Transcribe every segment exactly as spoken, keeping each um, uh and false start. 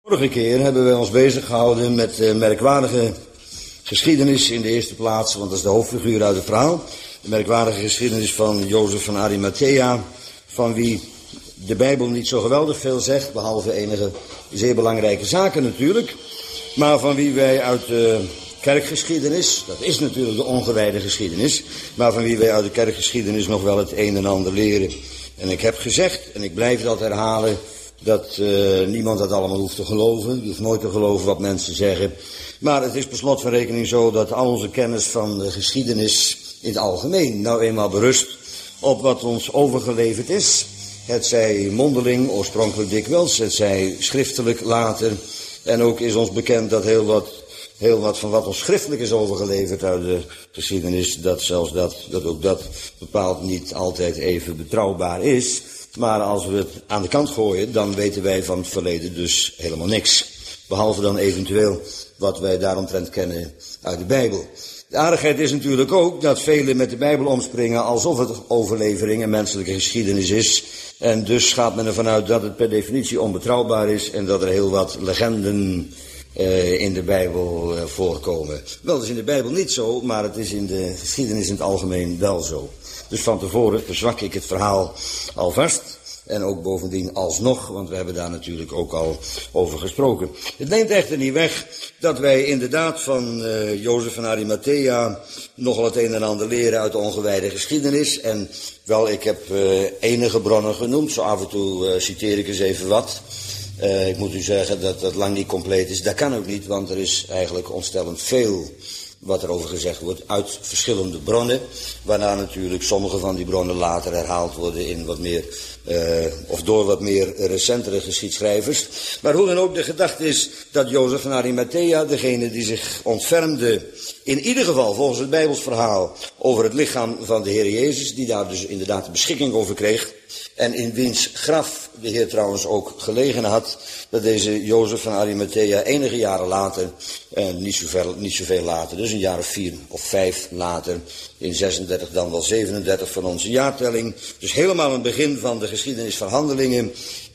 Vorige keer hebben we ons bezig gehouden met de merkwaardige geschiedenis in de eerste plaats, want dat is de hoofdfiguur uit het verhaal. De merkwaardige geschiedenis van Jozef van Arimathea, van wie de Bijbel niet zo geweldig veel zegt, behalve enige zeer belangrijke zaken natuurlijk. Maar van wie wij uit de kerkgeschiedenis, dat is natuurlijk de ongewijde geschiedenis, maar van wie wij uit de kerkgeschiedenis nog wel het een en ander leren. En ik heb gezegd, en ik blijf dat herhalen, dat uh, niemand dat allemaal hoeft te geloven. Je hoeft nooit te geloven wat mensen zeggen. Maar het is per slot van rekening zo dat al onze kennis van de geschiedenis in het algemeen nou eenmaal berust op wat ons overgeleverd is. Het zij mondeling, oorspronkelijk dikwijls, het zij schriftelijk later. En ook is ons bekend dat heel wat, heel wat van wat ons schriftelijk is overgeleverd uit de geschiedenis, dat zelfs dat, dat ook dat bepaald niet altijd even betrouwbaar is. Maar als we het aan de kant gooien, dan weten wij van het verleden dus helemaal niks. Behalve dan eventueel wat wij daaromtrent kennen uit de Bijbel. De aardigheid is natuurlijk ook dat velen met de Bijbel omspringen alsof het overlevering en menselijke geschiedenis is. En dus gaat men ervan uit dat het per definitie onbetrouwbaar is en dat er heel wat legenden uh, in de Bijbel uh, voorkomen. Wel, dat is in de Bijbel niet zo, maar het is in de geschiedenis in het algemeen wel zo. Dus van tevoren verzwak ik het verhaal alvast. En ook bovendien alsnog, want we hebben daar natuurlijk ook al over gesproken. Het neemt echter niet weg dat wij inderdaad van uh, Jozef van Arimathea nogal het een en ander leren uit de ongewijde geschiedenis. En wel, ik heb uh, enige bronnen genoemd, zo af en toe uh, citeer ik eens even wat. Uh, ik moet u zeggen dat dat lang niet compleet is. Dat kan ook niet, want er is eigenlijk ontstellend veel wat er over gezegd wordt uit verschillende bronnen, waarna natuurlijk sommige van die bronnen later herhaald worden in wat meer, uh, of door wat meer recentere geschiedschrijvers. Maar hoe dan ook, de gedachte is dat Jozef van Arimathea, degene die zich ontfermde, in ieder geval volgens het Bijbels verhaal, over het lichaam van de Heer Jezus, die daar dus inderdaad de beschikking over kreeg, en in wiens graf de Heer trouwens ook gelegen had, dat deze Jozef van Arimathea enige jaren later, en niet zoveel, niet zoveel later, dus een jaar of vier of vijf later, in zesendertig dan wel zevenendertig van onze jaartelling, dus helemaal aan het begin van de geschiedenis van handelingen,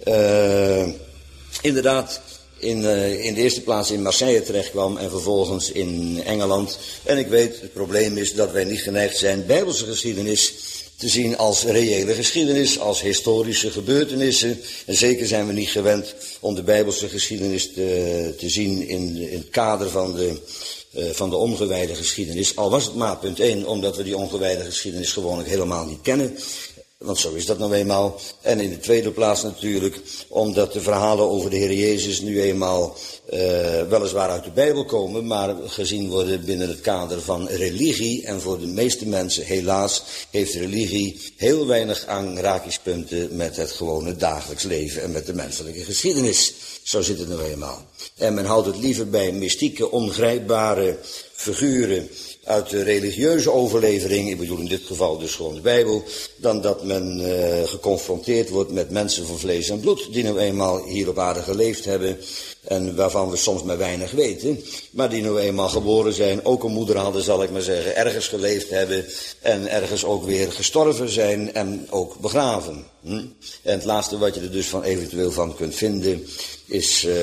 uh, inderdaad in, uh, in de eerste plaats in Marseille terechtkwam en vervolgens in Engeland. En ik weet, het probleem is dat wij niet geneigd zijn Bijbelse geschiedenis te zien als reële geschiedenis, als historische gebeurtenissen. En zeker zijn we niet gewend om de Bijbelse geschiedenis te, te zien in, in het kader van de, uh, van de ongewijde geschiedenis. Al was het maar punt één, omdat we die ongewijde geschiedenis gewoonlijk helemaal niet kennen. Want zo is dat nou eenmaal. En in de tweede plaats natuurlijk, omdat de verhalen over de Heer Jezus nu eenmaal uh, weliswaar uit de Bijbel komen, maar gezien worden binnen het kader van religie. En voor de meeste mensen, helaas, heeft religie heel weinig aanrakingspunten met het gewone dagelijks leven en met de menselijke geschiedenis. Zo zit het nou eenmaal. En men houdt het liever bij mystieke, ongrijpbare figuren uit de religieuze overlevering, ik bedoel in dit geval dus gewoon de Bijbel, dan dat men uh, geconfronteerd wordt met mensen van vlees en bloed, die nou eenmaal hier op aarde geleefd hebben en waarvan we soms maar weinig weten, maar die nou eenmaal geboren zijn, ook een moeder hadden, zal ik maar zeggen, ergens geleefd hebben en ergens ook weer gestorven zijn en ook begraven. Hm? En het laatste wat je er dus van eventueel van kunt vinden is uh,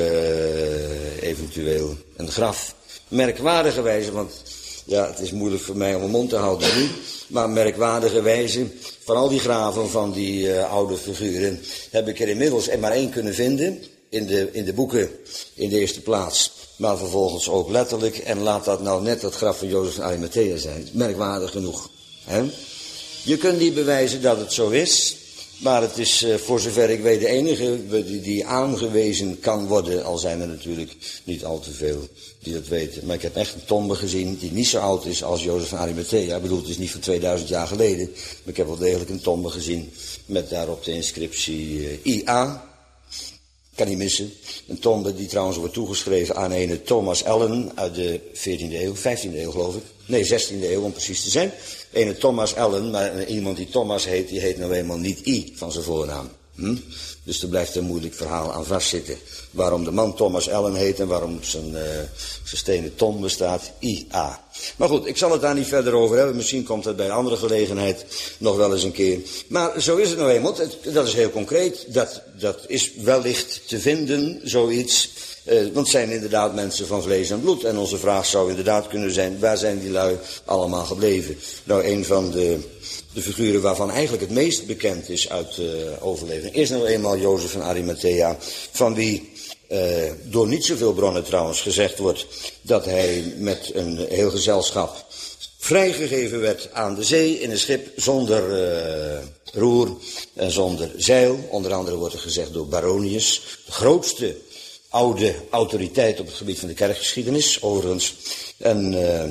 eventueel een graf. Merkwaardige wijze, want ja, het is moeilijk voor mij om mijn mond te houden nu, maar merkwaardige wijze van al die graven van die uh, oude figuren heb ik er inmiddels er maar één kunnen vinden in de, in de boeken in de eerste plaats, maar vervolgens ook letterlijk. En laat dat nou net het graf van Jozef van Arimathea zijn, merkwaardig genoeg. Hè? Je kunt niet bewijzen dat het zo is, maar het is uh, voor zover ik weet de enige die, die aangewezen kan worden, al zijn er natuurlijk niet al te veel die dat weten. Maar ik heb echt een tombe gezien die niet zo oud is als Jozef van Arimathea. Ik bedoel, het is niet van tweeduizend jaar geleden, maar ik heb wel degelijk een tombe gezien met daarop de inscriptie uh, I A. Kan niet missen. Een tombe die trouwens wordt toegeschreven aan een Thomas Allen uit de veertiende eeuw, vijftiende eeuw geloof ik. Nee, zestiende eeuw om precies te zijn. Ene Thomas Allen, maar iemand die Thomas heet, die heet nou eenmaal niet I van zijn voornaam. Hm? Dus er blijft een moeilijk verhaal aan vastzitten. Waarom de man Thomas Allen heet en waarom zijn, uh, zijn stenen tombe staat I A. Maar goed, ik zal het daar niet verder over hebben. Misschien komt het bij een andere gelegenheid nog wel eens een keer. Maar zo is het nou eenmaal. Dat is heel concreet. Dat, dat is wellicht te vinden, zoiets. Uh, want het zijn inderdaad mensen van vlees en bloed. En onze vraag zou inderdaad kunnen zijn, waar zijn die lui allemaal gebleven? Nou, een van de, de figuren waarvan eigenlijk het meest bekend is uit uh, overlevering is nou eenmaal Jozef van Arimathea, van wie uh, door niet zoveel bronnen trouwens gezegd wordt dat hij met een heel gezelschap vrijgegeven werd aan de zee in een schip zonder uh, roer en zonder zeil. Onder andere wordt er gezegd door Baronius, de grootste oude autoriteit op het gebied van de kerkgeschiedenis, overigens. En uh,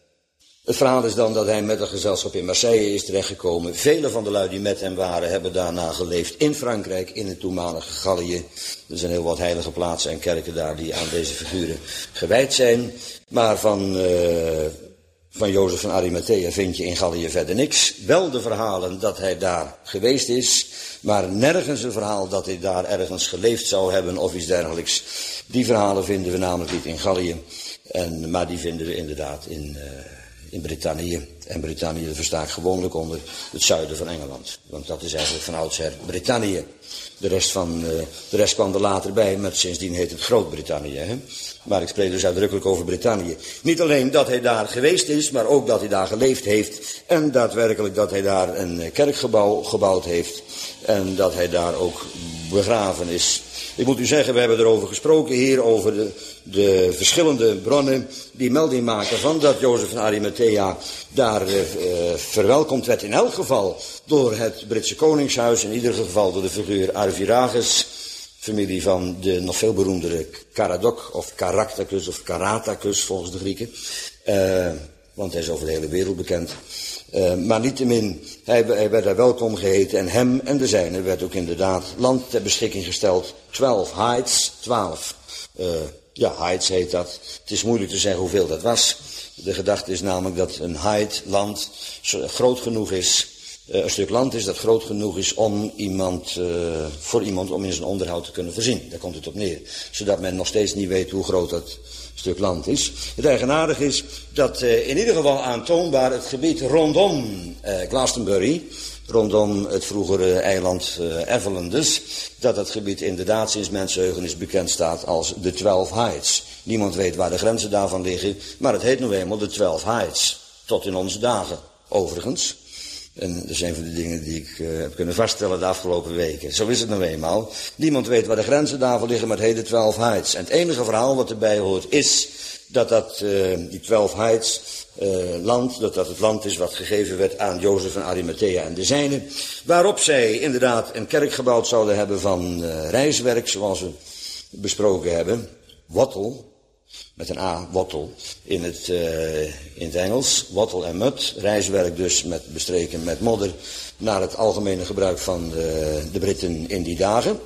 het verhaal is dan dat hij met een gezelschap in Marseille is terechtgekomen. Vele van de lui die met hem waren hebben daarna geleefd in Frankrijk, in het toenmalige Gallië. Er zijn heel wat heilige plaatsen en kerken daar die aan deze figuren gewijd zijn. Maar van Uh, Van Jozef van Arimathea vind je in Gallië verder niks. Wel de verhalen dat hij daar geweest is, maar nergens een verhaal dat hij daar ergens geleefd zou hebben of iets dergelijks. Die verhalen vinden we namelijk niet in Gallië, en, maar die vinden we inderdaad in, uh, in Brittannië. En Brittannië versta ik gewoonlijk onder het zuiden van Engeland, want dat is eigenlijk van oudsher Brittannië. De rest, van, uh, de rest kwam er later bij, maar sindsdien heet het Groot-Brittannië. Hè? Maar ik spreek dus uitdrukkelijk over Brittannië. Niet alleen dat hij daar geweest is, maar ook dat hij daar geleefd heeft. En daadwerkelijk dat hij daar een kerkgebouw gebouwd heeft. En dat hij daar ook begraven is. Ik moet u zeggen, we hebben erover gesproken hier, over de, de verschillende bronnen die melding maken van dat Jozef van Arimathea daar uh, verwelkomd werd. In elk geval door het Britse koningshuis, in ieder geval door de figuur Arviragus, familie van de nog veel beroemdere Caradoc of Caractacus of Caratacus volgens de Grieken. Uh, want hij is over de hele wereld bekend. Uh, maar niettemin, hij, hij werd daar welkom geheten en hem en de zijne werd ook inderdaad land ter beschikking gesteld. Twaalf heids, twaalf, uh, ja, heids heet dat. Het is moeilijk te zeggen hoeveel dat was. De gedachte is namelijk dat een heid, land, groot genoeg is, uh, een stuk land is dat groot genoeg is om iemand, uh, voor iemand om in zijn onderhoud te kunnen voorzien. Daar komt het op neer. Zodat men nog steeds niet weet hoe groot dat stuk land is. Het eigenaardige is dat uh, in ieder geval aantoonbaar het gebied rondom uh, Glastonbury, rondom het vroegere eiland uh, Evelyn dus, dat het gebied inderdaad sinds mensenheugenis bekend staat als de Twelve Heights. Niemand weet waar de grenzen daarvan liggen, maar het heet nu eenmaal de Twelve Heights. Tot in onze dagen, overigens. En dat is een van de dingen die ik uh, heb kunnen vaststellen de afgelopen weken. Zo is het nou eenmaal. Niemand weet waar de grenzen daarvan liggen, maar het heet de Twelve Heights. En het enige verhaal wat erbij hoort is dat dat, uh, die Twelve Heights uh, land, dat dat het land is wat gegeven werd aan Jozef van Arimathea en de zijnen. Waarop zij inderdaad een kerk gebouwd zouden hebben van uh, reiswerk, zoals we besproken hebben. Wattle. Met een A, wattle, in het, uh, in het Engels, wattle en mud, reiswerk dus met bestreken met modder, naar het algemene gebruik van de, de Britten in die dagen.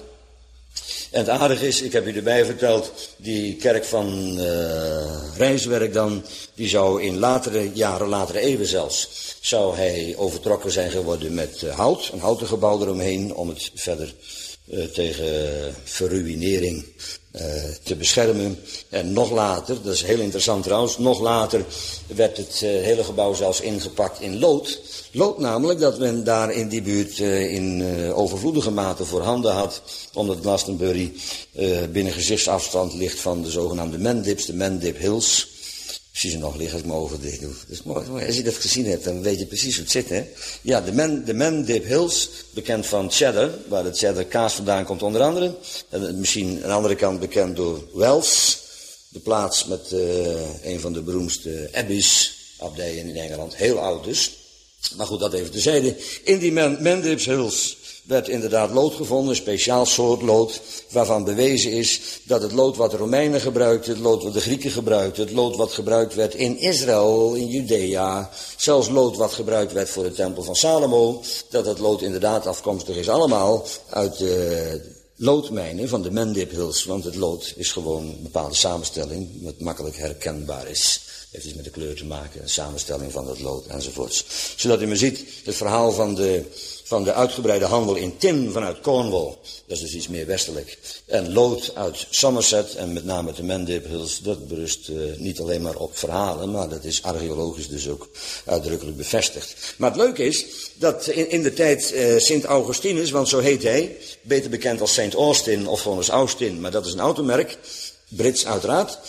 En het aardige is, ik heb u erbij verteld, die kerk van uh, reiswerk dan, die zou in latere jaren, latere eeuwen zelfs, zou hij overtrokken zijn geworden met uh, hout, een houten gebouw eromheen, om het verder uh, tegen verruïnering Uh, te beschermen. En nog later, dat is heel interessant trouwens, nog later werd het uh, hele gebouw zelfs ingepakt in lood. Lood namelijk dat men daar in die buurt uh, in uh, overvloedige mate voorhanden had, omdat Glastonbury uh, binnen gezichtsafstand ligt van de zogenaamde Mendips, de Mendip Hills. Ik zie ze nog liggen als ik me over dit doe. Dat is mooi, mooi. Als je dat gezien hebt, dan weet je precies hoe het zit, hè. Ja, de, Man, de Mendip Hills, bekend van cheddar, waar de cheddar kaas vandaan komt onder andere. En misschien aan de andere kant bekend door Wells, de plaats met uh, een van de beroemdste abbeys, abdijen in Engeland. Heel oud dus. Maar goed, dat even terzijde. In die Mendip Hills werd inderdaad lood gevonden, een speciaal soort lood, waarvan bewezen is dat het lood wat de Romeinen gebruikten, het lood wat de Grieken gebruikten, het lood wat gebruikt werd in Israël, in Judea, zelfs lood wat gebruikt werd voor de tempel van Salomo, dat het lood inderdaad afkomstig is allemaal uit de loodmijnen van de Mendip Hills, want het lood is gewoon een bepaalde samenstelling, wat makkelijk herkenbaar is. Heeft iets met de kleur te maken, een samenstelling van dat lood enzovoorts. Zodat u maar ziet, het verhaal van de, van de uitgebreide handel in tin vanuit Cornwall, dat is dus iets meer westelijk. En lood uit Somerset en met name de Mendip Hills, dat berust uh, niet alleen maar op verhalen, maar dat is archeologisch dus ook uitdrukkelijk bevestigd. Maar het leuke is dat in, in de tijd uh, Sint Augustinus, want zo heet hij, beter bekend als Saint Austin of gewoon als Austin, maar dat is een automerk. Brits uiteraard.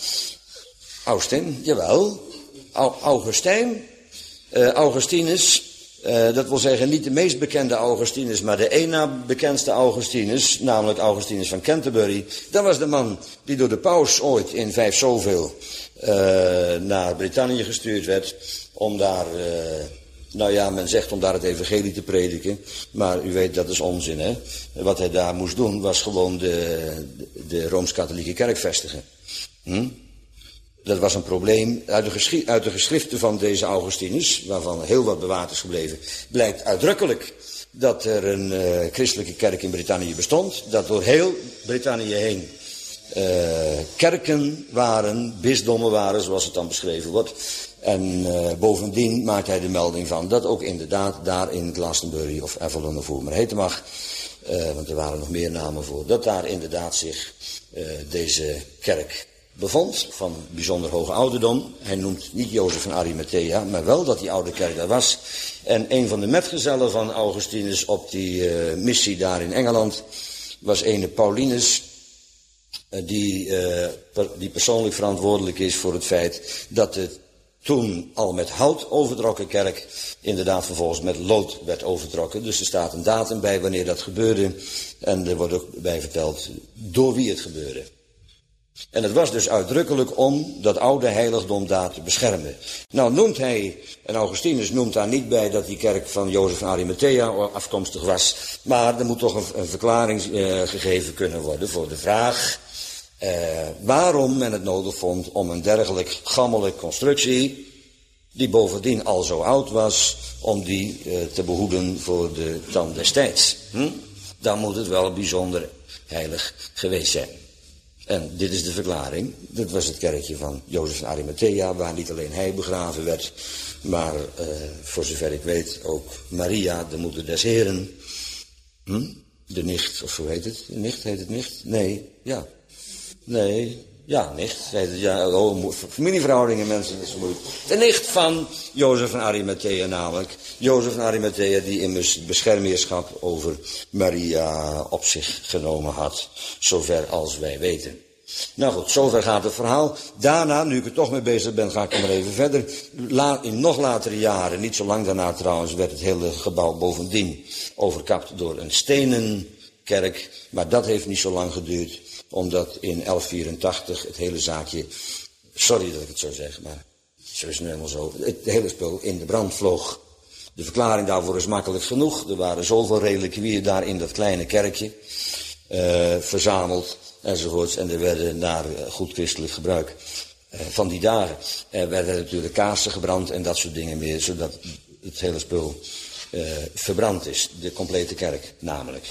Austin, jawel. Augustijn. Uh, Augustinus. Uh, dat wil zeggen niet de meest bekende Augustinus, maar de één na bekendste Augustinus, namelijk Augustinus van Canterbury. Dat was de man die door de paus ooit in vijf zoveel uh, naar Brittannië gestuurd werd om daar, uh, nou ja, men zegt om daar het evangelie te prediken, maar u weet dat is onzin, hè. Wat hij daar moest doen was gewoon de, de Rooms-Katholieke kerk vestigen. Hm? Dat was een probleem. Uit de, geschi- uit de geschriften van deze Augustinus, waarvan heel wat bewaard is gebleven, blijkt uitdrukkelijk dat er een uh, christelijke kerk in Brittannië bestond. Dat door heel Brittannië heen uh, kerken waren, bisdommen waren, zoals het dan beschreven wordt. En uh, bovendien maakt hij de melding van dat ook inderdaad daar in Glastonbury of Avalon of hoe het maar heten mag, uh, want er waren nog meer namen voor, dat daar inderdaad zich uh, deze kerk bevond, van bijzonder hoge ouderdom. Hij noemt niet Jozef van Arimathea, maar wel dat die oude kerk daar was. En een van de metgezellen van Augustinus op die uh, missie daar in Engeland was ene Paulinus, uh, die, uh, per, die persoonlijk verantwoordelijk is voor het feit dat de toen al met hout overtrokken kerk inderdaad vervolgens met lood werd overtrokken. Dus er staat een datum bij wanneer dat gebeurde en er wordt ook bij verteld door wie het gebeurde. En het was dus uitdrukkelijk om dat oude heiligdom daar te beschermen. Nou noemt hij, en Augustinus noemt daar niet bij dat die kerk van Jozef van Arimathea afkomstig was. Maar er moet toch een, een verklaring uh, gegeven kunnen worden voor de vraag uh, waarom men het nodig vond om een dergelijk gammele constructie, die bovendien al zo oud was, om die uh, te behoeden voor de tand destijds. Hm? Dan moet het wel bijzonder heilig geweest zijn. En dit is de verklaring. Dit was het kerkje van Jozef van Arimathea, waar niet alleen hij begraven werd, maar uh, voor zover ik weet ook Maria, de moeder des Heren. Hm? De nicht, of hoe heet het? De nicht, heet het nicht? Nee, ja. Nee, ja, nicht. Heet het, ja, oh, familieverhoudingen, mensen, dat is moeilijk. De nicht van Jozef van Arimathea namelijk. Jozef van Arimathea die immers het beschermheerschap over Maria op zich genomen had, zover als wij weten. Nou goed, zover gaat het verhaal. Daarna, nu ik er toch mee bezig ben, ga ik nog maar even verder. La, in nog latere jaren, niet zo lang daarna trouwens, werd het hele gebouw bovendien overkapt door een stenen kerk. Maar dat heeft niet zo lang geduurd, omdat in elf vierentachtig het hele zaakje, sorry dat ik het zo zeg, maar zo is het nu helemaal zo, het hele spul in de brand vloog. De verklaring daarvoor is makkelijk genoeg. Er waren zoveel reliquieën daar in dat kleine kerkje uh, verzameld enzovoorts. En er werden naar uh, goed christelijk gebruik uh, van die dagen uh, werden natuurlijk kaarsen gebrand en dat soort dingen meer, zodat het hele spul uh, verbrand is. De complete kerk namelijk.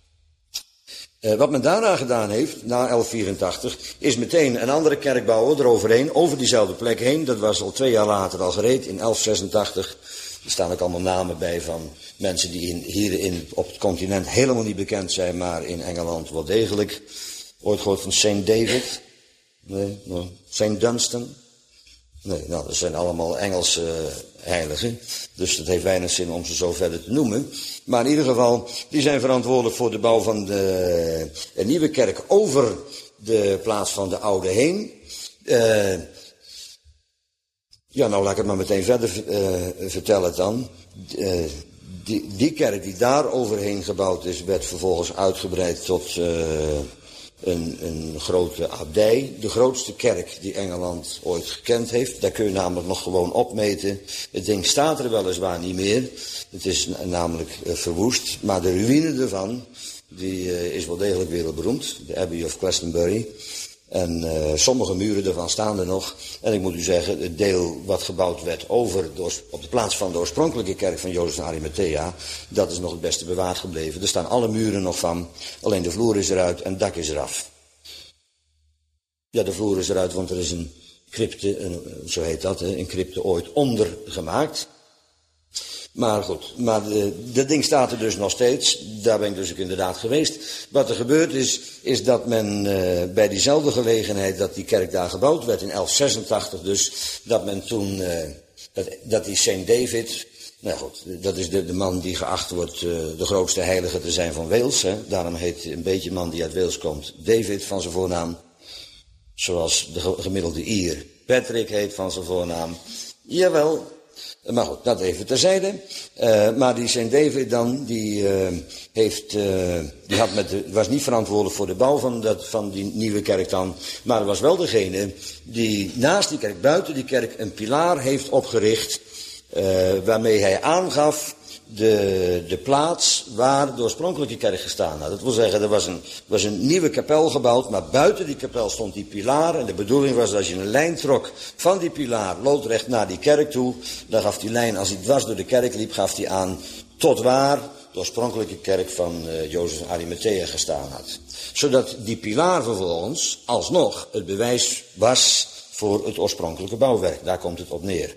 Uh, wat men daarna gedaan heeft, na elf vierentachtig, is meteen een andere kerk bouwen eroverheen, over diezelfde plek heen. Dat was al twee jaar later al gereed, in elf zesentachtig. Er staan ook allemaal namen bij van mensen die in, hier in, op het continent helemaal niet bekend zijn, maar in Engeland wel degelijk. Ooit gehoord van Saint David? Nee, no. Saint Dunstan? Nee, nou, dat zijn allemaal Engelse uh, heiligen. Dus het heeft weinig zin om ze zo verder te noemen. Maar in ieder geval, die zijn verantwoordelijk voor de bouw van de, een nieuwe kerk over de plaats van de oude heen. Uh, Ja, nou laat ik het maar meteen verder uh, vertellen dan. Uh, die, die kerk die daar overheen gebouwd is, werd vervolgens uitgebreid tot uh, een, een grote abdij. De grootste kerk die Engeland ooit gekend heeft. Daar kun je namelijk nog gewoon opmeten. Het ding staat er weliswaar niet meer. Het is namelijk uh, verwoest. Maar de ruïne ervan, die uh, is wel degelijk wereldberoemd. De Abbey of Glastonbury. En uh, sommige muren ervan staan er nog. En ik moet u zeggen, het deel wat gebouwd werd over de, op de plaats van de oorspronkelijke kerk van Jozef van Arimathea, dat is nog het beste bewaard gebleven. Er staan alle muren nog van, alleen de vloer is eruit en het dak is eraf. Ja, de vloer is eruit, want er is een crypte, een, zo heet dat, hè, een crypte ooit onder gemaakt. Maar goed, maar de, dat ding staat er dus nog steeds. Daar ben ik dus ook inderdaad geweest. Wat er gebeurd is, is dat men uh, bij diezelfde gelegenheid dat die kerk daar gebouwd werd, in elf zesentachtig dus, dat men toen, uh, dat, dat die Saint David, nou goed, dat is de, de man die geacht wordt uh, de grootste heilige te zijn van Wales. Hè. Daarom heet een beetje man die uit Wales komt, David van zijn voornaam. zoals de gemiddelde Ier Patrick heet van zijn voornaam. Jawel, maar goed, dat even terzijde. Uh, maar die Saint David dan, die, uh, heeft, uh, die had met de, was niet verantwoordelijk voor de bouw van, dat, van die nieuwe kerk dan. Maar was wel degene die naast die kerk, buiten die kerk, een pilaar heeft opgericht. Uh, waarmee hij aangaf de, de plaats waar de oorspronkelijke kerk gestaan had. Dat wil zeggen, er was een, was een nieuwe kapel gebouwd, maar buiten die kapel stond die pilaar. En de bedoeling was dat als je een lijn trok van die pilaar loodrecht naar die kerk toe, dan gaf die lijn, als hij dwars door de kerk liep, gaf hij aan tot waar de oorspronkelijke kerk van uh, Jozef van Arimathea gestaan had. Zodat die pilaar vervolgens alsnog het bewijs was voor het oorspronkelijke bouwwerk. Daar komt het op neer.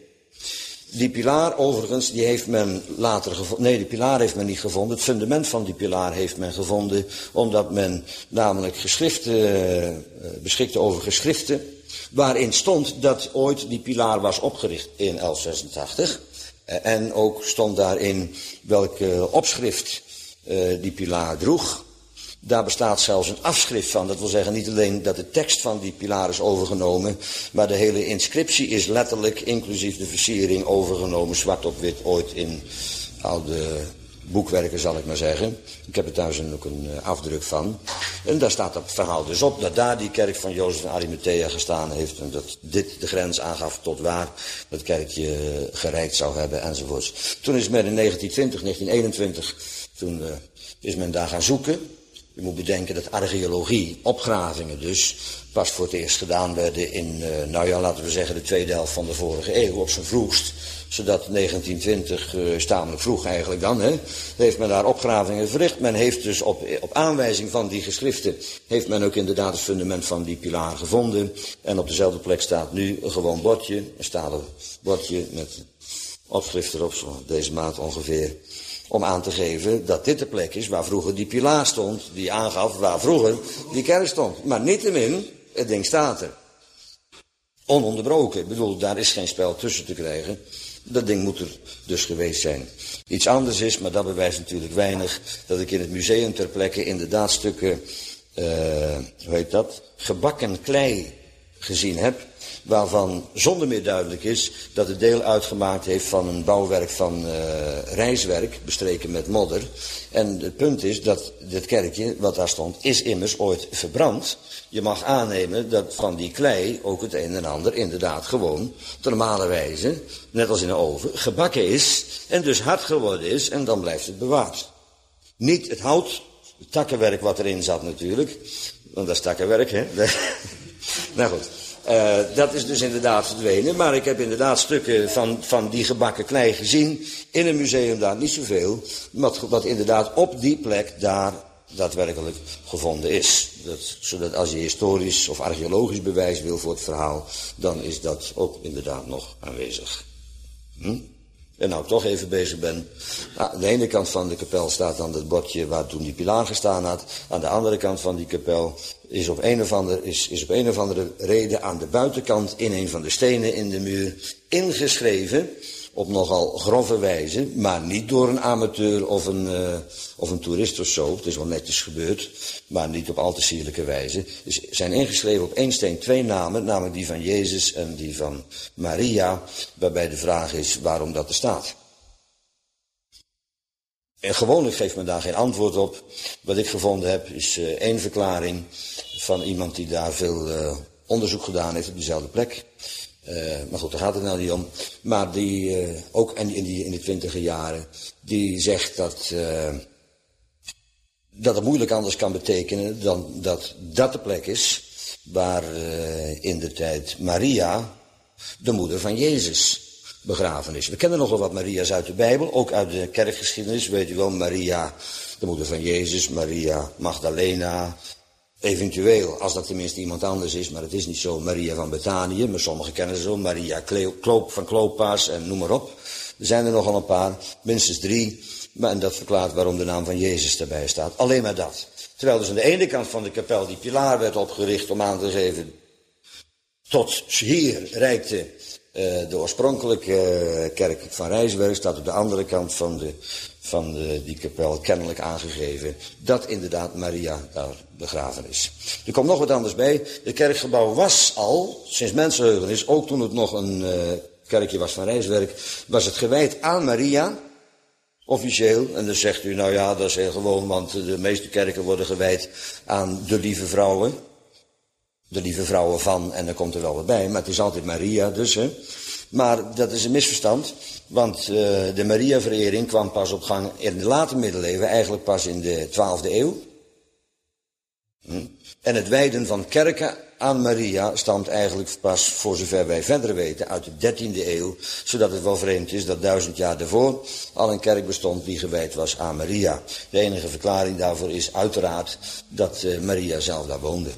Die pilaar overigens, die heeft men later gevonden. Nee, die pilaar heeft men niet gevonden. Het fundament van die pilaar heeft men gevonden. Omdat men namelijk geschriften, uh, beschikte over geschriften. Waarin stond dat ooit die pilaar was opgericht in elf zesentachtig. Uh, en ook stond daarin welk uh, opschrift uh, die pilaar droeg. Daar bestaat zelfs een afschrift van. Dat wil zeggen niet alleen dat de tekst van die pilaar is overgenomen, maar de hele inscriptie is letterlijk, inclusief de versiering, overgenomen, zwart op wit, ooit in oude boekwerken zal ik maar zeggen. Ik heb er thuis ook een afdruk van. En daar staat dat verhaal dus op, dat daar die kerk van Jozef van Arimathea gestaan heeft en dat dit de grens aangaf tot waar dat kerkje gereikt zou hebben enzovoorts. Toen is men in negentien twintig, negentien eenentwintig, toen uh, is men daar gaan zoeken. Je moet bedenken dat archeologie, opgravingen dus, pas voor het eerst gedaan werden in, uh, nou ja, laten we zeggen de tweede helft van de vorige eeuw, op zijn vroegst. Zodat negentien twintig, uh, is tamelijk vroeg eigenlijk dan, hè, heeft men daar opgravingen verricht. Men heeft dus op, op aanwijzing van die geschriften, heeft men ook inderdaad het fundament van die pilaar gevonden. En op dezelfde plek staat nu een gewoon bordje, een stalen bordje met opschrift erop, zo deze maat ongeveer. Om aan te geven dat dit de plek is waar vroeger die pilaar stond, die aangaf waar vroeger die kerk stond. Maar niettemin, het ding staat er. Ononderbroken. Ik bedoel, daar is geen spel tussen te krijgen. Dat ding moet er dus geweest zijn. Iets anders is, maar dat bewijst natuurlijk weinig, dat ik in het museum ter plekke inderdaad stukken, uh, hoe heet dat, gebakken klei gezien heb. Waarvan zonder meer duidelijk is dat het deel uitgemaakt heeft van een bouwwerk van uh, rijswerk, bestreken met modder. En het punt is dat dit kerkje, wat daar stond, is immers ooit verbrand. Je mag aannemen dat van die klei ook het een en ander inderdaad gewoon, op de normale wijze, net als in een oven, gebakken is en dus hard geworden is en dan blijft het bewaard. Niet het hout, het takkenwerk wat erin zat natuurlijk, want dat is takkenwerk, hè. Nou goed. Uh, dat is dus inderdaad verdwenen, maar ik heb inderdaad stukken van, van die gebakken klei gezien in een museum daar, niet zoveel, wat, wat inderdaad op die plek daar daadwerkelijk gevonden is. Dat, zodat als je historisch of archeologisch bewijs wil voor het verhaal, dan is dat ook inderdaad nog aanwezig. Hm? En nou ik toch even bezig ben. Nou, aan de ene kant van de kapel staat dan het bordje waar toen die pilaar gestaan had. Aan de andere kant van die kapel is op een of andere, is, is op een of andere reden aan de buitenkant in een van de stenen in de muur ingeschreven. Op nogal grove wijze, maar niet door een amateur of een, uh, of een toerist of zo. Het is wel netjes gebeurd, maar niet op al te sierlijke wijze. Dus zijn ingeschreven op één steen twee namen, namelijk die van Jezus en die van Maria, waarbij de vraag is waarom dat er staat. En gewoonlijk geeft men daar geen antwoord op. Wat ik gevonden heb is uh, één verklaring van iemand die daar veel uh, onderzoek gedaan heeft op diezelfde plek. Uh, maar goed, daar gaat het nou niet om. Maar die, uh, ook in die, in de twintiger jaren, die zegt dat, uh, dat het moeilijk anders kan betekenen dan dat dat de plek is waar uh, in de tijd Maria, de moeder van Jezus, begraven is. We kennen nogal wat Maria's uit de Bijbel, ook uit de kerkgeschiedenis, weet u wel, Maria, de moeder van Jezus, Maria Magdalena. Eventueel, als dat tenminste iemand anders is, maar het is niet zo, Maria van Betanië, maar sommigen kennen ze zo, Maria Kloop van Klopas en noem maar op. Er zijn er nogal een paar, minstens drie, maar en dat verklaart waarom de naam van Jezus erbij staat. Alleen maar dat. Terwijl dus aan de ene kant van de kapel die pilaar werd opgericht om aan te geven, tot hier reikte Uh, de oorspronkelijke uh, kerk van Rijswijk staat op de andere kant van, de, van de, die kapel kennelijk aangegeven dat inderdaad Maria daar begraven is. Er komt nog wat anders bij. Het kerkgebouw was al, sinds mensenheugenis, ook toen het nog een uh, kerkje was van Rijswijk, was het gewijd aan Maria, officieel. En dan zegt u, nou ja, dat is heel gewoon, want de meeste kerken worden gewijd aan de lieve vrouwen. De lieve vrouwen van, en dan komt er wel wat bij, maar het is altijd Maria dus. Hè. Maar dat is een misverstand, want uh, de Maria-verering kwam pas op gang in de late middeleeuwen, eigenlijk pas in de twaalfde eeuw. Hm. En het wijden van kerken aan Maria stamt eigenlijk pas, voor zover wij verder weten, uit de dertiende eeuw. Zodat het wel vreemd is dat duizend jaar daarvoor al een kerk bestond die gewijd was aan Maria. De enige verklaring daarvoor is uiteraard dat uh, Maria zelf daar woonde.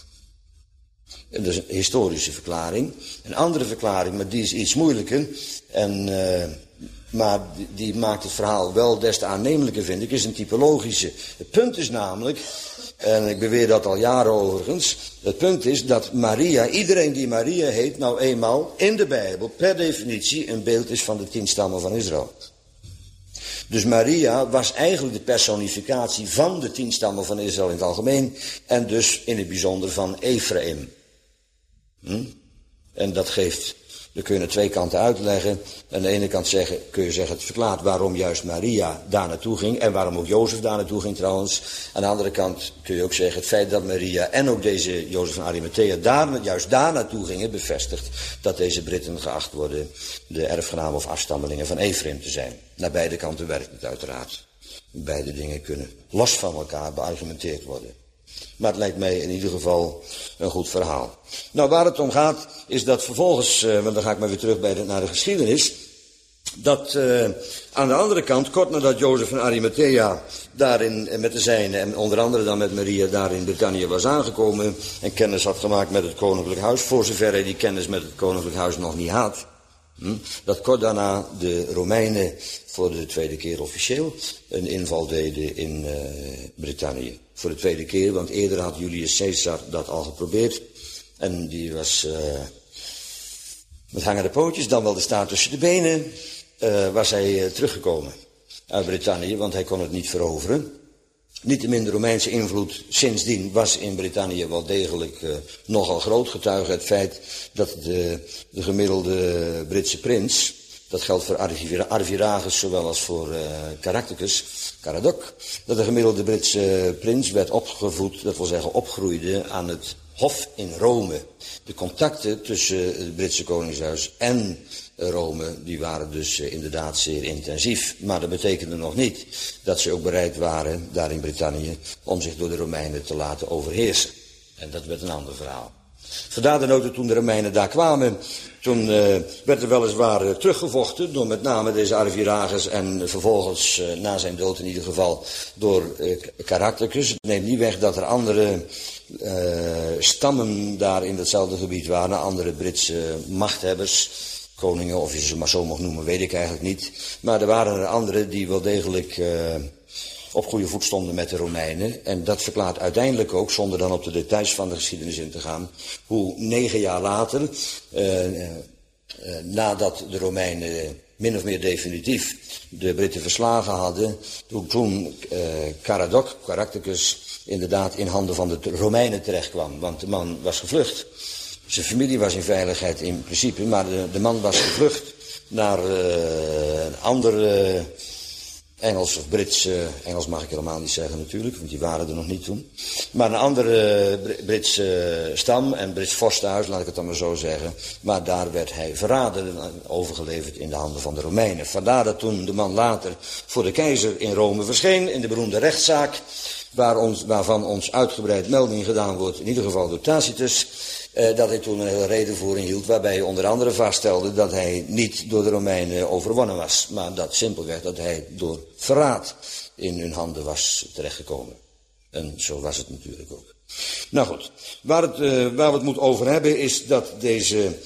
En dat is een historische verklaring. Een andere verklaring, maar die is iets moeilijker. En, uh, maar die, die maakt het verhaal wel des te aannemelijker, vind ik, is een typologische. Het punt is namelijk, en ik beweer dat al jaren overigens, het punt is dat Maria, iedereen die Maria heet, nou eenmaal in de Bijbel per definitie een beeld is van de tien stammen van Israël. Dus Maria was eigenlijk de personificatie van de tien stammen van Israël in het algemeen en dus in het bijzonder van Ephraim. Hm? En dat geeft, daar kun je naar twee kanten uitleggen. Aan de ene kant zeggen, kun je zeggen, het verklaart waarom juist Maria daar naartoe ging. En waarom ook Jozef daar naartoe ging trouwens. Aan de andere kant kun je ook zeggen, het feit dat Maria en ook deze Jozef van Arimathea daar, juist daar naartoe gingen, bevestigt dat deze Britten geacht worden de erfgenamen of afstammelingen van Ephraim te zijn. Naar beide kanten werkt het uiteraard. Beide dingen kunnen los van elkaar beargumenteerd worden. Maar het lijkt mij in ieder geval een goed verhaal. Nou, waar het om gaat, is dat vervolgens, uh, want dan ga ik maar weer terug bij de, naar de geschiedenis, dat uh, aan de andere kant, kort nadat Jozef van Arimathea daarin uh, met de zijnen en onder andere dan met Maria daar in Brittannië was aangekomen en kennis had gemaakt met het koninklijk huis, voor zover hij die kennis met het koninklijk huis nog niet had, hm, dat kort daarna de Romeinen voor de tweede keer officieel een inval deden in uh, Brittannië. Voor de tweede keer, want eerder had Julius Caesar dat al geprobeerd. En die was uh, met hangende pootjes, dan wel de staart tussen de benen, uh, was hij uh, teruggekomen uit Brittannië, want hij kon het niet veroveren. Niettemin de Romeinse invloed sindsdien was in Brittannië wel degelijk uh, nogal groot, getuige het feit dat de, de gemiddelde Britse prins, dat geldt voor Arviragus zowel als voor uh, Caractacus, Caradoc, dat de gemiddelde Britse prins werd opgevoed, dat wil zeggen opgroeide aan het hof in Rome. De contacten tussen het Britse koningshuis en Rome, die waren dus uh, inderdaad zeer intensief. Maar dat betekende nog niet dat ze ook bereid waren, daar in Brittannië, om zich door de Romeinen te laten overheersen. En dat werd een ander verhaal. Vandaar de noten toen de Romeinen daar kwamen, toen uh, werd er weliswaar uh, teruggevochten door met name deze Arviragus en uh, vervolgens uh, na zijn dood in ieder geval door uh, Caractacus. Het neemt niet weg dat er andere uh, stammen daar in datzelfde gebied waren, andere Britse machthebbers, koningen of je ze maar zo mag noemen, weet ik eigenlijk niet. Maar er waren er andere die wel degelijk uh, op goede voet stonden met de Romeinen. En dat verklaart uiteindelijk ook, zonder dan op de details van de geschiedenis in te gaan, hoe negen jaar later, uh, uh, nadat de Romeinen min of meer definitief de Britten verslagen hadden, toen, toen uh, Caradoc, Caractacus, inderdaad in handen van de Romeinen terechtkwam. Want de man was gevlucht. Zijn familie was in veiligheid in principe, maar de, de man was gevlucht naar uh, een andere uh, Engels of Brits, uh, Engels mag ik helemaal niet zeggen natuurlijk, want die waren er nog niet toen. Maar een andere uh, Britse uh, stam en Brits vorstenhuis, laat ik het dan maar zo zeggen. Maar daar werd hij verraden en overgeleverd in de handen van de Romeinen. Vandaar dat toen de man later voor de keizer in Rome verscheen, in de beroemde rechtszaak, waar ons, waarvan ons uitgebreid melding gedaan wordt, in ieder geval door Tacitus, Uh, dat hij toen een hele redenvoering hield, waarbij hij onder andere vaststelde dat hij niet door de Romeinen overwonnen was, maar dat simpelweg dat hij door verraad in hun handen was terechtgekomen. En zo was het natuurlijk ook. Nou goed, waar, het, uh, waar we het moeten over hebben is dat deze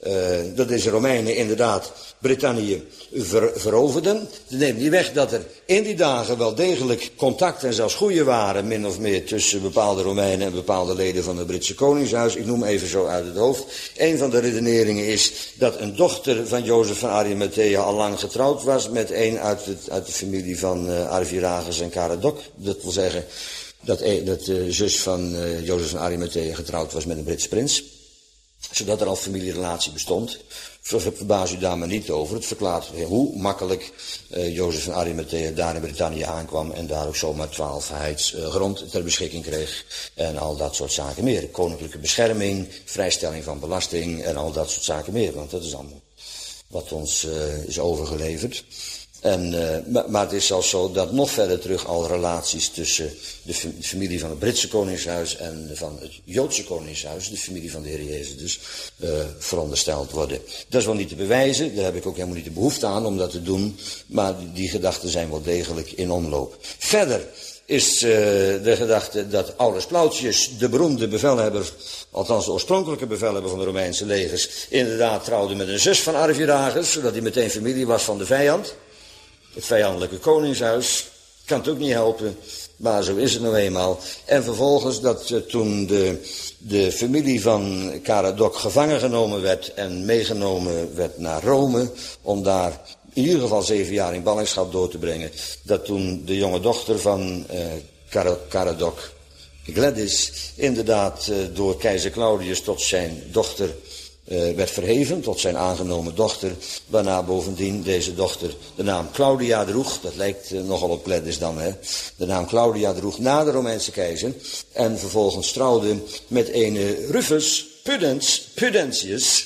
uh, dat deze Romeinen inderdaad Brittannië ver, veroverden. Dat neemt niet weg dat er in die dagen wel degelijk contact en zelfs goede waren, min of meer, tussen bepaalde Romeinen en bepaalde leden van het Britse Koningshuis. Ik noem even zo uit het hoofd. Een van de redeneringen is dat een dochter van Jozef van Arimathea al lang getrouwd was met een uit, het, uit de familie van uh, Arviragus en Caradoc. Dat wil zeggen dat, dat de zus van uh, Jozef van Arimathea getrouwd was met een Britse prins. Zodat er al familierelatie bestond. Verbaas u daar maar niet over. Het verklaart hoe makkelijk uh, Jozef van Arimathea daar in Brittannië aankwam en daar ook zomaar twaalf heids uh, grond ter beschikking kreeg. En al dat soort zaken meer. Koninklijke bescherming, vrijstelling van belasting en al dat soort zaken meer. Want dat is allemaal wat ons uh, is overgeleverd. En, uh, maar, maar het is zelfs zo dat nog verder terug al relaties tussen de familie van het Britse Koningshuis en van het Joodse Koningshuis, de familie van de Heer Jezus dus, uh, verondersteld worden. Dat is wel niet te bewijzen, daar heb ik ook helemaal niet de behoefte aan om dat te doen, maar die, die gedachten zijn wel degelijk in omloop. Verder is uh, de gedachte dat Aulus Plautius, de beroemde bevelhebber, althans de oorspronkelijke bevelhebber van de Romeinse legers, inderdaad trouwde met een zus van Arviragus, zodat hij meteen familie was van de vijand. Het vijandelijke koningshuis, kan het ook niet helpen, maar zo is het nou eenmaal. En vervolgens dat uh, toen de, de familie van Caradoc gevangen genomen werd en meegenomen werd naar Rome, om daar in ieder geval zeven jaar in ballingschap door te brengen, dat toen de jonge dochter van uh, Caradoc, Gladys, inderdaad uh, door keizer Claudius tot zijn dochter Uh, werd verheven tot zijn aangenomen dochter, waarna bovendien deze dochter de naam Claudia droeg, dat lijkt uh, nogal op Gladys dan, hè, de naam Claudia droeg na de Romeinse keizer, en vervolgens trouwde met ene Rufus Pudens, Pudentius,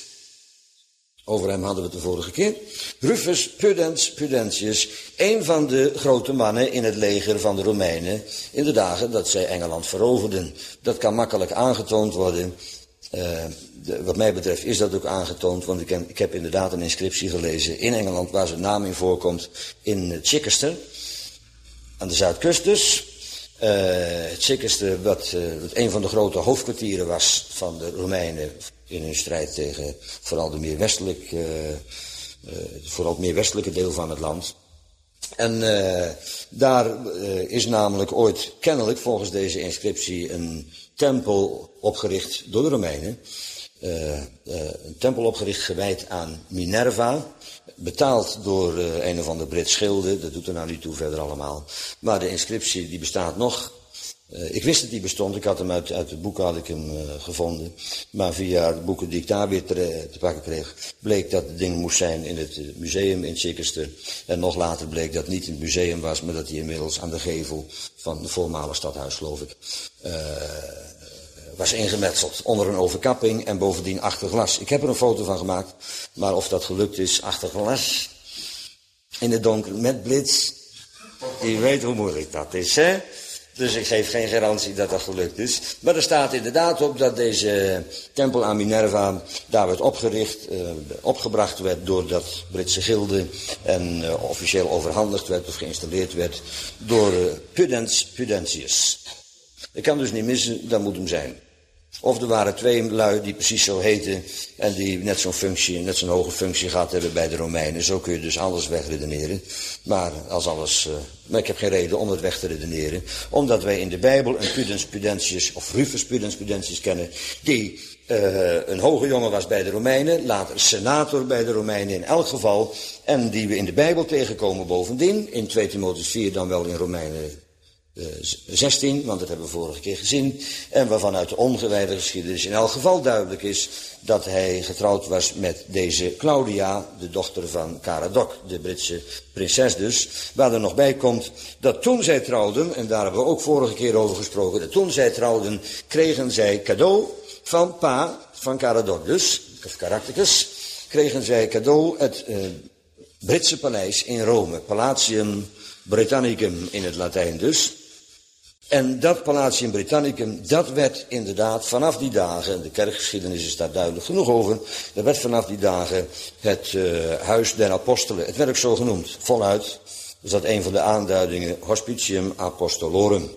over hem hadden we het de vorige keer, Rufus Pudens Pudentius, een van de grote mannen in het leger van de Romeinen in de dagen dat zij Engeland veroverden. Dat kan makkelijk aangetoond worden. Uh, de, wat mij betreft is dat ook aangetoond, want ik heb, ik heb inderdaad een inscriptie gelezen in Engeland waar zijn naam in voorkomt, in uh, Chichester, aan de zuidkust dus. Uh, Chichester, wat, uh, wat een van de grote hoofdkwartieren was van de Romeinen in hun strijd tegen vooral de meer westelijk, uh, uh, vooral het meer westelijke deel van het land. En uh, daar uh, is namelijk ooit kennelijk volgens deze inscriptie een tempel opgericht door de Romeinen. Uh, uh, een tempel opgericht gewijd aan Minerva. Betaald door uh, een of ander Brits schilder. Dat doet er nou niet toe verder allemaal. Maar de inscriptie die bestaat nog. Uh, ik wist dat die bestond. Ik had hem uit, uit het boek had ik hem uh, gevonden. Maar via de boeken die ik daar weer te, te pakken kreeg, bleek dat het ding moest zijn in het uh, museum in Chichester. En nog later bleek dat het niet in het museum was, maar dat hij inmiddels aan de gevel van het voormalige stadhuis, geloof ik, uh, was ingemetseld onder een overkapping en bovendien achter glas. Ik heb er een foto van gemaakt, maar of dat gelukt is achter glas, in het donker met blits, je weet hoe moeilijk dat is, hè? Dus ik geef geen garantie dat dat gelukt is. Maar er staat inderdaad op dat deze tempel aan Minerva daar werd opgericht, uh, opgebracht werd door dat Britse gilde en uh, officieel overhandigd werd of geïnstalleerd werd door uh, Pudens Pudentius. Ik kan dus niet missen, dat moet hem zijn. Of er waren twee lui die precies zo heten en die net zo'n functie, net zo'n hoge functie gehad hebben bij de Romeinen. Zo kun je dus alles wegredeneren. Maar als alles, uh, maar ik heb geen reden om het weg te redeneren. Omdat wij in de Bijbel een Pudens Pudentius of Rufus Pudens Pudentius kennen, die uh, een hoge jongen was bij de Romeinen, later senator bij de Romeinen in elk geval. En die we in de Bijbel tegenkomen bovendien, in twee Timotheüs vier dan wel in Romeinen zestien, want dat hebben we vorige keer gezien, en waarvan uit de ongewijde geschiedenis in elk geval duidelijk is dat hij getrouwd was met deze Claudia, de dochter van Caradoc, de Britse prinses dus, waar er nog bij komt dat toen zij trouwden, en daar hebben we ook vorige keer over gesproken, dat toen zij trouwden, kregen zij cadeau van pa, van Caradoc dus, of Caractacus, kregen zij cadeau het uh, Britse paleis in Rome, Palatium Britannicum in het Latijn dus. En dat Palatium Britannicum, dat werd inderdaad vanaf die dagen, de kerkgeschiedenis is daar duidelijk genoeg over, dat werd vanaf die dagen het uh, Huis der Apostelen. Het werd ook zo genoemd, voluit. Dus dat een van de aanduidingen, Hospitium Apostolorum.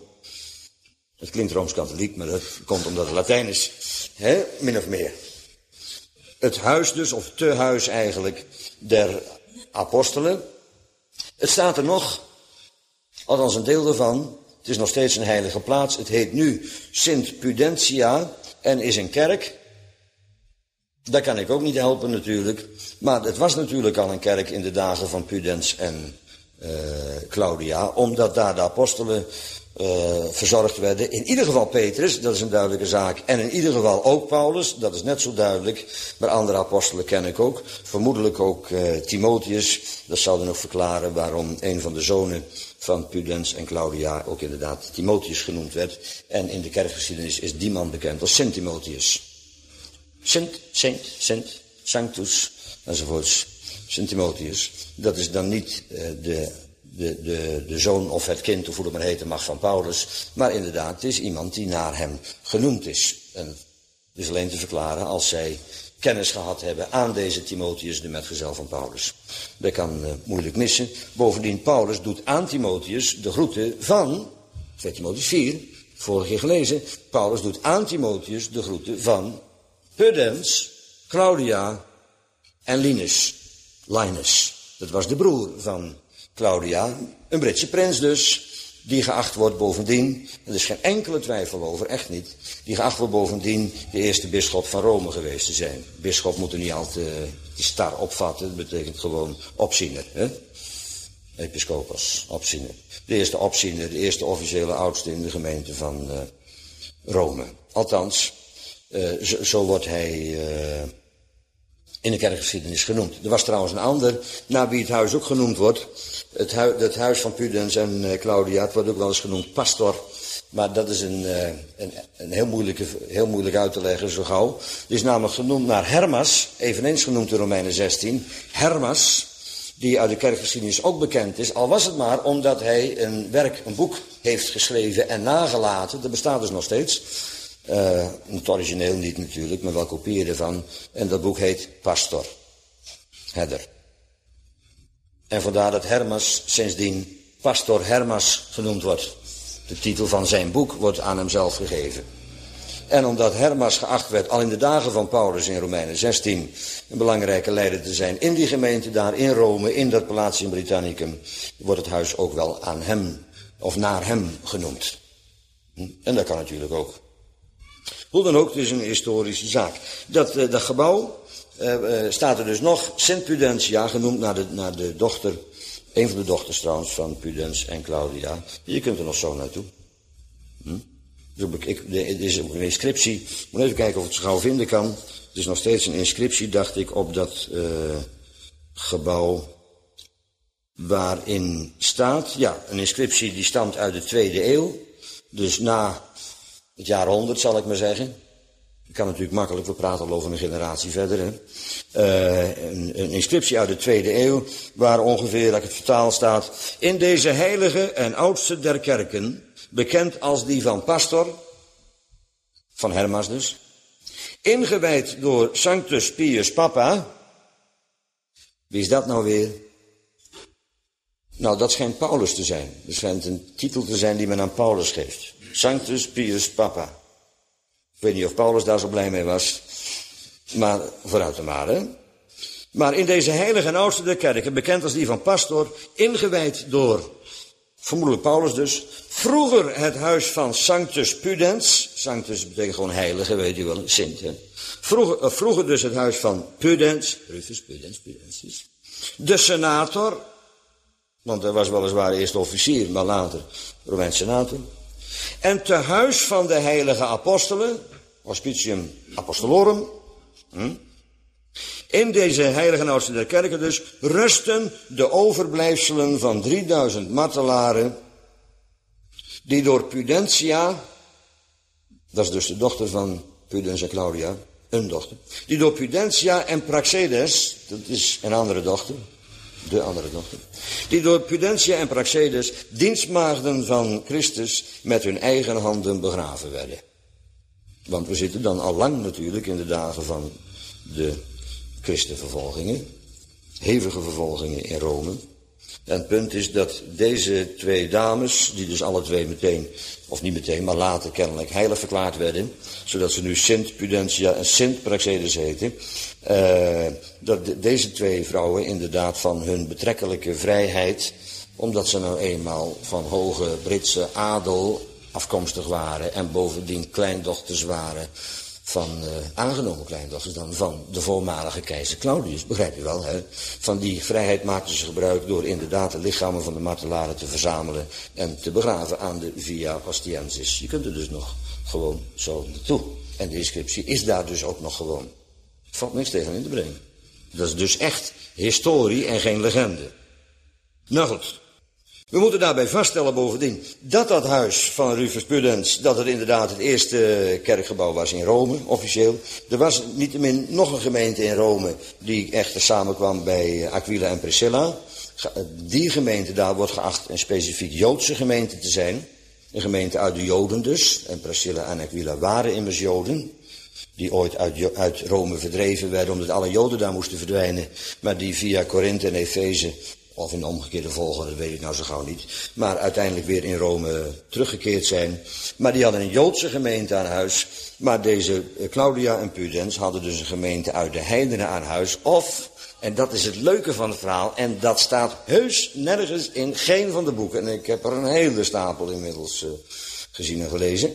Het klinkt Rooms-Katholiek, maar dat komt omdat het Latijn is, hè, min of meer. Het huis dus, of te huis eigenlijk, der apostelen. Het staat er nog, althans een deel ervan. Het is nog steeds een heilige plaats. Het heet nu Sint Pudentia en is een kerk. Daar kan ik ook niet helpen natuurlijk. Maar het was natuurlijk al een kerk in de dagen van Pudens en uh, Claudia. Omdat daar de apostelen uh, verzorgd werden. In ieder geval Petrus, dat is een duidelijke zaak. En in ieder geval ook Paulus, dat is net zo duidelijk. Maar andere apostelen ken ik ook. Vermoedelijk ook uh, Timotheus. Dat zal dan ook verklaren waarom een van de zonen van Pudens en Claudia ook inderdaad Timotheus genoemd werd. En in de kerkgeschiedenis is die man bekend als Sint Timotheus. Sint, Sint, Sint, Sanctus, enzovoorts. Sint Timotheus. Dat is dan niet uh, de, de, de, de zoon of het kind, of hoe het maar heten mag, van Paulus. Maar inderdaad, het is iemand die naar hem genoemd is. En het is alleen te verklaren als zij kennis gehad hebben aan deze Timotheus, de metgezel van Paulus. Dat kan uh, moeilijk missen. Bovendien, Paulus doet aan Timotheus de groeten van, twee Timotheus vier, vorige keer gelezen. Paulus doet aan Timotheus de groeten van Pudens, Claudia en Linus. Linus. Dat was de broer van Claudia. Een Britse prins dus. Die geacht wordt bovendien, er is geen enkele twijfel over, echt niet. Die geacht wordt bovendien de eerste bisschop van Rome geweest te zijn. Bisschop moet er niet altijd uh, die star opvatten. Dat betekent gewoon opziener. Hè? Episcopos, opziener. De eerste opziener, de eerste officiële oudste in de gemeente van uh, Rome. Althans, uh, zo, zo wordt hij uh, in de kerkgeschiedenis genoemd. Er was trouwens een ander, naar wie het huis ook genoemd wordt. Het, hu het huis van Pudens en uh, Claudia, het wordt ook wel eens genoemd pastor. Maar dat is een, uh, een, een heel, moeilijke, heel moeilijk uit te leggen zo gauw. Het is namelijk genoemd naar Hermas, eveneens genoemd in Romeinen zestien. Hermas, die uit de kerkgeschiedenis ook bekend is. Al was het maar omdat hij een werk, een boek heeft geschreven en nagelaten. Dat bestaat dus nog steeds. Uh, het origineel niet natuurlijk, maar wel kopieën ervan. En dat boek heet Pastor. Herder. En vandaar dat Hermas sindsdien Pastor Hermas genoemd wordt. De titel van zijn boek wordt aan hemzelf gegeven. En omdat Hermas geacht werd al in de dagen van Paulus in Romeinen zestien... een belangrijke leider te zijn in die gemeente daar in Rome, in dat Palatium Britannicum, wordt het huis ook wel aan hem of naar hem genoemd. En dat kan natuurlijk ook. Hoe dan ook, het is een historische zaak. Dat, uh, dat gebouw uh, uh, staat er dus nog, Sint Pudentia, genoemd naar de, naar de dochter, een van de dochters trouwens van Pudens en Claudia. Je kunt er nog zo naartoe. Hm? Het is ook een inscriptie. Ik moet even kijken of ik het zo gauw vinden kan. Het is nog steeds een inscriptie, dacht ik, op dat uh, gebouw waarin staat. Ja, een inscriptie die stamt uit de tweede eeuw. Dus na het jaar honderd, zal ik maar zeggen. Ik kan natuurlijk makkelijk, we praten al over een generatie verder. Hè. Uh, een, een inscriptie uit de tweede eeuw, waar ongeveer, dat ik het vertaal staat, in deze heilige en oudste der kerken, bekend als die van Pastor, van Hermas dus, ingewijd door Sanctus Pius Papa. Wie is dat nou weer? Nou, dat schijnt Paulus te zijn. Dat schijnt een titel te zijn die men aan Paulus geeft. Sanctus Pius Papa. Ik weet niet of Paulus daar zo blij mee was. Maar vooruit de maar, hè. Maar in deze heilige en oudste der kerken, bekend als die van Pastor, ingewijd door, vermoedelijk Paulus dus, vroeger het huis van Sanctus Pudens. Sanctus betekent gewoon heilige, weet u wel, Sint. Hè? Vroeger, uh, vroeger dus het huis van Pudens. Rufus Pudens, Pudens. De senator. Want hij was weliswaar eerst officier, maar later Romeins senator. En te huis van de heilige apostelen, Hospitium Apostolorum. Hm? In deze heilige en oudste der kerken dus rusten de overblijfselen van drieduizend martelaren, die door Pudentia, dat is dus de dochter van Pudens en Claudia, een dochter, die door Pudentia en Praxedes, dat is een andere dochter, de andere dochter, die door Pudentia en Praxedes, dienstmaagden van Christus, met hun eigen handen begraven werden. Want we zitten dan al lang natuurlijk in de dagen van de christenvervolgingen, hevige vervolgingen in Rome. En het punt is dat deze twee dames, die dus alle twee meteen, of niet meteen, maar later kennelijk heilig verklaard werden, zodat ze nu Sint Pudentia en Sint Praxedes heten, uh, dat de, deze twee vrouwen inderdaad van hun betrekkelijke vrijheid, omdat ze nou eenmaal van hoge Britse adel afkomstig waren en bovendien kleindochters waren van, uh, aangenomen kleindochters dan, van de voormalige keizer Claudius, begrijp je wel, hè? Van die vrijheid maakten ze gebruik door inderdaad de lichamen van de martelaren te verzamelen en te begraven aan de Via Ostiensis. Je kunt er dus nog gewoon zo naartoe. En de inscriptie is daar dus ook nog gewoon. Valt niks tegen in te brengen. Dat is dus echt historie en geen legende. Nou goed. We moeten daarbij vaststellen bovendien dat dat huis van Rufus Pudens, dat het inderdaad het eerste kerkgebouw was in Rome, officieel. Er was niettemin nog een gemeente in Rome die echter samenkwam bij Aquila en Priscilla. Die gemeente daar wordt geacht een specifiek Joodse gemeente te zijn. Een gemeente uit de Joden dus. En Priscilla en Aquila waren immers Joden. Die ooit uit, uit Rome verdreven werden omdat alle Joden daar moesten verdwijnen. Maar die via Korinthe en Efeze, of in de omgekeerde volgorde, dat weet ik nou zo gauw niet, maar uiteindelijk weer in Rome teruggekeerd zijn. Maar die hadden een Joodse gemeente aan huis. Maar deze Claudia en Pudens hadden dus een gemeente uit de heidenen aan huis. Of, en dat is het leuke van het verhaal, en dat staat heus nergens in geen van de boeken. En ik heb er een hele stapel inmiddels uh, gezien en gelezen.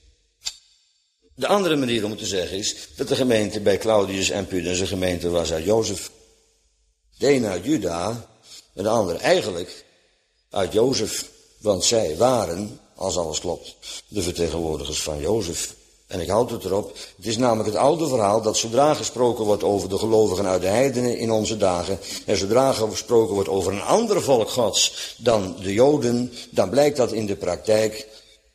De andere manier om het te zeggen is dat de gemeente bij Claudius en Pudens een gemeente was uit Jozef. De ene uit Juda en de andere eigenlijk uit Jozef. Want zij waren, als alles klopt, de vertegenwoordigers van Jozef. En ik houd het erop. Het is namelijk het oude verhaal dat zodra gesproken wordt over de gelovigen uit de heidenen in onze dagen, en zodra gesproken wordt over een ander volk Gods dan de Joden, dan blijkt dat in de praktijk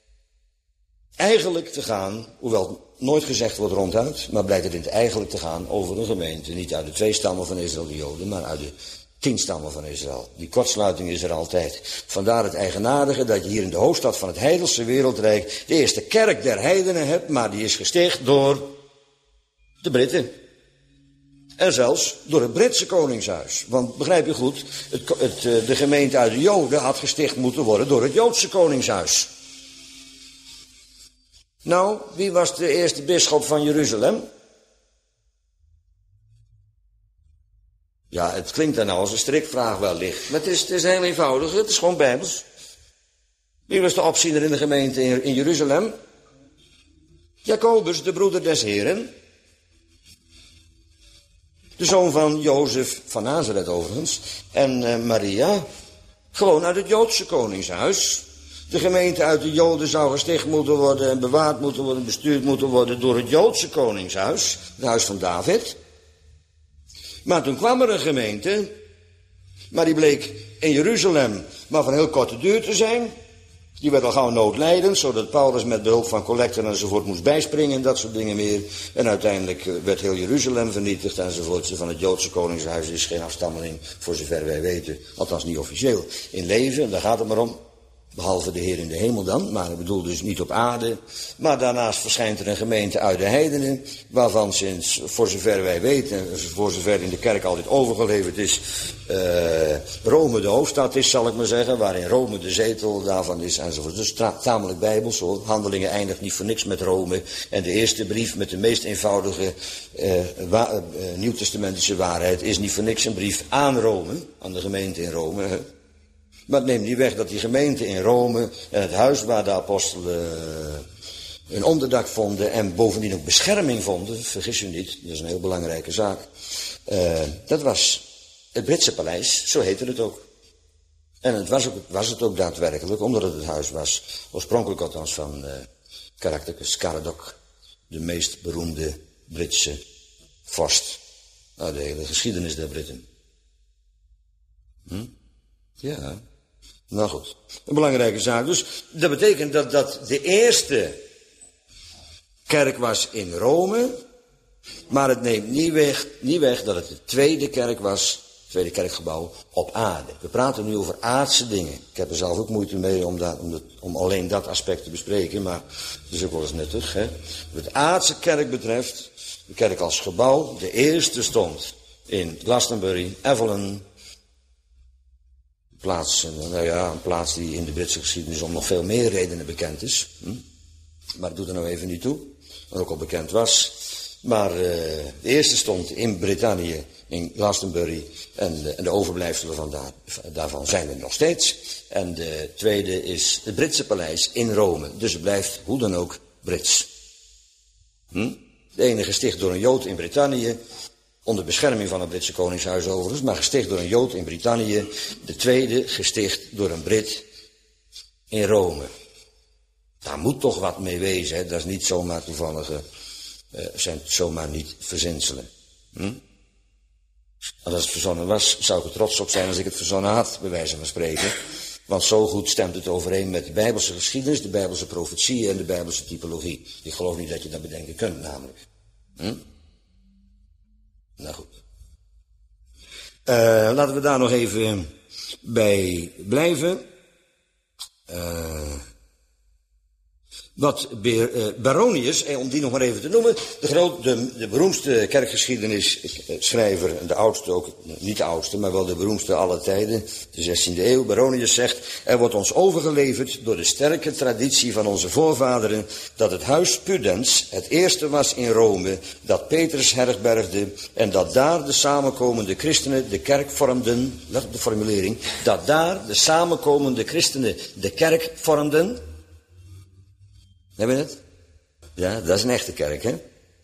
eigenlijk te gaan, hoewel nooit gezegd wordt ronduit, maar blijkt het in het eigenlijk te gaan over een gemeente, niet uit de twee stammen van Israël, de Joden, maar uit de tien stammen van Israël. Die kortsluiting is er altijd. Vandaar het eigenaardige dat je hier in de hoofdstad van het heidelse wereldrijk de eerste kerk der heidenen hebt, maar die is gesticht door de Britten. En zelfs door het Britse koningshuis. Want begrijp je goed, het, het, de gemeente uit de Joden had gesticht moeten worden door het Joodse koningshuis. Nou, wie was de eerste bisschop van Jeruzalem? Ja, het klinkt dan nou als een strikvraag wellicht. Maar het is, het is heel eenvoudig, het is gewoon bijbels. Wie was de opziener in de gemeente in, in Jeruzalem? Jacobus, de broeder des Heren. De zoon van Jozef van Nazareth overigens. En uh, Maria, gewoon uit het Joodse koningshuis. De gemeente uit de Joden zou gesticht moeten worden en bewaard moeten worden, bestuurd moeten worden door het Joodse koningshuis, het huis van David. Maar toen kwam er een gemeente, maar die bleek in Jeruzalem maar van heel korte duur te zijn. Die werd al gauw noodlijdend, zodat Paulus met behulp van collecten enzovoort moest bijspringen en dat soort dingen meer. En uiteindelijk werd heel Jeruzalem vernietigd enzovoort. Van het Joodse koningshuis is geen afstammeling, voor zover wij weten, althans niet officieel, in leven, daar gaat het maar om. Behalve de Heer in de hemel dan, maar ik bedoel dus niet op aarde. Maar daarnaast verschijnt er een gemeente uit de heidenen, waarvan sinds, voor zover wij weten, voor zover in de kerk altijd overgeleverd is, uh, Rome de hoofdstad is, zal ik maar zeggen, waarin Rome de zetel daarvan is enzovoort. Dus ta- tamelijk bijbels hoor. Handelingen eindigt niet voor niks met Rome. En de eerste brief met de meest eenvoudige uh, wa- uh, nieuwtestamentische waarheid is niet voor niks een brief aan Rome, aan de gemeente in Rome. Hè. Maar het neemt niet weg dat die gemeente in Rome en het huis waar de apostelen een onderdak vonden en bovendien ook bescherming vonden, vergis u niet, dat is een heel belangrijke zaak. Uh, dat was het Britse paleis, zo heette het ook. En het was, ook, was het ook daadwerkelijk, omdat het het huis was, oorspronkelijk althans van uh, Caractacus Caradoc, de meest beroemde Britse vorst uit de hele geschiedenis der Britten. Hm? Ja, nou goed. Een belangrijke zaak. Dus dat betekent dat dat de eerste kerk was in Rome, maar het neemt niet weg, niet weg dat het de tweede kerk was, het tweede kerkgebouw op aarde. We praten nu over aardse dingen. Ik heb er zelf ook moeite mee om, dat, om, dat, om alleen dat aspect te bespreken, maar dat is ook wel eens nuttig. Hè? Wat het aardse kerk betreft, de kerk als gebouw, de eerste stond in Glastonbury, Avalon, Plaats, nou ja, een plaats die in de Britse geschiedenis om nog veel meer redenen bekend is. Hm? Maar dat doet er nou even niet toe. Wat ook al bekend was. Maar uh, de eerste stond in Brittannië, in Glastonbury. En de, en de overblijfselen van daar, daarvan zijn er nog steeds. En de tweede is het Britse paleis in Rome. Dus het blijft hoe dan ook Brits. Hm? De ene gesticht door een Jood in Brittannië. Onder bescherming van het Britse koningshuis overigens. Maar gesticht door een Jood in Brittannië. De tweede gesticht door een Brit in Rome. Daar moet toch wat mee wezen. Hè? Dat is niet zomaar toevallige... Uh, zijn zomaar niet verzinselen. Hm? Als het verzonnen was, zou ik er trots op zijn als ik het verzonnen had, bij wijze van spreken. Want zo goed stemt het overeen met de Bijbelse geschiedenis, de Bijbelse profetieën en de Bijbelse typologie. Ik geloof niet dat je dat bedenken kunt, namelijk. Hm? Nou goed. Uh, laten we daar nog even bij blijven. Uh, Wat Baronius, om die nog maar even te noemen, de, groot, de, de beroemdste kerkgeschiedenisschrijver, de oudste ook, niet de oudste, maar wel de beroemdste aller tijden, de zestiende eeuw, Baronius zegt, er wordt ons overgeleverd door de sterke traditie van onze voorvaderen, dat het huis Pudens het eerste was in Rome, dat Petrus herbergde, en dat daar de samenkomende christenen de kerk vormden, let op de formulering, dat daar de samenkomende christenen de kerk vormden. Hebben we het? Ja, dat is een echte kerk, hè?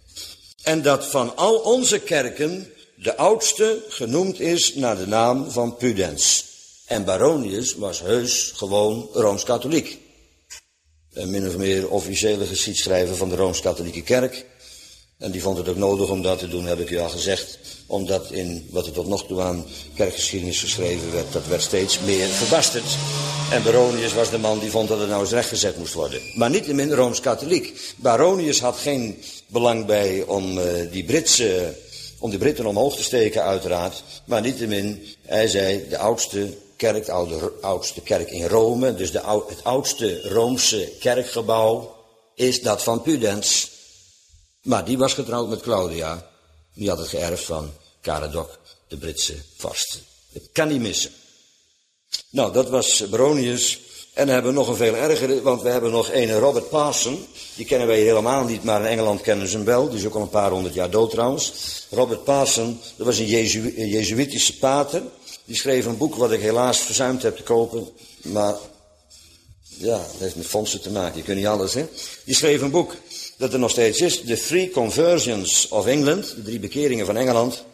En dat van al onze kerken de oudste genoemd is naar de naam van Pudens. En Baronius was heus gewoon Rooms-Katholiek. Een min of meer officiële geschiedschrijver van de Rooms-Katholieke kerk. En die vond het ook nodig om dat te doen, heb ik u al gezegd. Omdat in wat er tot nog toe aan kerkgeschiedenis geschreven werd, dat werd steeds meer verbasterd. En Baronius was de man die vond dat het nou eens rechtgezet moest worden. Maar niettemin Rooms-Katholiek. Baronius had geen belang bij om, uh, die Britse, om de Britten omhoog te steken, uiteraard. Maar niettemin, hij zei, de oudste kerk, de oude, oudste kerk in Rome, dus de, het oudste Roomse kerkgebouw, is dat van Pudens. Maar die was getrouwd met Claudia. Die had het geërfd van Caradoc, de Britse vorst. Het kan niet missen. Nou, dat was Baronius. En dan hebben we nog een veel ergere, want we hebben nog een Robert Parson. Die kennen wij helemaal niet, maar in Engeland kennen ze hem wel. Die is ook al een paar honderd jaar dood trouwens. Robert Parson, dat was een, Jezu- een Jezuïtische pater. Die schreef een boek wat ik helaas verzuimd heb te kopen. Maar ja, dat heeft met fondsen te maken. Je kunt niet alles, hè. Die schreef een boek dat er nog steeds is. The Three Conversions of England. De drie bekeringen van Engeland.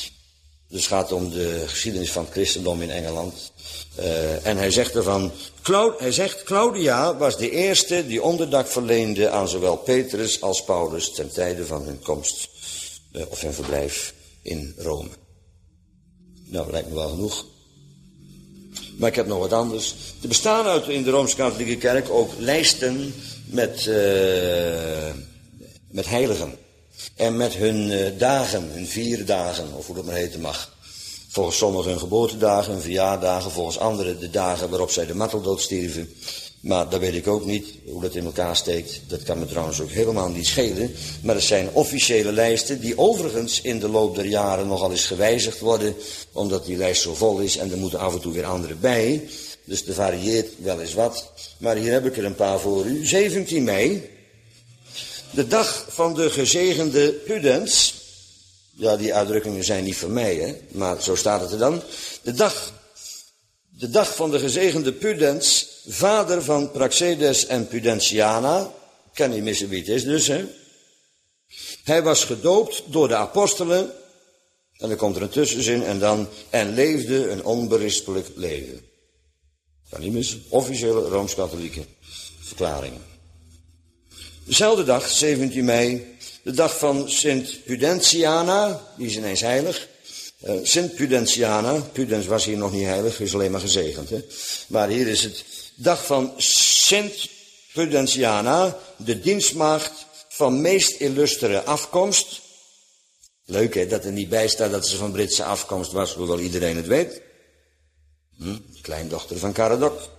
Dus het gaat om de geschiedenis van het christendom in Engeland. Uh, en hij zegt ervan, Claud, hij zegt, Claudia was de eerste die onderdak verleende aan zowel Petrus als Paulus ten tijde van hun komst uh, of hun verblijf in Rome. Nou, lijkt me wel genoeg. Maar ik heb nog wat anders. Er bestaan uit in de Rooms-Katholieke Kerk ook lijsten met, uh, met heiligen. En met hun uh, dagen, hun vier dagen, of hoe dat maar heten mag. Volgens sommigen hun geboortedagen, hun verjaardagen, volgens anderen de dagen waarop zij de marteldood stierven. Maar dat weet ik ook niet, hoe dat in elkaar steekt. Dat kan me trouwens ook helemaal niet schelen. Maar het zijn officiële lijsten die overigens in de loop der jaren nogal eens gewijzigd worden. Omdat die lijst zo vol is en er moeten af en toe weer anderen bij. Dus er varieert wel eens wat. Maar hier heb ik er een paar voor u. zeventien mei. De dag van de gezegende Pudens. Ja, die uitdrukkingen zijn niet van mij, hè. Maar zo staat het er dan. De dag, de dag van de gezegende Pudens, vader van Praxedes en Pudentiana. Kan niet missen wie het is dus, hè. Hij was gedoopt door de apostelen. En dan komt er een tussenzin en dan. En leefde een onberispelijk leven. Kan niet missen. Officiële Rooms-Katholieke verklaringen. Dezelfde dag, zeventien mei, de dag van Sint Pudentiana, die is ineens heilig. Uh, Sint Pudentiana, Pudens was hier nog niet heilig, is alleen maar gezegend. Hè? Maar hier is het dag van Sint Pudentiana, de dienstmaagd van meest illustere afkomst. Leuk hè, dat er niet bij staat dat ze van Britse afkomst was, hoewel iedereen het weet. Hm? Kleindochter van Caradoc.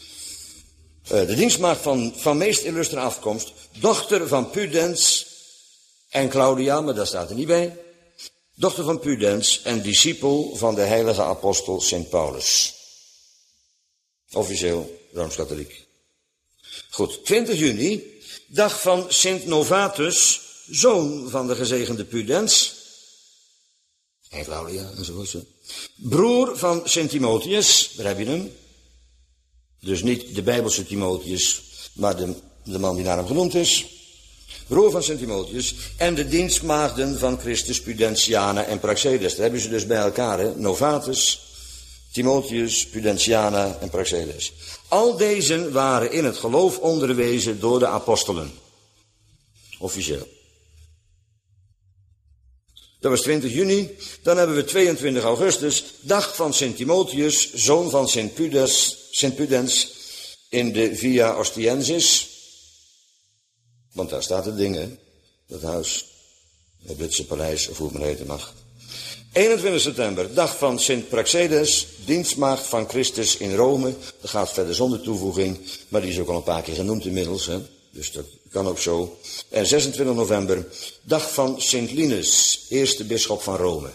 Uh, de dienstmaagd van, van meest illustere afkomst, dochter van Pudens en Claudia, maar dat staat er niet bij. Dochter van Pudens en discipel van de heilige apostel Sint Paulus. Officieel Rooms-Katholiek. Goed, twintig juni, dag van Sint Novatus, zoon van de gezegende Pudens. En Claudia enzovoort. Broer van Sint Timotheus, daar heb je hem. Dus niet de Bijbelse Timotheus, maar de, de man die naar hem genoemd is. Broer van Sint Timotheus. En de dienstmaagden van Christus, Pudentiana en Praxedes. Daar hebben ze dus bij elkaar, hè? Novatus, Timotheus, Pudentiana en Praxedes. Al deze waren in het geloof onderwezen door de apostelen. Officieel. Dat was twintig juni. Dan hebben we tweeëntwintig augustus, dag van Sint Timotheus, zoon van Sint Pudens, Sint Pudens, in de Via Ostiensis. Want daar staat het ding, hè? Dat huis. Het Britse paleis, of hoe het maar heten mag. eenentwintig september, dag van Sint Praxedes, dienstmaagd van Christus in Rome. Dat gaat verder zonder toevoeging, maar die is ook al een paar keer genoemd inmiddels, hè? Dus dat kan ook zo. En zesentwintig november, dag van Sint Linus, eerste bisschop van Rome.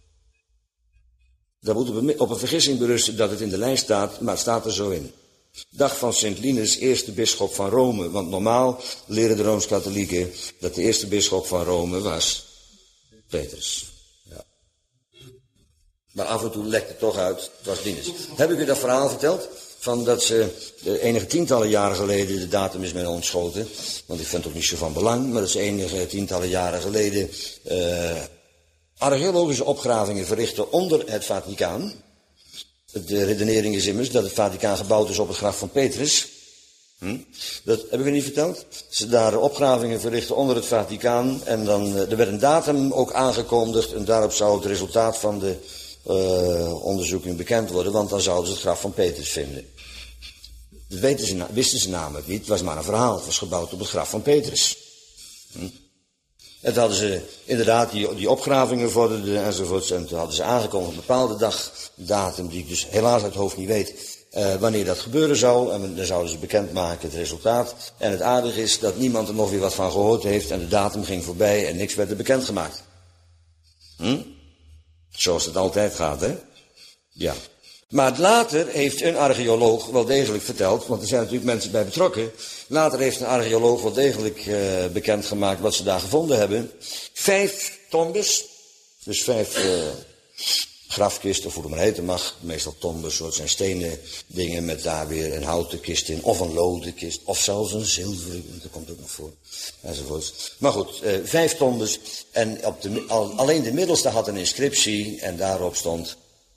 Daar moet op een vergissing berusten dat het in de lijst staat, maar het staat er zo in. Dag van Sint Linus, eerste bisschop van Rome. Want normaal leren de Rooms-Katholieken dat de eerste bisschop van Rome was Petrus. Ja. Maar af en toe lekt het toch uit, het was Linus. Heb ik u dat verhaal verteld? Van dat ze enige tientallen jaren geleden, de datum is mij ontschoten, want ik vind het ook niet zo van belang, maar dat ze enige tientallen jaren geleden uh, archeologische opgravingen verrichten onder het Vaticaan. De redenering is immers dat het Vaticaan gebouwd is op het graf van Petrus. Hm? Dat heb ik u niet verteld. Ze daar opgravingen verrichten onder het Vaticaan en dan, er werd een datum ook aangekondigd en daarop zou het resultaat van de uh, onderzoeking bekend worden, want dan zouden ze het graf van Petrus vinden. Dat weten ze, wisten ze namelijk niet, het was maar een verhaal, het was gebouwd op het graf van Petrus. Hm? En toen hadden ze inderdaad die, die opgravingen vorderden enzovoorts. En toen hadden ze aangekondigd een bepaalde dag, datum die ik dus helaas uit het hoofd niet weet, uh, wanneer dat gebeuren zou. En dan zouden ze bekendmaken het resultaat. En het aardige is dat niemand er nog weer wat van gehoord heeft en de datum ging voorbij en niks werd er bekendgemaakt. Hm? Zoals het altijd gaat, hè? Ja. Maar later heeft een archeoloog wel degelijk verteld, want er zijn natuurlijk mensen bij betrokken. Later heeft een archeoloog wel degelijk uh, bekendgemaakt wat ze daar gevonden hebben. Vijf tombes, dus vijf uh, grafkisten, of hoe het maar heten mag. Meestal tombes, soort zijn stenen dingen met daar weer een houten kist in, of een loden kist, of zelfs een zilveren, dat komt ook nog voor, enzovoorts. Maar goed, uh, vijf tombes en op de, al, alleen de middelste had een inscriptie en daarop stond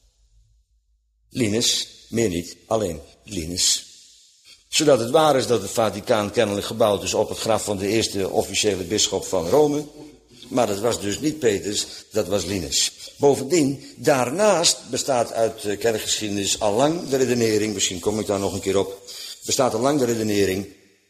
Linus, meer niet, alleen Linus. Zodat het waar is dat het Vaticaan kennelijk gebouwd is op het graf van de eerste officiële bisschop van Rome. Maar dat was dus niet Petrus, dat was Linus. Bovendien, daarnaast bestaat uit de kerkgeschiedenis al lang de redenering, misschien kom ik daar nog een keer op, bestaat al lang de redenering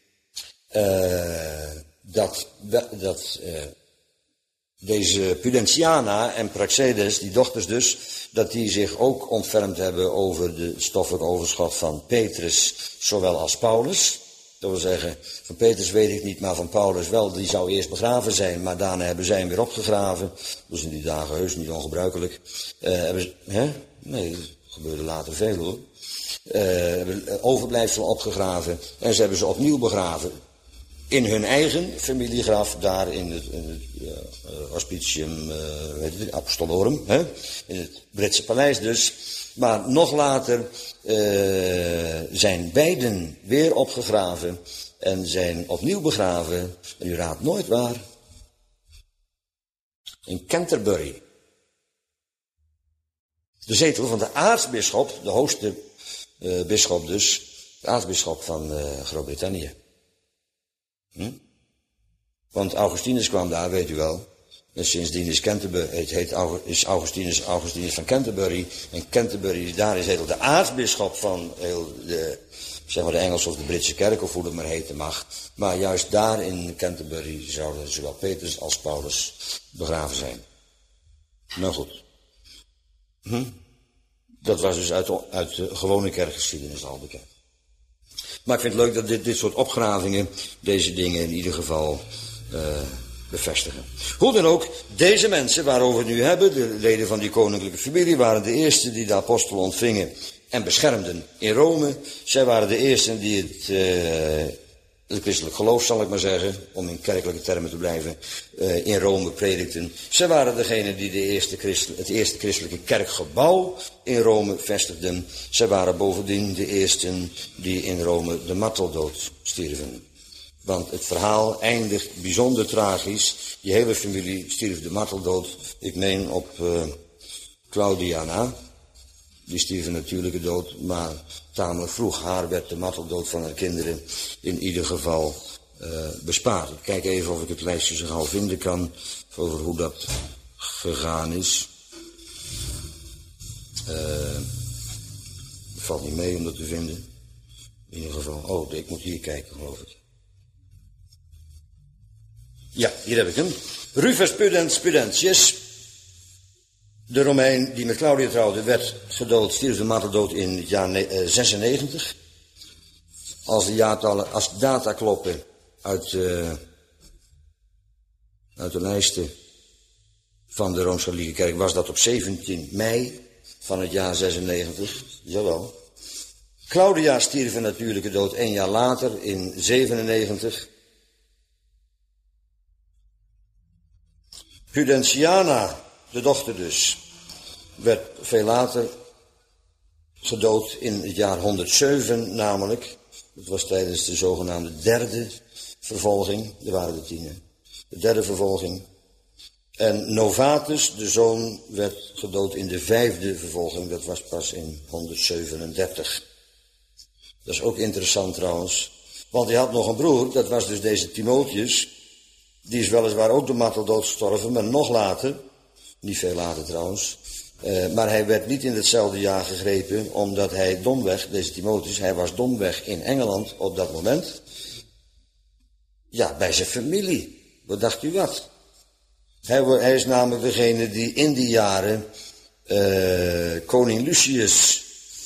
uh, dat, dat uh, deze Pudentiana en Praxedes, die dochters dus, dat die zich ook ontfermd hebben over de stoffelijk overschot van Petrus, zowel als Paulus. Dat wil zeggen, van Petrus weet ik niet, maar van Paulus wel, die zou eerst begraven zijn, maar daarna hebben zij hem weer opgegraven. Dat is in die dagen heus niet ongebruikelijk. Uh, hebben ze, hè? Nee, dat gebeurde later veel hoor. Uh, hebben overblijfselen opgegraven en ze hebben ze opnieuw begraven. In hun eigen familiegraf, daar in het, in het uh, Hospitium uh, weet het, Apostolorum, hè? In het Britse paleis dus. Maar nog later uh, zijn beiden weer opgegraven en zijn opnieuw begraven. En u raadt nooit waar. In Canterbury. De zetel van de aartsbisschop, de hoogste uh, bisschop dus, de aartsbisschop van uh, Groot-Brittannië. Hm? Want Augustinus kwam daar, weet u wel. En sindsdien is, Canterbury, het heet, is Augustinus, Augustinus van Canterbury. En Canterbury, daar is de aartsbisschop van heel de, zeg maar de Engelse of de Britse kerk, of hoe het maar heten mag. Maar juist daar in Canterbury zouden zowel Petrus als Paulus begraven zijn. Nou goed. Hm? Dat was dus uit de, uit de gewone kerkgeschiedenis al bekend. Maar ik vind het leuk dat dit, dit soort opgravingen deze dingen in ieder geval uh, bevestigen. Hoe dan ook, deze mensen waarover we het nu hebben, de leden van die koninklijke familie, waren de eerste die de apostel ontvingen en beschermden in Rome. Zij waren de eersten die het, uh, het christelijk geloof, zal ik maar zeggen, om in kerkelijke termen te blijven, uh, in Rome predikten. Zij waren degene die de eerste christel, het eerste christelijke kerkgebouw in Rome vestigden. Zij waren bovendien de eersten die in Rome de marteldood stierven. Want het verhaal eindigt bijzonder tragisch. Die hele familie stierf de marteldood, ik meen op uh, Claudia na. Die stierf een natuurlijke dood, maar tamelijk vroeg. Haar werd de marteldood van haar kinderen in ieder geval uh, bespaard. Ik kijk even of ik het lijstje zo gauw vinden kan over hoe dat gegaan is. Uh, het valt niet mee om dat te vinden. In ieder geval, oh, ik moet hier kijken, geloof ik. Ja, hier heb ik hem. Rufus Pudens Pudentius, de Romein die met Claudia trouwde, werd gedood, stierf de marteldood in het jaar zesennegentig. Als de jaartallen, als data kloppen uit, uh, uit de lijsten van de Rooms-Katholieke Kerk, was dat op zeventien mei van het jaar zesennegentig. Jawel. Claudia stierf een natuurlijke dood één jaar later in zevenennegentig. Pudentiana, de dochter dus, werd veel later gedood in het jaar honderdzeven namelijk. Dat was tijdens de zogenaamde derde vervolging. Er waren de tien, hè? De derde vervolging. En Novatus, de zoon, werd gedood in de vijfde vervolging. Dat was pas in honderdzevenendertig. Dat is ook interessant trouwens. Want hij had nog een broer, dat was dus deze Timotheus. Die is weliswaar ook door marteldood gestorven, maar nog later. Niet veel later trouwens. Uh, maar hij werd niet in hetzelfde jaar gegrepen, omdat hij domweg, deze Timotheus, hij was domweg in Engeland op dat moment. Ja, bij zijn familie. Wat dacht u wat? Hij, hij is namelijk degene die in die jaren uh, koning Lucius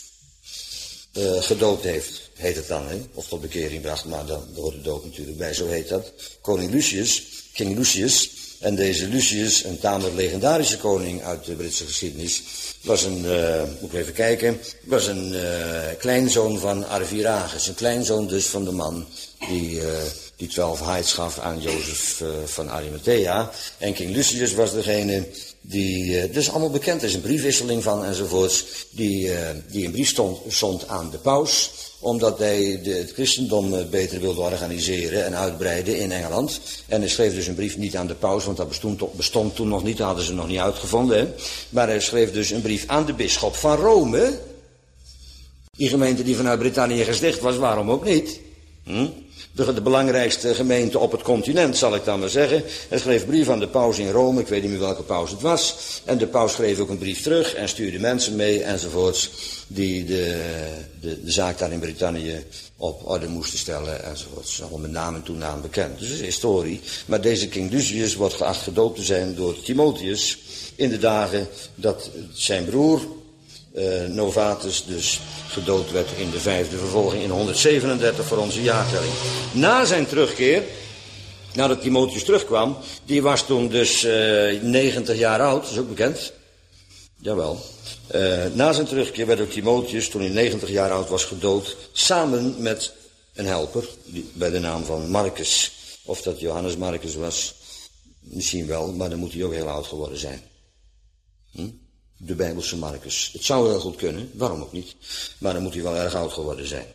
uh, gedood heeft. Heet het dan, hè? Of tot bekering bracht, maar dan hoort de dood natuurlijk bij, zo heet dat. Koning Lucius, King Lucius. En deze Lucius, een tamelijk legendarische koning uit de Britse geschiedenis, was een, uh, moet ik even kijken, was een uh, kleinzoon van Arviragus. Een kleinzoon dus van de man die, uh, die twaalf hides gaf aan Jozef uh, van Arimathea. En King Lucius was degene die, uh, dat is allemaal bekend, er is een briefwisseling van enzovoorts, die, uh, die een brief stond, stond aan de paus, omdat hij de, het christendom beter wilde organiseren en uitbreiden in Engeland. En hij schreef dus een brief niet aan de paus, want dat bestond, bestond toen nog niet, dat hadden ze nog niet uitgevonden. Hè? Maar hij schreef dus een brief aan de bisschop van Rome. Die gemeente die vanuit Brittannië gesticht was, waarom ook niet? Hm? De, de belangrijkste gemeente op het continent, zal ik dan maar zeggen. Hij schreef een brief aan de paus in Rome, ik weet niet meer welke paus het was. En de paus schreef ook een brief terug en stuurde mensen mee enzovoorts, die de, de, de zaak daar in Brittannië op orde moesten stellen enzovoorts. Allemaal met naam en toenaam bekend. Dus dat is historie. Maar deze King Lucius wordt geacht gedood te zijn door Timotheus in de dagen dat zijn broer uh, Novatus dus gedood werd in de vijfde vervolging in honderdzevenendertig voor onze jaartelling. Na zijn terugkeer, nadat Timotheus terugkwam, die was toen dus uh, negentig jaar oud, dat is ook bekend. Jawel. Uh, na zijn terugkeer werd ook Timotheus, toen hij negentig jaar oud was, gedood, samen met een helper, die, bij de naam van Marcus. Of dat Johannes Marcus was, misschien wel, maar dan moet hij ook heel oud geworden zijn. Hm? De Bijbelse Marcus. Het zou heel goed kunnen, waarom ook niet, maar dan moet hij wel erg oud geworden zijn.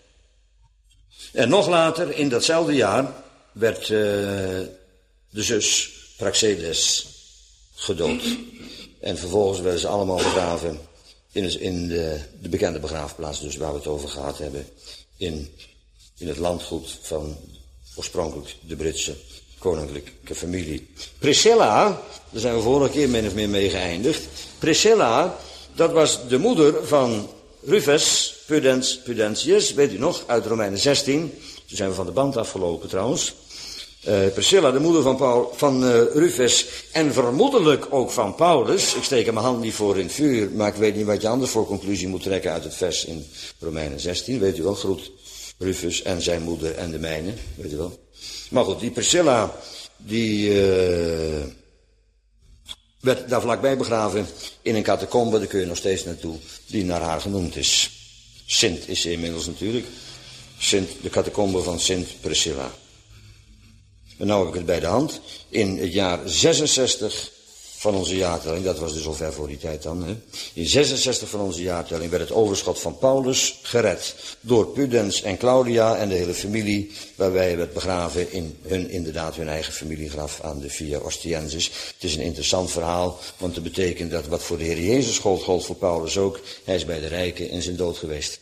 En nog later, in datzelfde jaar, werd uh, de zus Praxedes gedood. En vervolgens werden ze allemaal begraven in, in de, de bekende begraafplaats, dus waar we het over gehad hebben, in, in het landgoed van oorspronkelijk de Britse koninklijke familie. Priscilla, daar zijn we vorige keer min of meer mee geëindigd. Priscilla, dat was de moeder van Rufus Pudens Pudentius, weet u nog, uit Romeinen zestien. Toen zijn we van de band afgelopen trouwens. Uh, Priscilla, de moeder van, Paul, van uh, Rufus en vermoedelijk ook van Paulus. Ik steek er mijn hand niet voor in het vuur, maar ik weet niet wat je anders voor conclusie moet trekken uit het vers in Romeinen zestien. Weet u wel, groet Rufus en zijn moeder en de mijne, weet u wel. Maar goed, die Priscilla, die uh, werd daar vlakbij begraven in een catacombe, daar kun je nog steeds naartoe, die naar haar genoemd is. Sint is ze inmiddels natuurlijk. Sint, de catacombe van Sint Priscilla. En nou heb ik het bij de hand. In het jaar zesenzestig van onze jaartelling, dat was dus al ver voor die tijd dan. Hè? In zesenzestig van onze jaartelling werd het overschot van Paulus gered. Door Pudens en Claudia en de hele familie, waarbij hij werd begraven in hun, inderdaad hun eigen familiegraf aan de Via Ostiensis. Het is een interessant verhaal, want het betekent dat wat voor de Heer Jezus gold, gold voor Paulus ook. Hij is bij de rijken in zijn dood geweest.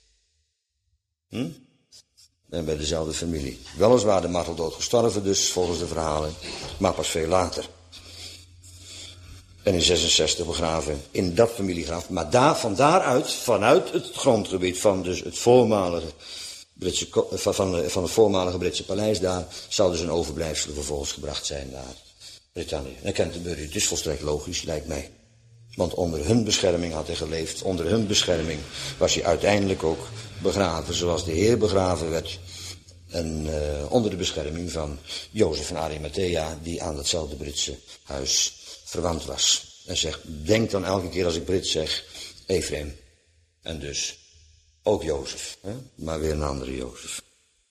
Hm? En bij dezelfde familie. Weliswaar de marteldood gestorven dus, volgens de verhalen, maar pas veel later. En in zesenzestig begraven in dat familiegraf. Maar daar, van daaruit, vanuit het grondgebied van dus het voormalige Britse, van, de, van het voormalige Britse paleis daar, zou dus een overblijfsel vervolgens gebracht zijn naar Brittannië. En Canterbury, het is volstrekt logisch, lijkt mij. Want onder hun bescherming had hij geleefd. Onder hun bescherming was hij uiteindelijk ook begraven zoals de Heer begraven werd. En uh, onder de bescherming van Jozef van Arimathea, die aan datzelfde Britse huis verwant was. En zegt, denk dan elke keer als ik Brit zeg, Ephraim. En dus ook Jozef, hè? Maar weer een andere Jozef.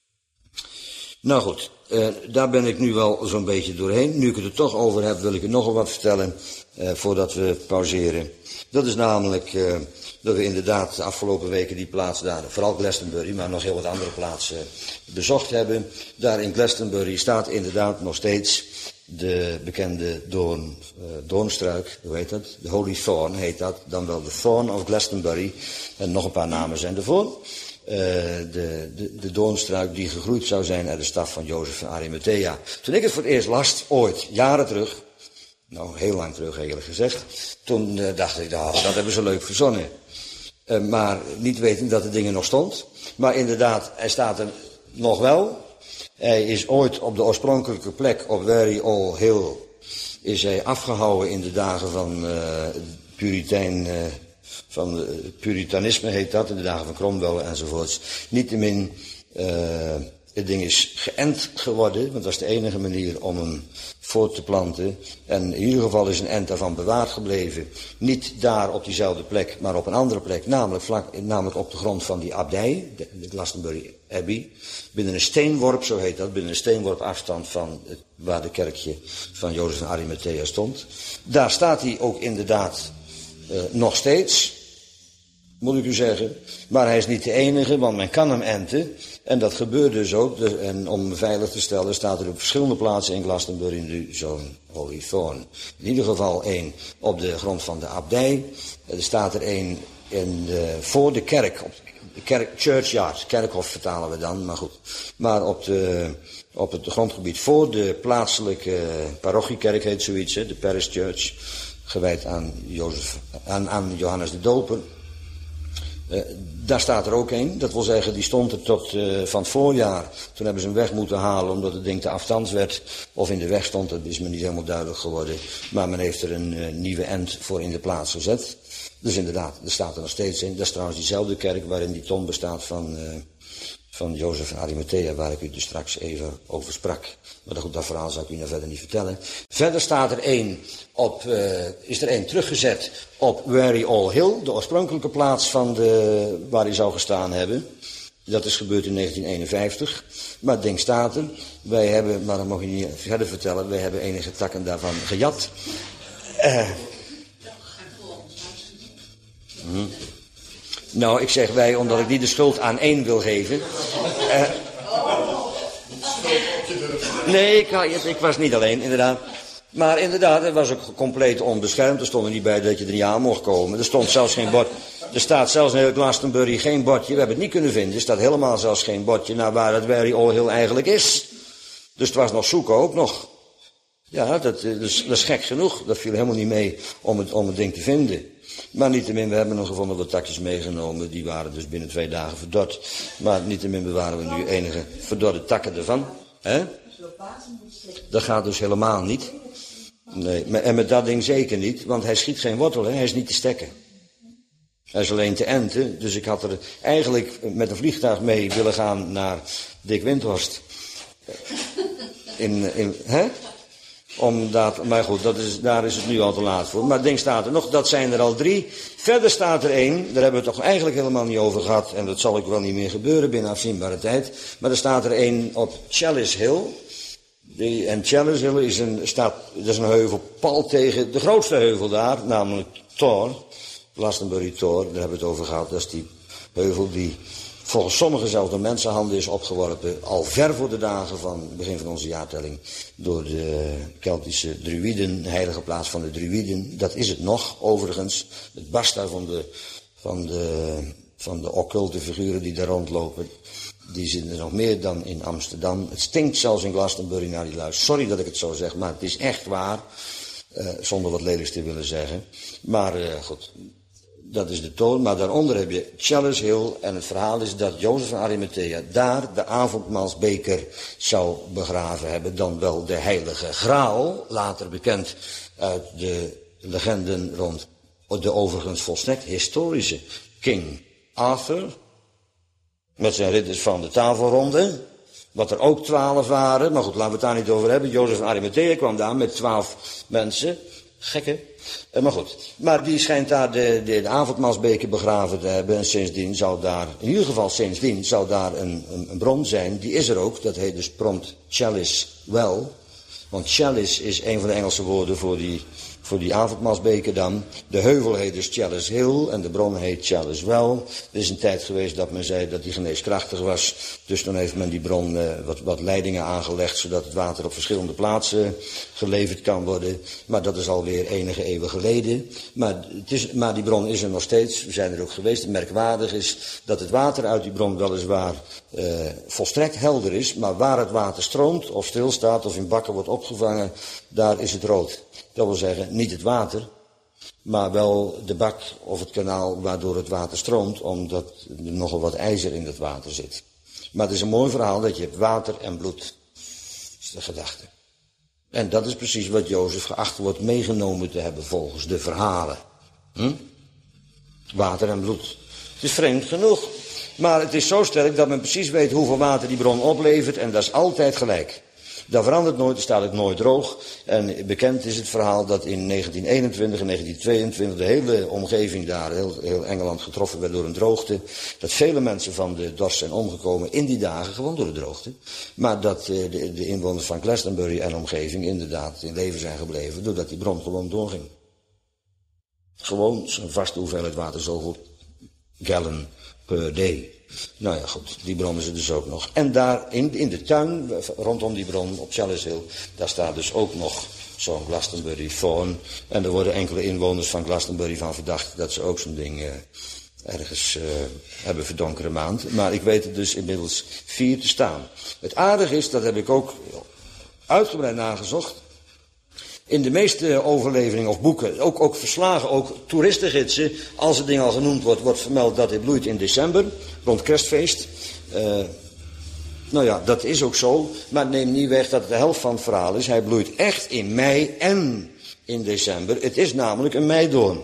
Nou goed, uh, daar ben ik nu wel zo'n beetje doorheen. Nu ik het er toch over heb, wil ik er nogal wat vertellen, uh, voordat we pauzeren. Dat is namelijk uh, dat we inderdaad de afgelopen weken die plaats daar, vooral Glastonbury, maar nog heel wat andere plaatsen bezocht hebben. Daar in Glastonbury staat inderdaad nog steeds de bekende doorn, uh, doornstruik, hoe heet dat? De Holy Thorn heet dat, dan wel de Thorn of Glastonbury. En nog een paar namen zijn ervoor. Uh, de, de, de doornstruik die gegroeid zou zijn uit de staf van Jozef van Arimathea. Toen ik het voor het eerst las, ooit, jaren terug, nou heel lang terug eerlijk gezegd, toen uh, dacht ik, nou, dat hebben ze leuk verzonnen. Uh, maar niet weten dat de dingen nog stond. Maar inderdaad, hij staat er nog wel. Hij is ooit op de oorspronkelijke plek op Very All Hill is hij afgehouden in de dagen van uh, Puritein, uh, van uh, Puritanisme heet dat, in de dagen van Cromwell enzovoorts. Niettemin, uh, het ding is geënt geworden, want dat is de enige manier om hem voort te planten. En in ieder geval is een ent daarvan bewaard gebleven. Niet daar op diezelfde plek, maar op een andere plek, namelijk, vlak, namelijk op de grond van die abdij, de, de Glastonbury Abbey. Binnen een steenworp, zo heet dat, binnen een steenworp afstand van het, waar de kerkje van Jozef van Arimathea stond. Daar staat hij ook inderdaad uh, nog steeds, moet ik u zeggen. Maar hij is niet de enige, want men kan hem enten. En dat gebeurt dus ook. De, en om hem veilig te stellen staat er op verschillende plaatsen in Glastonbury nu zo'n Holy Thorn. In ieder geval één op de grond van de abdij. Er staat er één in de, voor de kerk, op de kerk, churchyard, kerkhof vertalen we dan, maar goed. Maar op, de, op het grondgebied voor de plaatselijke parochiekerk heet zoiets, hè, de Parish Church, gewijd aan, Jozef, aan, aan Johannes de Doper. Uh, daar staat er ook een. Dat wil zeggen, die stond er tot uh, van het voorjaar. Toen hebben ze hem weg moeten halen omdat het ding te afstands werd. Of in de weg stond, dat is me niet helemaal duidelijk geworden. Maar men heeft er een uh, nieuwe end voor in de plaats gezet. Dus inderdaad, er staat er nog steeds in. Dat is trouwens diezelfde kerk waarin die tom bestaat van, uh, van Jozef van Arimathea, waar ik u dus straks even over sprak. Maar goed, dat verhaal zal ik u nou verder niet vertellen. Verder staat er één op, uh, is er één teruggezet op Very All Hill, de oorspronkelijke plaats van de, waar hij zou gestaan hebben. Dat is gebeurd in negentien eenenvijftig. Maar het ding staat er. Wij hebben, maar dat mag ik niet verder vertellen, wij hebben enige takken daarvan gejat. Uh, hm. Nou, ik zeg wij, omdat ik niet de schuld aan één wil geven. Uh, nee, ik, ik was niet alleen, inderdaad. Maar inderdaad, het was ook compleet onbeschermd. Er stond er niet bij dat je er niet aan mocht komen. Er stond zelfs geen bord. Er staat zelfs in heel Glastonbury geen bordje. We hebben het niet kunnen vinden. Er staat helemaal zelfs geen bordje naar waar het Very All Hill eigenlijk is. Dus het was nog zoeken ook nog. Ja, dat, dat, is, dat is gek genoeg. Dat viel helemaal niet mee om het, om het ding te vinden. Maar niettemin, we hebben nog gevonden wat takjes meegenomen. Die waren dus binnen twee dagen verdord. Maar niettemin bewaren we nu enige verdorde takken ervan. Hè? Dat gaat dus helemaal niet. Nee, en met dat ding zeker niet, want hij schiet geen wortel, hè? Hij is niet te stekken. Hij is alleen te enten, dus ik had er eigenlijk met een vliegtuig mee willen gaan naar Dick Windhorst. In, in, hè? Omdat, maar goed, dat is, daar is het nu al te laat voor. Maar het ding staat er nog, dat zijn er al drie. Verder staat er één, daar hebben we het toch eigenlijk helemaal niet over gehad. En dat zal ook wel niet meer gebeuren binnen afzienbare tijd. Maar er staat er één op Chalice Hill. Die, en Chalice Hill is een, staat, dat is een heuvel pal tegen de grootste heuvel daar, namelijk Tor. Glastonbury Tor, daar hebben we het over gehad. Dat is die heuvel die volgens sommigen zelfs door mensenhanden is opgeworpen, al ver voor de dagen van het begin van onze jaartelling, door de Keltische druïden, de heilige plaats van de druïden. Dat is het nog, overigens. Het barst daar van de, van de, van de occulte figuren die daar rondlopen. Die zitten er nog meer dan in Amsterdam. Het stinkt zelfs in Glastonbury naar die luis. Sorry dat ik het zo zeg, maar het is echt waar. Uh, zonder wat lelijks te willen zeggen. Maar uh, goed, dat is de toon. Maar daaronder heb je Chalice Hill. En het verhaal is dat Jozef van Arimathea daar de avondmaalsbeker zou begraven hebben. Dan wel de heilige graal. Later bekend uit de legenden rond de overigens volstrekt historische King Arthur. Met zijn ridders van de tafelronde. Wat er ook twaalf waren. Maar goed, laten we het daar niet over hebben. Jozef van Arimathea kwam daar met twaalf mensen. Gekken. Maar goed. Maar die schijnt daar de, de, de avondmaalsbeker begraven te hebben. En sindsdien zou daar, in ieder geval sindsdien, zou daar een, een, een bron zijn. Die is er ook. Dat heet dus prompt Chalice Well. Want chalice is een van de Engelse woorden voor die, voor die avondmaalsbeker dan. De heuvel heet dus Chalice Hill en de bron heet Chalice Well. Er is een tijd geweest dat men zei dat die geneeskrachtig was. Dus toen heeft men die bron uh, wat, wat leidingen aangelegd, zodat het water op verschillende plaatsen geleverd kan worden. Maar dat is alweer enige eeuwen geleden. Maar, het is, maar die bron is er nog steeds. We zijn er ook geweest. Het merkwaardig is dat het water uit die bron weliswaar uh, volstrekt helder is. Maar waar het water stroomt of stilstaat of in bakken wordt opgevangen, daar is het rood. Dat wil zeggen, niet het water, maar wel de bak of het kanaal waardoor het water stroomt, omdat er nogal wat ijzer in het water zit. Maar het is een mooi verhaal dat je hebt water en bloed. Dat is de gedachte. En dat is precies wat Jozef geacht wordt meegenomen te hebben volgens de verhalen. Hm? Water en bloed. Het is vreemd genoeg, maar het is zo sterk dat men precies weet hoeveel water die bron oplevert en dat is altijd gelijk. Dat verandert nooit, er staat ook nooit droog. En bekend is het verhaal dat in negentien eenentwintig en negentien tweeëntwintig de hele omgeving daar, heel, heel Engeland getroffen werd door een droogte. Dat vele mensen van de dorst zijn omgekomen in die dagen, gewoon door de droogte. Maar dat uh, de, de inwoners van Glastonbury en omgeving inderdaad in leven zijn gebleven, doordat die bron gewoon doorging. Gewoon een vaste hoeveelheid water, zoveel gallon per day. Nou ja, goed, die bron is er dus ook nog. En daar in, in de tuin, rondom die bron, op Chalice Hill, daar staat dus ook nog zo'n Glastonbury Fawn. En er worden enkele inwoners van Glastonbury van verdacht dat ze ook zo'n ding uh, ergens uh, hebben voor donkere maand. Maar ik weet er dus inmiddels vier te staan. Het aardige is, dat heb ik ook uitgebreid nagezocht. In de meeste overleveringen of boeken, ook, ook verslagen, ook toeristengidsen, als het ding al genoemd wordt, wordt vermeld dat dit bloeit in december, rond kerstfeest. Uh, nou ja, dat is ook zo, maar neem niet weg dat het de helft van het verhaal is. Hij bloeit echt in mei en in december. Het is namelijk een meidoorn.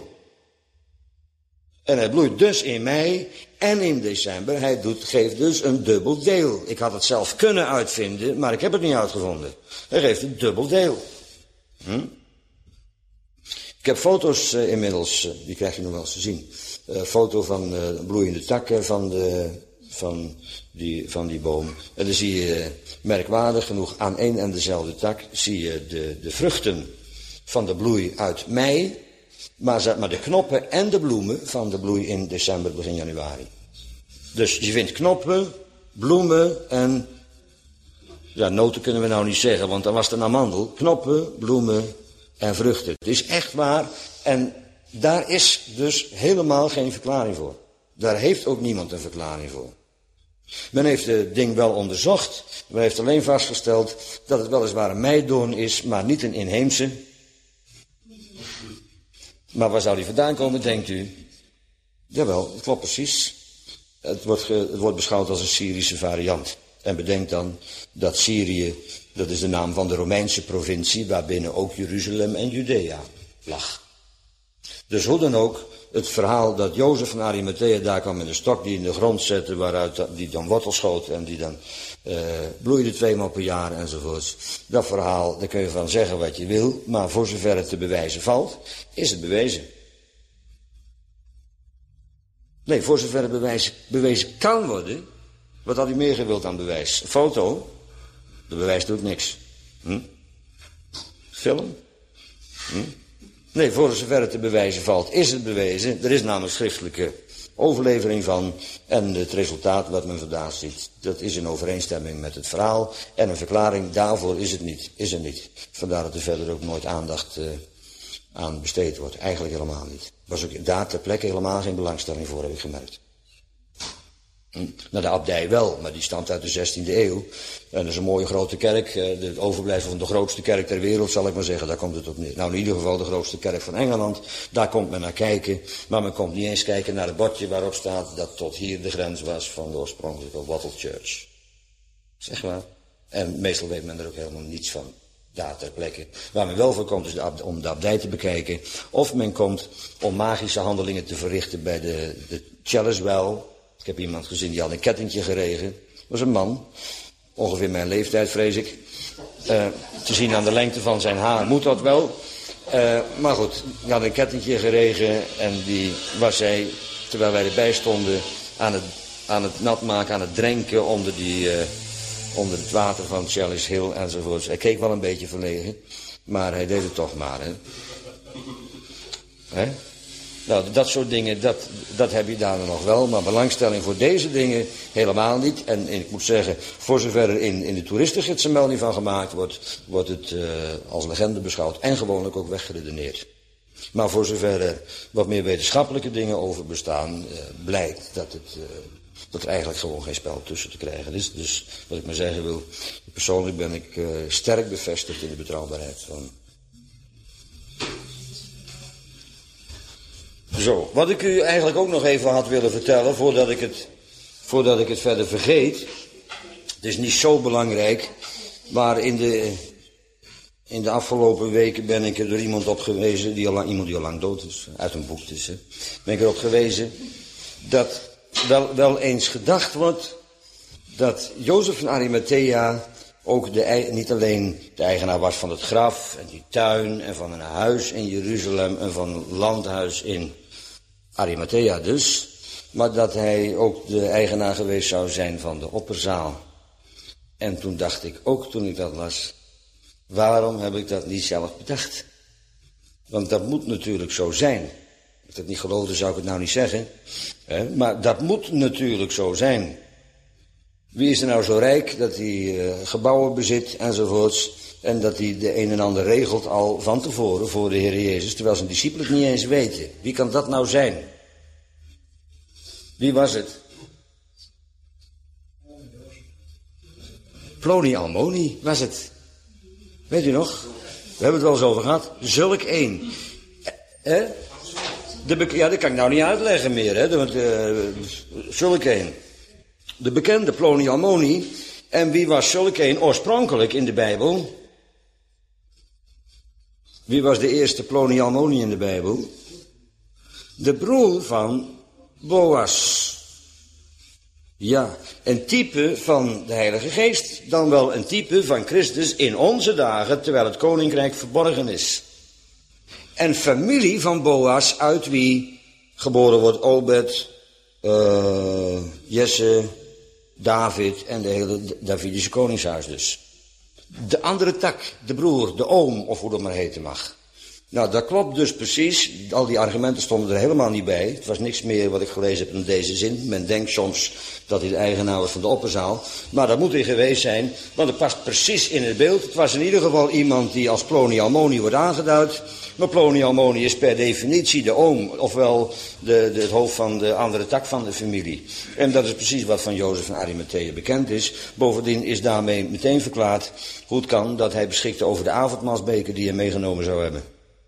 En hij bloeit dus in mei en in december. Hij doet, geeft dus een dubbel deel. Ik had het zelf kunnen uitvinden, maar ik heb het niet uitgevonden. Hij geeft een dubbel deel. Hm? Ik heb foto's uh, inmiddels, uh, die krijg je nog wel eens te zien. Uh, foto van uh, bloeiende takken van, de, van, die, van die boom. En dan zie je, uh, merkwaardig genoeg, aan één en dezelfde tak zie je de, de vruchten van de bloei uit mei. Maar, maar de knoppen en de bloemen van de bloei in december, begin januari. Dus je vindt knoppen, bloemen en... Ja, noten kunnen we nou niet zeggen, want dan was het een amandel. Knoppen, bloemen en vruchten. Het is echt waar. En daar is dus helemaal geen verklaring voor. Daar heeft ook niemand een verklaring voor. Men heeft het ding wel onderzocht. Men heeft alleen vastgesteld dat het weliswaar een meidoorn is, maar niet een inheemse. Maar waar zou die vandaan komen, denkt u? Jawel, het klopt precies. Het wordt, ge, het wordt beschouwd als een Syrische variant. En bedenk dan dat Syrië, dat is de naam van de Romeinse provincie, waarbinnen ook Jeruzalem en Judea lag. Dus hoe dan ook, het verhaal dat Jozef van Arimathea daar kwam met een stok die in de grond zette, waaruit die dan wortel schoot en die dan uh, bloeide tweemaal per jaar enzovoorts. Dat verhaal, daar kun je van zeggen wat je wil, maar voor zover het te bewijzen valt, is het bewezen. Nee, voor zover het bewijs, bewezen kan worden, wat had u meer gewild aan bewijs? Een foto? De bewijs doet niks. Hm? Film? Hm? Nee, voor zover het te bewijzen valt, is het bewezen. Er is namelijk schriftelijke overlevering van. En het resultaat wat men vandaag ziet, dat is in overeenstemming met het verhaal. En een verklaring daarvoor is het niet. Is er niet. Vandaar dat er verder ook nooit aandacht uh, aan besteed wordt. Eigenlijk helemaal niet. Was ook daar ter plekke helemaal geen belangstelling voor, heb ik gemerkt. Hm? Nou, de abdij wel, maar die stamt uit de zestiende eeuw. En dat is een mooie grote kerk. Het overblijfsel van de grootste kerk ter wereld, zal ik maar zeggen. Daar komt het op neer. Nou, in ieder geval de grootste kerk van Engeland. Daar komt men naar kijken. Maar men komt niet eens kijken naar het bordje waarop staat dat tot hier de grens was van de oorspronkelijke Wattle Church. Zeg maar. En meestal weet men er ook helemaal niets van. Daar ter plekke. Waar men wel voor komt is de abdij, om de abdij te bekijken. Of men komt om magische handelingen te verrichten bij de, de Chalice Well. Ik heb iemand gezien die had een kettingje geregen. Dat was een man. Ongeveer mijn leeftijd, vrees ik. Uh, te zien aan de lengte van zijn haar moet dat wel. Uh, maar goed, hij had een kettingje geregen en die was hij, terwijl wij erbij stonden, aan het, aan het nat maken, aan het drenken onder, die, uh, onder het water van Chalice Hill enzovoorts. Hij keek wel een beetje verlegen, maar hij deed het toch maar. Hè? Hè? Nou, dat soort dingen, dat, dat heb je daar nog wel, maar belangstelling voor deze dingen helemaal niet. En, en ik moet zeggen, voor zover er in, in de toeristengids een melding van gemaakt wordt, wordt het uh, als legende beschouwd en gewoonlijk ook weggeredeneerd. Maar voor zover er wat meer wetenschappelijke dingen over bestaan, uh, blijkt dat, het, uh, dat er eigenlijk gewoon geen spel tussen te krijgen is. Dus wat ik maar zeggen wil, persoonlijk ben ik uh, sterk bevestigd in de betrouwbaarheid van... Zo, wat ik u eigenlijk ook nog even had willen vertellen, voordat ik het, voordat ik het verder vergeet. Het is niet zo belangrijk, maar in de, in de afgelopen weken ben ik er door iemand op gewezen, die al lang, iemand die al lang dood is, uit een boek dus, hè, ben ik erop gewezen dat wel, wel eens gedacht wordt dat Jozef van Arimathea ook de, niet alleen de eigenaar was van het graf en die tuin en van een huis in Jeruzalem en van een landhuis in Arimathea dus, maar dat hij ook de eigenaar geweest zou zijn van de opperzaal. En toen dacht ik ook, toen ik dat las, waarom heb ik dat niet zelf bedacht? Want dat moet natuurlijk zo zijn. Als ik dat niet geloofde, zou ik het nou niet zeggen. Hè? Maar dat moet natuurlijk zo zijn. Wie is er nou zo rijk dat hij uh, gebouwen bezit enzovoorts, en dat hij de een en ander regelt al van tevoren voor de Heer Jezus, terwijl zijn discipelen het niet eens weten. Wie kan dat nou zijn? Wie was het? Ploni Almoni was het. Weet u nog? We hebben het wel eens over gehad. Zulk één. Eh? De ja, dat kan ik nou niet uitleggen meer. Hè? Want, uh, zulk één. De bekende Ploni Almoni. En wie was zulk één oorspronkelijk in de Bijbel? Wie was de eerste Ploni Almoni in de Bijbel? De broer van Boas. Ja, een type van de Heilige Geest, dan wel een type van Christus in onze dagen, terwijl het koninkrijk verborgen is. En familie van Boas, uit wie geboren wordt Obed, uh, Jesse, David en de hele Davidische koningshuis dus. De andere tak, de broer, de oom, of hoe dat maar heten mag. Nou, dat klopt dus precies. Al die argumenten stonden er helemaal niet bij. Het was niks meer wat ik gelezen heb in deze zin. Men denkt soms dat hij de eigenaar was van de opperzaal. Maar dat moet hij geweest zijn, want het past precies in het beeld. Het was in ieder geval iemand die als Ploni Almoni wordt aangeduid. Maar Ploni Almoni is per definitie de oom, ofwel de, de, het hoofd van de andere tak van de familie. En dat is precies wat van Jozef van Arimathea bekend is. Bovendien is daarmee meteen verklaard hoe het kan dat hij beschikte over de avondmaalsbeker die hij meegenomen zou hebben.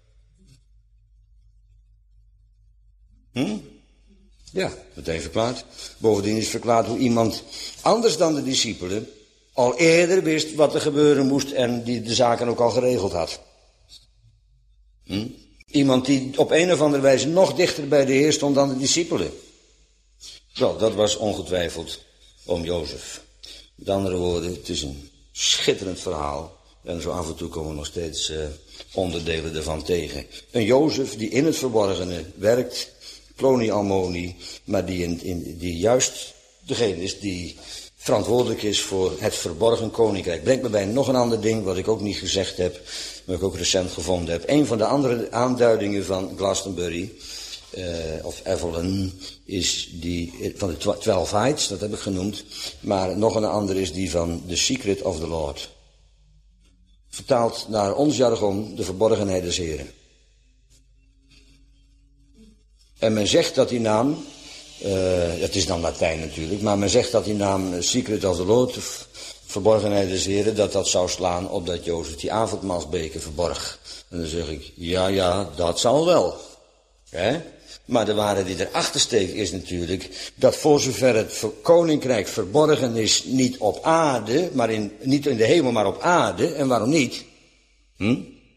Hm? Ja, meteen verklaard. Bovendien is verklaard hoe iemand anders dan de discipelen al eerder wist wat er gebeuren moest en die de zaken ook al geregeld had. Hm? Iemand die op een of andere wijze nog dichter bij de Heer stond dan de discipelen. Wel, dat was ongetwijfeld oom Jozef. Met andere woorden, het is een schitterend verhaal. En zo af en toe komen we nog steeds uh, onderdelen ervan tegen. Een Jozef die in het verborgene werkt, Ploni Almoni, maar die, in, in, die juist degene is die verantwoordelijk is voor het verborgen koninkrijk. Brengt me bij nog een ander ding wat ik ook niet gezegd heb, maar ik ook recent gevonden heb. Een van de andere aanduidingen van Glastonbury, uh, of Evelyn, is die van de Twelve Heights, dat heb ik genoemd. Maar nog een andere is die van The Secret of the Lord. Vertaald naar ons jargon, de verborgenheid des Heren. En men zegt dat die naam, uh, het is dan Latijn natuurlijk, maar men zegt dat die naam Secret of the Lord, verborgenheid des Heren, dat dat zou slaan op dat Jozef die avondmaalsbeker verborg. En dan zeg ik, ja, ja, dat zal wel. Hè? Maar de waarheid die erachter steekt is natuurlijk dat voor zover het koninkrijk verborgen is, niet op aarde, maar in, niet in de hemel, maar op aarde. En waarom niet? Hm?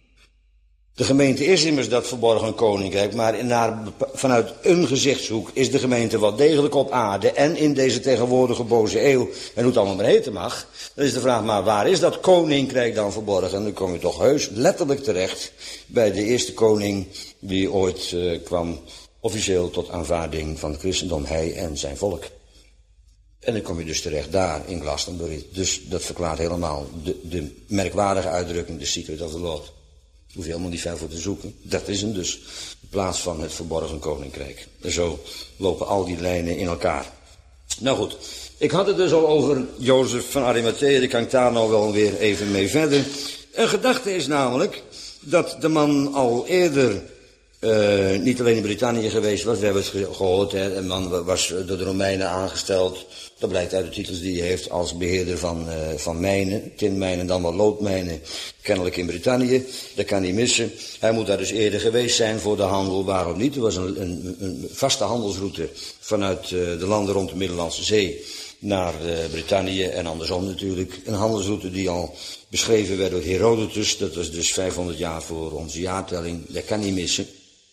De gemeente is immers dat verborgen koninkrijk, maar naar, vanuit een gezichtshoek is de gemeente wel degelijk op aarde en in deze tegenwoordige boze eeuw, en hoe het allemaal maar heten mag. Dan is de vraag, maar waar is dat koninkrijk dan verborgen? En dan kom je toch heus letterlijk terecht bij de eerste koning die ooit uh, kwam officieel tot aanvaarding van het christendom, hij en zijn volk. En dan kom je dus terecht daar in Glastonbury. Dus dat verklaart helemaal de, de merkwaardige uitdrukking, the secret of the Lord. Daar hoef je helemaal niet ver voor te zoeken. Dat is hem dus, in plaats van het verborgen koninkrijk. En zo lopen al die lijnen in elkaar. Nou goed, ik had het dus al over Jozef van Arimathea, daar kan ik daar nou wel weer even mee verder. Een gedachte is namelijk dat de man al eerder Uh, niet alleen in Brittannië geweest was, we hebben het gehoord, hè, een man was door de Romeinen aangesteld. Dat blijkt uit de titels die hij heeft als beheerder van, uh, van mijnen, tinmijnen, dan wel loodmijnen, kennelijk in Brittannië. Dat kan niet missen. Hij moet daar dus eerder geweest zijn voor de handel, waarom niet? Er was een, een, een vaste handelsroute vanuit uh, de landen rond de Middellandse Zee naar uh, Brittannië en andersom natuurlijk. Een handelsroute die al beschreven werd door Herodotus, dat was dus vijfhonderd jaar voor onze jaartelling, dat kan niet missen.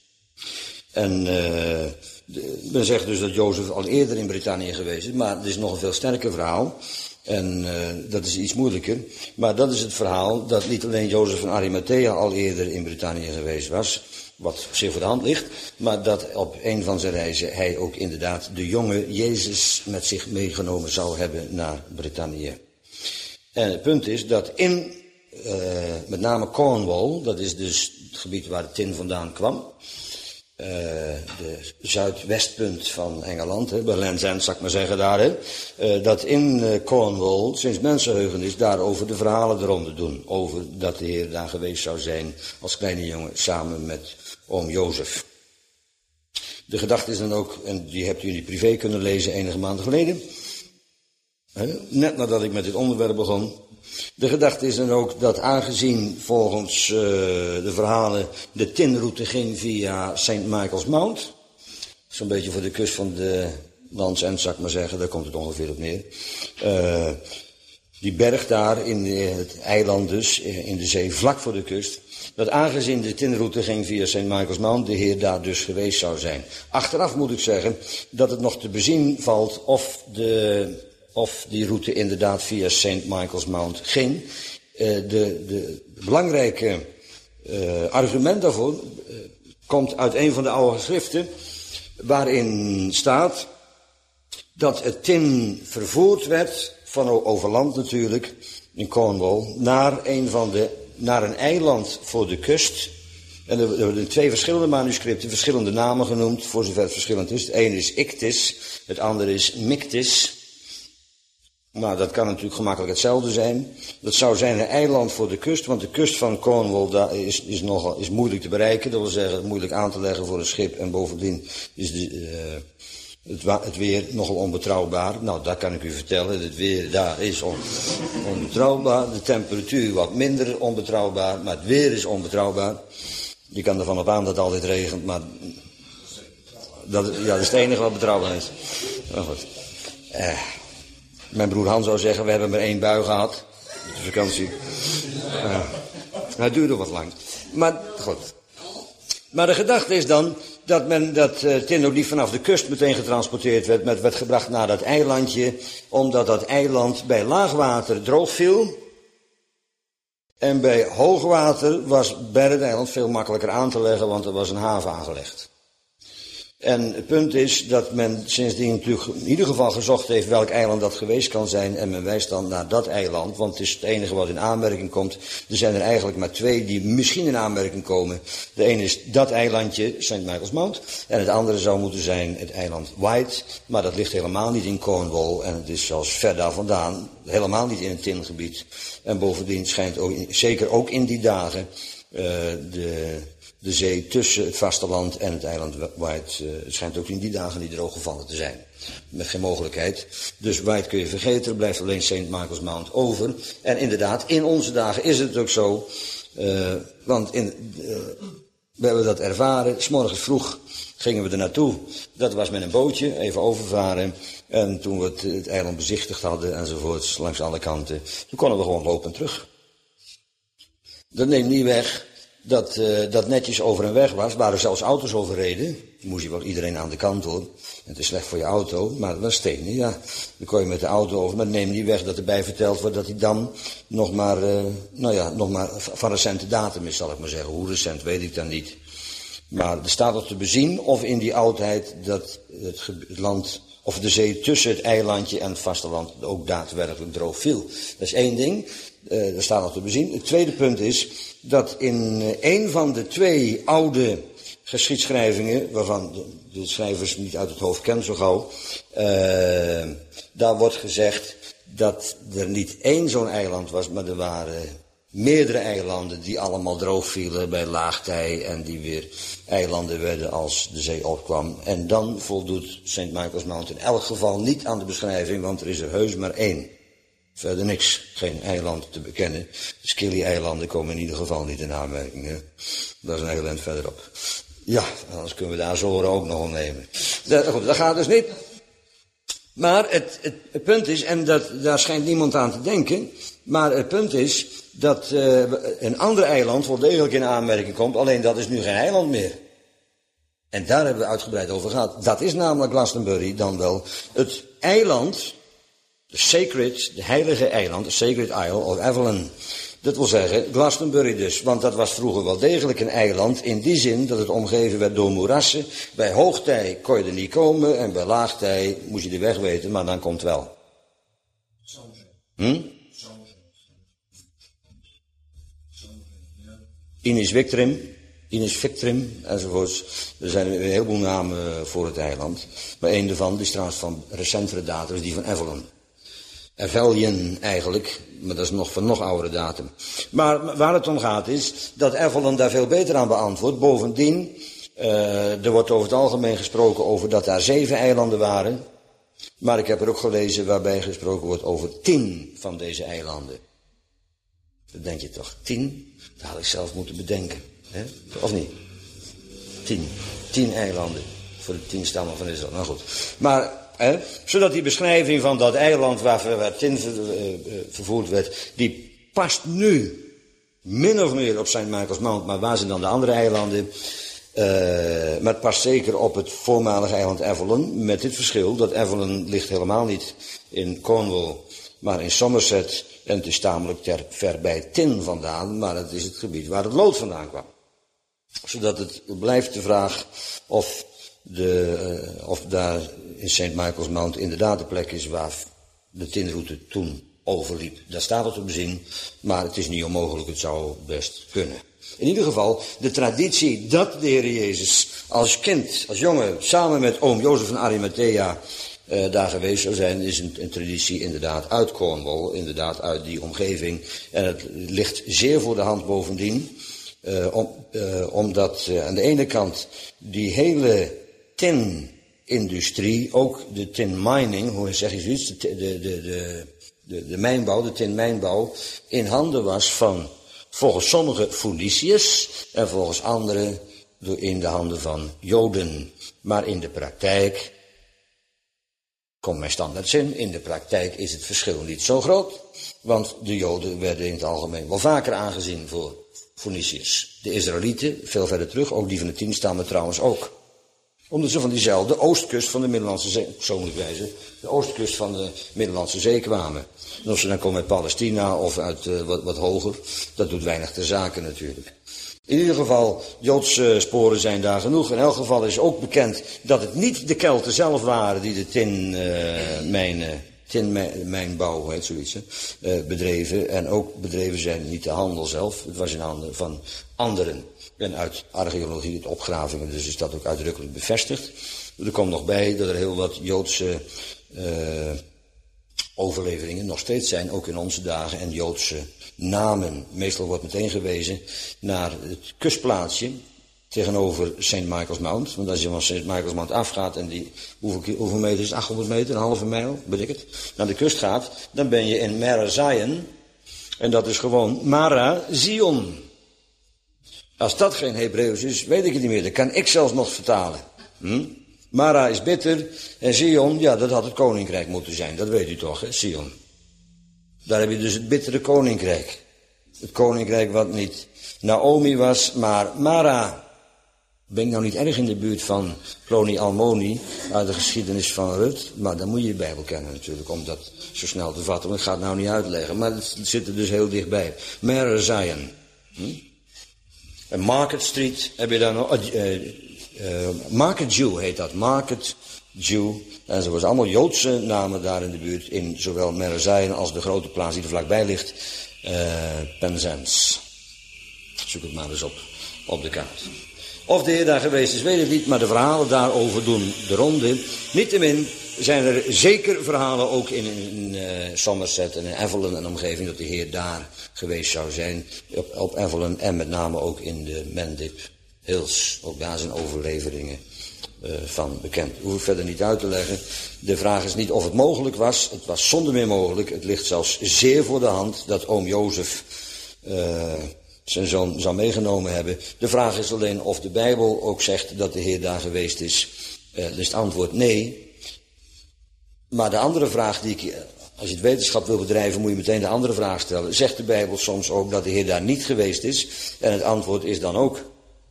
En uh, de, men zegt dus dat Jozef al eerder in Brittannië geweest is, maar het is nog een veel sterker verhaal. En uh, dat is iets moeilijker. Maar dat is het verhaal dat niet alleen Jozef van Arimathea al eerder in Brittannië geweest was, wat zeer voor de hand ligt, maar dat op een van zijn reizen hij ook inderdaad de jonge Jezus met zich meegenomen zou hebben naar Brittannië. En het punt is dat in uh, met name Cornwall, dat is dus het gebied waar de tin vandaan kwam, Uh, de zuidwestpunt van Engeland, hè, bij Land's End, zal ik maar zeggen daar, hè, uh, dat in uh, Cornwall, sinds mensenheugenis, daarover de verhalen eronder doen. Over dat de Heer daar geweest zou zijn als kleine jongen, samen met oom Jozef. De gedachte is dan ook, en die hebt u in die privé kunnen lezen enige maanden geleden, hè, net nadat ik met dit onderwerp begon. De gedachte is dan ook dat aangezien volgens uh, de verhalen de tinroute ging via Saint Michael's Mount, zo'n beetje voor de kust van de Land's End, zou ik maar zeggen, daar komt het ongeveer op neer. Uh, die berg daar in de, het eiland dus, in de zee, vlak voor de kust, dat aangezien de tinroute ging via Saint Michael's Mount, de Heer daar dus geweest zou zijn. Achteraf moet ik zeggen dat het nog te bezien valt of de... of die route inderdaad via Saint Michael's Mount ging. Uh, de, de belangrijke uh, argument daarvoor uh, komt uit een van de oude geschriften, waarin staat dat het tin vervoerd werd, van over land natuurlijk, in Cornwall, naar een, van de, naar een eiland voor de kust. En er worden twee verschillende manuscripten, verschillende namen genoemd, voor zover het verschillend is. Het ene is Ictis, het andere is Mictis. Nou, dat kan natuurlijk gemakkelijk hetzelfde zijn. Dat zou zijn een eiland voor de kust, want de kust van Cornwall daar is, is, nogal, is moeilijk te bereiken. Dat wil zeggen, moeilijk aan te leggen voor een schip. En bovendien is de, uh, het, het weer nogal onbetrouwbaar. Nou, dat kan ik u vertellen. Het weer daar is on, onbetrouwbaar. De temperatuur wat minder onbetrouwbaar, maar het weer is onbetrouwbaar. Je kan ervan op aan dat het altijd regent, maar dat, ja, dat is het enige wat betrouwbaar is. Nou goed. Uh, Mijn broer Han zou zeggen, we hebben maar één bui gehad. De vakantie. Uh, het duurde wat lang. Maar goed. Maar de gedachte is dan dat men dat uh, tin ook niet vanaf de kust meteen getransporteerd werd, maar het werd gebracht naar dat eilandje, omdat dat eiland bij laagwater droog viel. En bij hoogwater was bij het eiland veel makkelijker aan te leggen, want er was een haven aangelegd. En het punt is dat men sindsdien natuurlijk in ieder geval gezocht heeft welk eiland dat geweest kan zijn. En men wijst dan naar dat eiland, want het is het enige wat in aanmerking komt. Er zijn er eigenlijk maar twee die misschien in aanmerking komen. De ene is dat eilandje, Saint Michael's Mount. En het andere zou moeten zijn het eiland White. Maar dat ligt helemaal niet in Cornwall. En het is zelfs ver daar vandaan, helemaal niet in het tingebied. En bovendien schijnt ook, zeker ook in die dagen, uh, de... de zee tussen het vasteland en het eiland White, uh, het schijnt ook in die dagen niet droog gevallen te zijn. Met geen mogelijkheid. Dus White kun je vergeten, er blijft alleen Saint Michael's Mount over. En inderdaad, in onze dagen is het ook zo. Uh, want in, uh, we hebben dat ervaren. 's Morgens vroeg gingen we er naartoe. Dat was met een bootje, even overvaren. En toen we het, het eiland bezichtigd hadden enzovoorts, langs alle kanten, toen konden we gewoon lopen terug. Dat neemt niet weg dat uh, dat netjes over een weg was, waar er zelfs auto's over reden. Moest je wel iedereen aan de kant hoor. Het is slecht voor je auto, maar dat was stenen, ja. Dan kon je met de auto over, maar het neemt niet weg dat erbij verteld wordt dat hij dan nog maar, uh, nou ja, nog maar van recente datum is, zal ik maar zeggen. Hoe recent, weet ik dan niet. Maar er staat op te bezien of in die oudheid dat het, het land, of de zee tussen het eilandje en het vasteland ook daadwerkelijk droog viel. Dat is één ding. Uh, dat staat nog te bezien. Het tweede punt is dat in uh, een van de twee oude geschiedschrijvingen, waarvan de, de schrijvers niet uit het hoofd kennen zo gauw, uh, daar wordt gezegd dat er niet één zo'n eiland was, maar er waren meerdere eilanden die allemaal droog vielen bij laagtij en die weer eilanden werden als de zee opkwam. En dan voldoet Saint Michael's Mount in elk geval niet aan de beschrijving, want er is er heus maar één. Verder niks, geen eiland te bekennen. De Scilly-eilanden komen in ieder geval niet in aanmerking. Hè? Dat is een heel eind verderop. Ja, anders kunnen we de Azoren ook nog nemen. Dat, goed, dat gaat dus niet. Maar het, het, het punt is, en dat, daar schijnt niemand aan te denken, maar het punt is dat uh, een ander eiland wel degelijk in aanmerking komt, alleen dat is nu geen eiland meer. En daar hebben we uitgebreid over gehad. Dat is namelijk Glastonbury dan wel het eiland, de sacred, de heilige eiland, de sacred isle of Avalon. Dat wil zeggen, Glastonbury dus, want dat was vroeger wel degelijk een eiland, in die zin dat het omgeven werd door moerassen. Bij hoogtij kon je er niet komen en bij laagtij moest je de weg weten, maar dan komt het wel. Hm? Inis Victrim, Inis Victrim enzovoorts. Er zijn een heleboel namen voor het eiland. Maar één daarvan is trouwens van recentere datum, is die van Avalon. Avalon eigenlijk, maar dat is nog van nog oudere datum. Maar waar het om gaat is dat Avalon daar veel beter aan beantwoordt. Bovendien, uh, er wordt over het algemeen gesproken over dat daar zeven eilanden waren. Maar ik heb er ook gelezen waarbij gesproken wordt over tien van deze eilanden. Dat denk je toch, tien? Dat had ik zelf moeten bedenken. Hè? Of niet? Tien. Tien eilanden. Voor de tien stammen van Israël. Nou goed. Maar, hè, zodat die beschrijving van dat eiland waar, waar tin ver, uh, vervoerd werd, die past nu min of meer op Saint Michael's Mount. Maar waar zijn dan de andere eilanden? Uh, maar het past zeker op het voormalige eiland Avalon. Met dit verschil dat Avalon ligt helemaal niet in Cornwall, maar in Somerset. En het is tamelijk ter, ver bij tin vandaan, maar het is het gebied waar het lood vandaan kwam. Zodat het blijft de vraag of, de, uh, of daar in Saint Michael's Mount inderdaad de plek is waar de tinroute toen overliep. Daar staat het te bezien, maar het is niet onmogelijk, het zou best kunnen. In ieder geval, de traditie dat de Heer Jezus als kind, als jongen, samen met oom Jozef van Arimathea Uh, daar geweest zou zijn, is een, een traditie inderdaad uit Cornwall, inderdaad uit die omgeving. En het ligt zeer voor de hand bovendien, uh, om, uh, omdat uh, aan de ene kant die hele tin-industrie, ook de tin mining, hoe zeg je zoiets, de, de, de, de, de, de mijnbouw, de tinmijnbouw, in handen was van volgens sommigen Phoeniciërs en volgens anderen in de handen van Joden. Maar in de praktijk komt mijn standaardzin, in de praktijk is het verschil niet zo groot, want de Joden werden in het algemeen wel vaker aangezien voor Feniciërs. De Israëlieten, veel verder terug, ook die van de tien stammen trouwens ook. Omdat ze van diezelfde oostkust van de Middellandse Zee, persoonlijk wijze, de oostkust van de Middellandse Zee kwamen. En of ze dan komen uit Palestina of uit uh, wat, wat hoger, dat doet weinig ter zake natuurlijk. In ieder geval, Joodse sporen zijn daar genoeg. In elk geval is ook bekend dat het niet de Kelten zelf waren die de tinmijnen, uh, tinmijnbouw, heet zoiets, uh, bedreven. En ook bedreven zijn niet de handel zelf, het was in handen van anderen. En uit archeologie, het opgravingen, dus is dat ook uitdrukkelijk bevestigd. Er komt nog bij dat er heel wat Joodse uh, overleveringen nog steeds zijn, ook in onze dagen, en Joodse namen. Meestal wordt meteen gewezen naar het kustplaatsje tegenover Saint Michael's Mount. Want als je van Saint Michael's Mount afgaat en die, hoeveel, hoeveel meter is het? achthonderd meter, een halve mijl, weet ik het, naar de kust gaat, dan ben je in Mara Zion. En dat is gewoon Mara Zion. Als dat geen Hebreeuws is, weet ik het niet meer. Dat kan ik zelfs nog vertalen. Hm? Mara is bitter en Zion, ja, dat had het koninkrijk moeten zijn. Dat weet u toch, hè, Zion. Daar heb je dus het bittere koninkrijk. Het koninkrijk wat niet Naomi was, maar Mara. Ben ik nou niet erg in de buurt van Ploni Almoni uit de geschiedenis van Rut? Maar dan moet je je Bijbel kennen natuurlijk, om dat zo snel te vatten. Want ik ga het nou niet uitleggen, maar het zit er dus heel dichtbij. Mara Zion. Hm? En Market Street heb je daar nog. Uh, uh, Market Jew heet dat. Market Jew. En zo was allemaal Joodse namen daar in de buurt. In zowel Mera als de grote plaats die er vlakbij ligt. Uh, Penzance. Zoek het maar eens op. Op de kaart. Of de Heer daar geweest is, weet ik niet. Maar de verhalen daarover doen de ronde. Niettemin zijn er zeker verhalen ook in, in uh, Somerset en in Evelyn en omgeving. Dat de Heer daar geweest zou zijn. Op, op Evelyn en met name ook in de Mendip Hills. Ook daar zijn overleveringen uh, van bekend. Hoef ik verder niet uit te leggen. De vraag is niet of het mogelijk was. Het was zonder meer mogelijk. Het ligt zelfs zeer voor de hand dat oom Jozef uh, zijn zoon zou meegenomen hebben. De vraag is alleen of de Bijbel ook zegt dat de Heer daar geweest is. Uh, dus het antwoord nee. Maar de andere vraag die ik, als je het wetenschap wil bedrijven, moet je meteen de andere vraag stellen. Zegt de Bijbel soms ook dat de Heer daar niet geweest is? En het antwoord is dan ook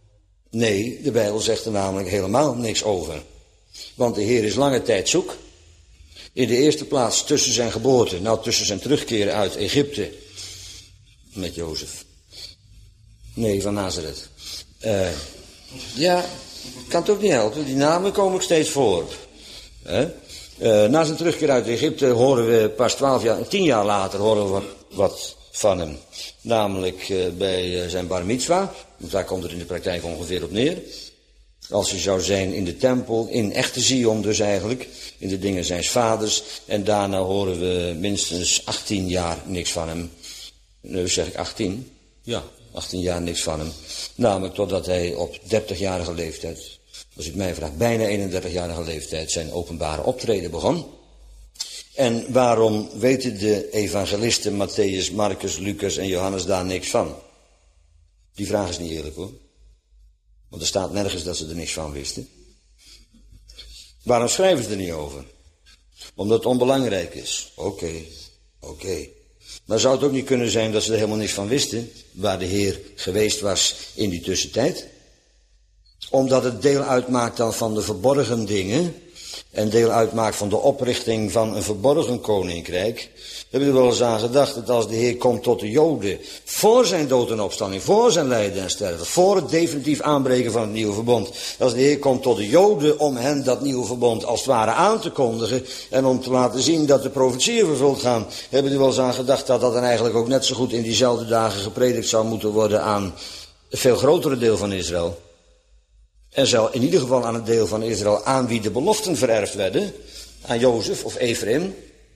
nee, de Bijbel zegt er namelijk helemaal niks over. Want de Heer is lange tijd zoek. In de eerste plaats tussen zijn geboorte, nou tussen zijn terugkeren uit Egypte met Jozef. Nee, van Nazareth. Uh, ja, kan het ook niet helpen, die namen komen ook steeds voor. Huh? Uh, na zijn terugkeer uit Egypte horen we pas twaalf jaar, tien jaar later horen we wat, wat van hem. Namelijk uh, bij uh, zijn bar mitzwa, want daar komt het in de praktijk ongeveer op neer. Als hij zou zijn in de tempel, in echte Zion dus eigenlijk, in de dingen zijns vaders. En daarna horen we minstens achttien jaar niks van hem. Nu zeg ik achttien, ja, achttien jaar niks van hem. Namelijk totdat hij op dertigjarige leeftijd, als u het mij vraagt, bijna eenendertigjarige leeftijd zijn openbare optreden begon. En waarom weten de evangelisten Matthäus, Marcus, Lucas en Johannes daar niks van? Die vraag is niet eerlijk hoor. Want er staat nergens dat ze er niks van wisten. Waarom schrijven ze er niet over? Omdat het onbelangrijk is. Oké, okay, oké. Okay. Maar zou het ook niet kunnen zijn dat ze er helemaal niks van wisten, waar de Heer geweest was in die tussentijd? Omdat het deel uitmaakt dan van de verborgen dingen en deel uitmaakt van de oprichting van een verborgen koninkrijk. We hebben er wel eens aan gedacht dat als de Heer komt tot de Joden, voor zijn dood en opstanding, voor zijn lijden en sterven, voor het definitief aanbreken van het nieuwe verbond, als de Heer komt tot de Joden om hen dat nieuwe verbond als het ware aan te kondigen en om te laten zien dat de profetieën vervuld gaan, hebben we er wel eens aan gedacht dat dat dan eigenlijk ook net zo goed in diezelfde dagen gepredikt zou moeten worden aan het veel grotere deel van Israël. En zal in ieder geval aan het deel van Israël aan wie de beloften vererfd werden, aan Jozef of Ephraim.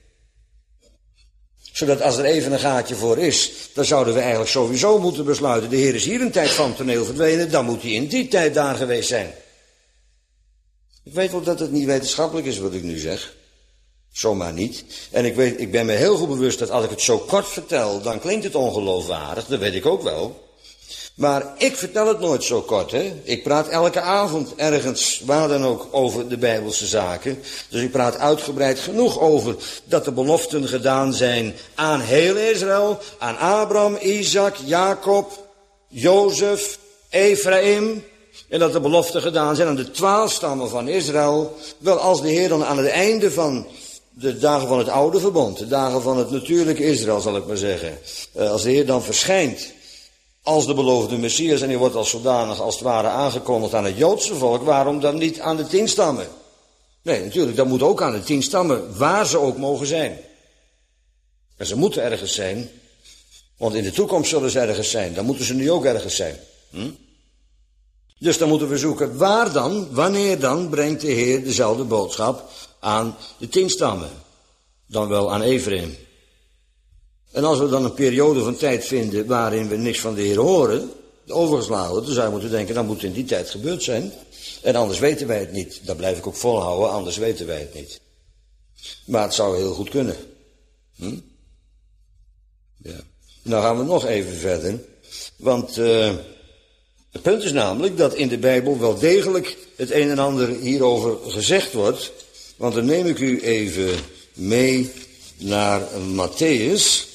Zodat als er even een gaatje voor is, dan zouden we eigenlijk sowieso moeten besluiten, de Heer is hier een tijd van het toneel verdwenen, dan moet hij in die tijd daar geweest zijn. Ik weet wel dat het niet wetenschappelijk is wat ik nu zeg. Zomaar niet. En ik, weet, ik ben me heel goed bewust dat als ik het zo kort vertel, dan klinkt het ongeloofwaardig, dat weet ik ook wel. Maar ik vertel het nooit zo kort, hè. Ik praat elke avond ergens, waar dan ook, over de Bijbelse zaken. Dus ik praat uitgebreid genoeg over dat de beloften gedaan zijn aan heel Israël, aan Abraham, Isaac, Jacob, Jozef, Ephraim, en dat de beloften gedaan zijn aan de twaalf stammen van Israël. Wel, als de Heer dan aan het einde van de dagen van het oude verbond, de dagen van het natuurlijke Israël zal ik maar zeggen, als de Heer dan verschijnt als de beloofde Messias en hij wordt als zodanig als het ware aangekondigd aan het Joodse volk, waarom dan niet aan de tien stammen? Nee, natuurlijk, dat moet ook aan de tien stammen, waar ze ook mogen zijn. En ze moeten ergens zijn, want in de toekomst zullen ze ergens zijn, dan moeten ze nu ook ergens zijn. Hm? Dus dan moeten we zoeken, waar dan, wanneer dan brengt de Heer dezelfde boodschap aan de tien stammen, dan wel aan Ephraim. En als we dan een periode van tijd vinden waarin we niks van de Heer horen, overgeslagen, dan zou je moeten denken, dan moet het in die tijd gebeurd zijn. En anders weten wij het niet. Dat blijf ik ook volhouden, anders weten wij het niet. Maar het zou heel goed kunnen. Hm? Ja. Nou gaan we nog even verder. Want uh, het punt is namelijk dat in de Bijbel wel degelijk het een en ander hierover gezegd wordt. Want dan neem ik u even mee naar Mattheüs.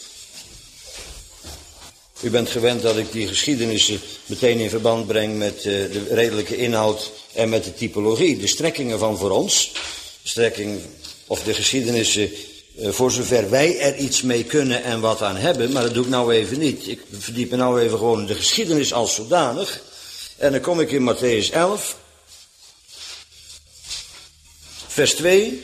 U bent gewend dat ik die geschiedenissen meteen in verband breng met uh, de redelijke inhoud en met de typologie. De strekkingen van voor ons, de strekking of de geschiedenissen uh, voor zover wij er iets mee kunnen en wat aan hebben. Maar dat doe ik nou even niet. Ik verdiep me nou even gewoon in de geschiedenis als zodanig. En dan kom ik in Mattheüs elf, vers twee.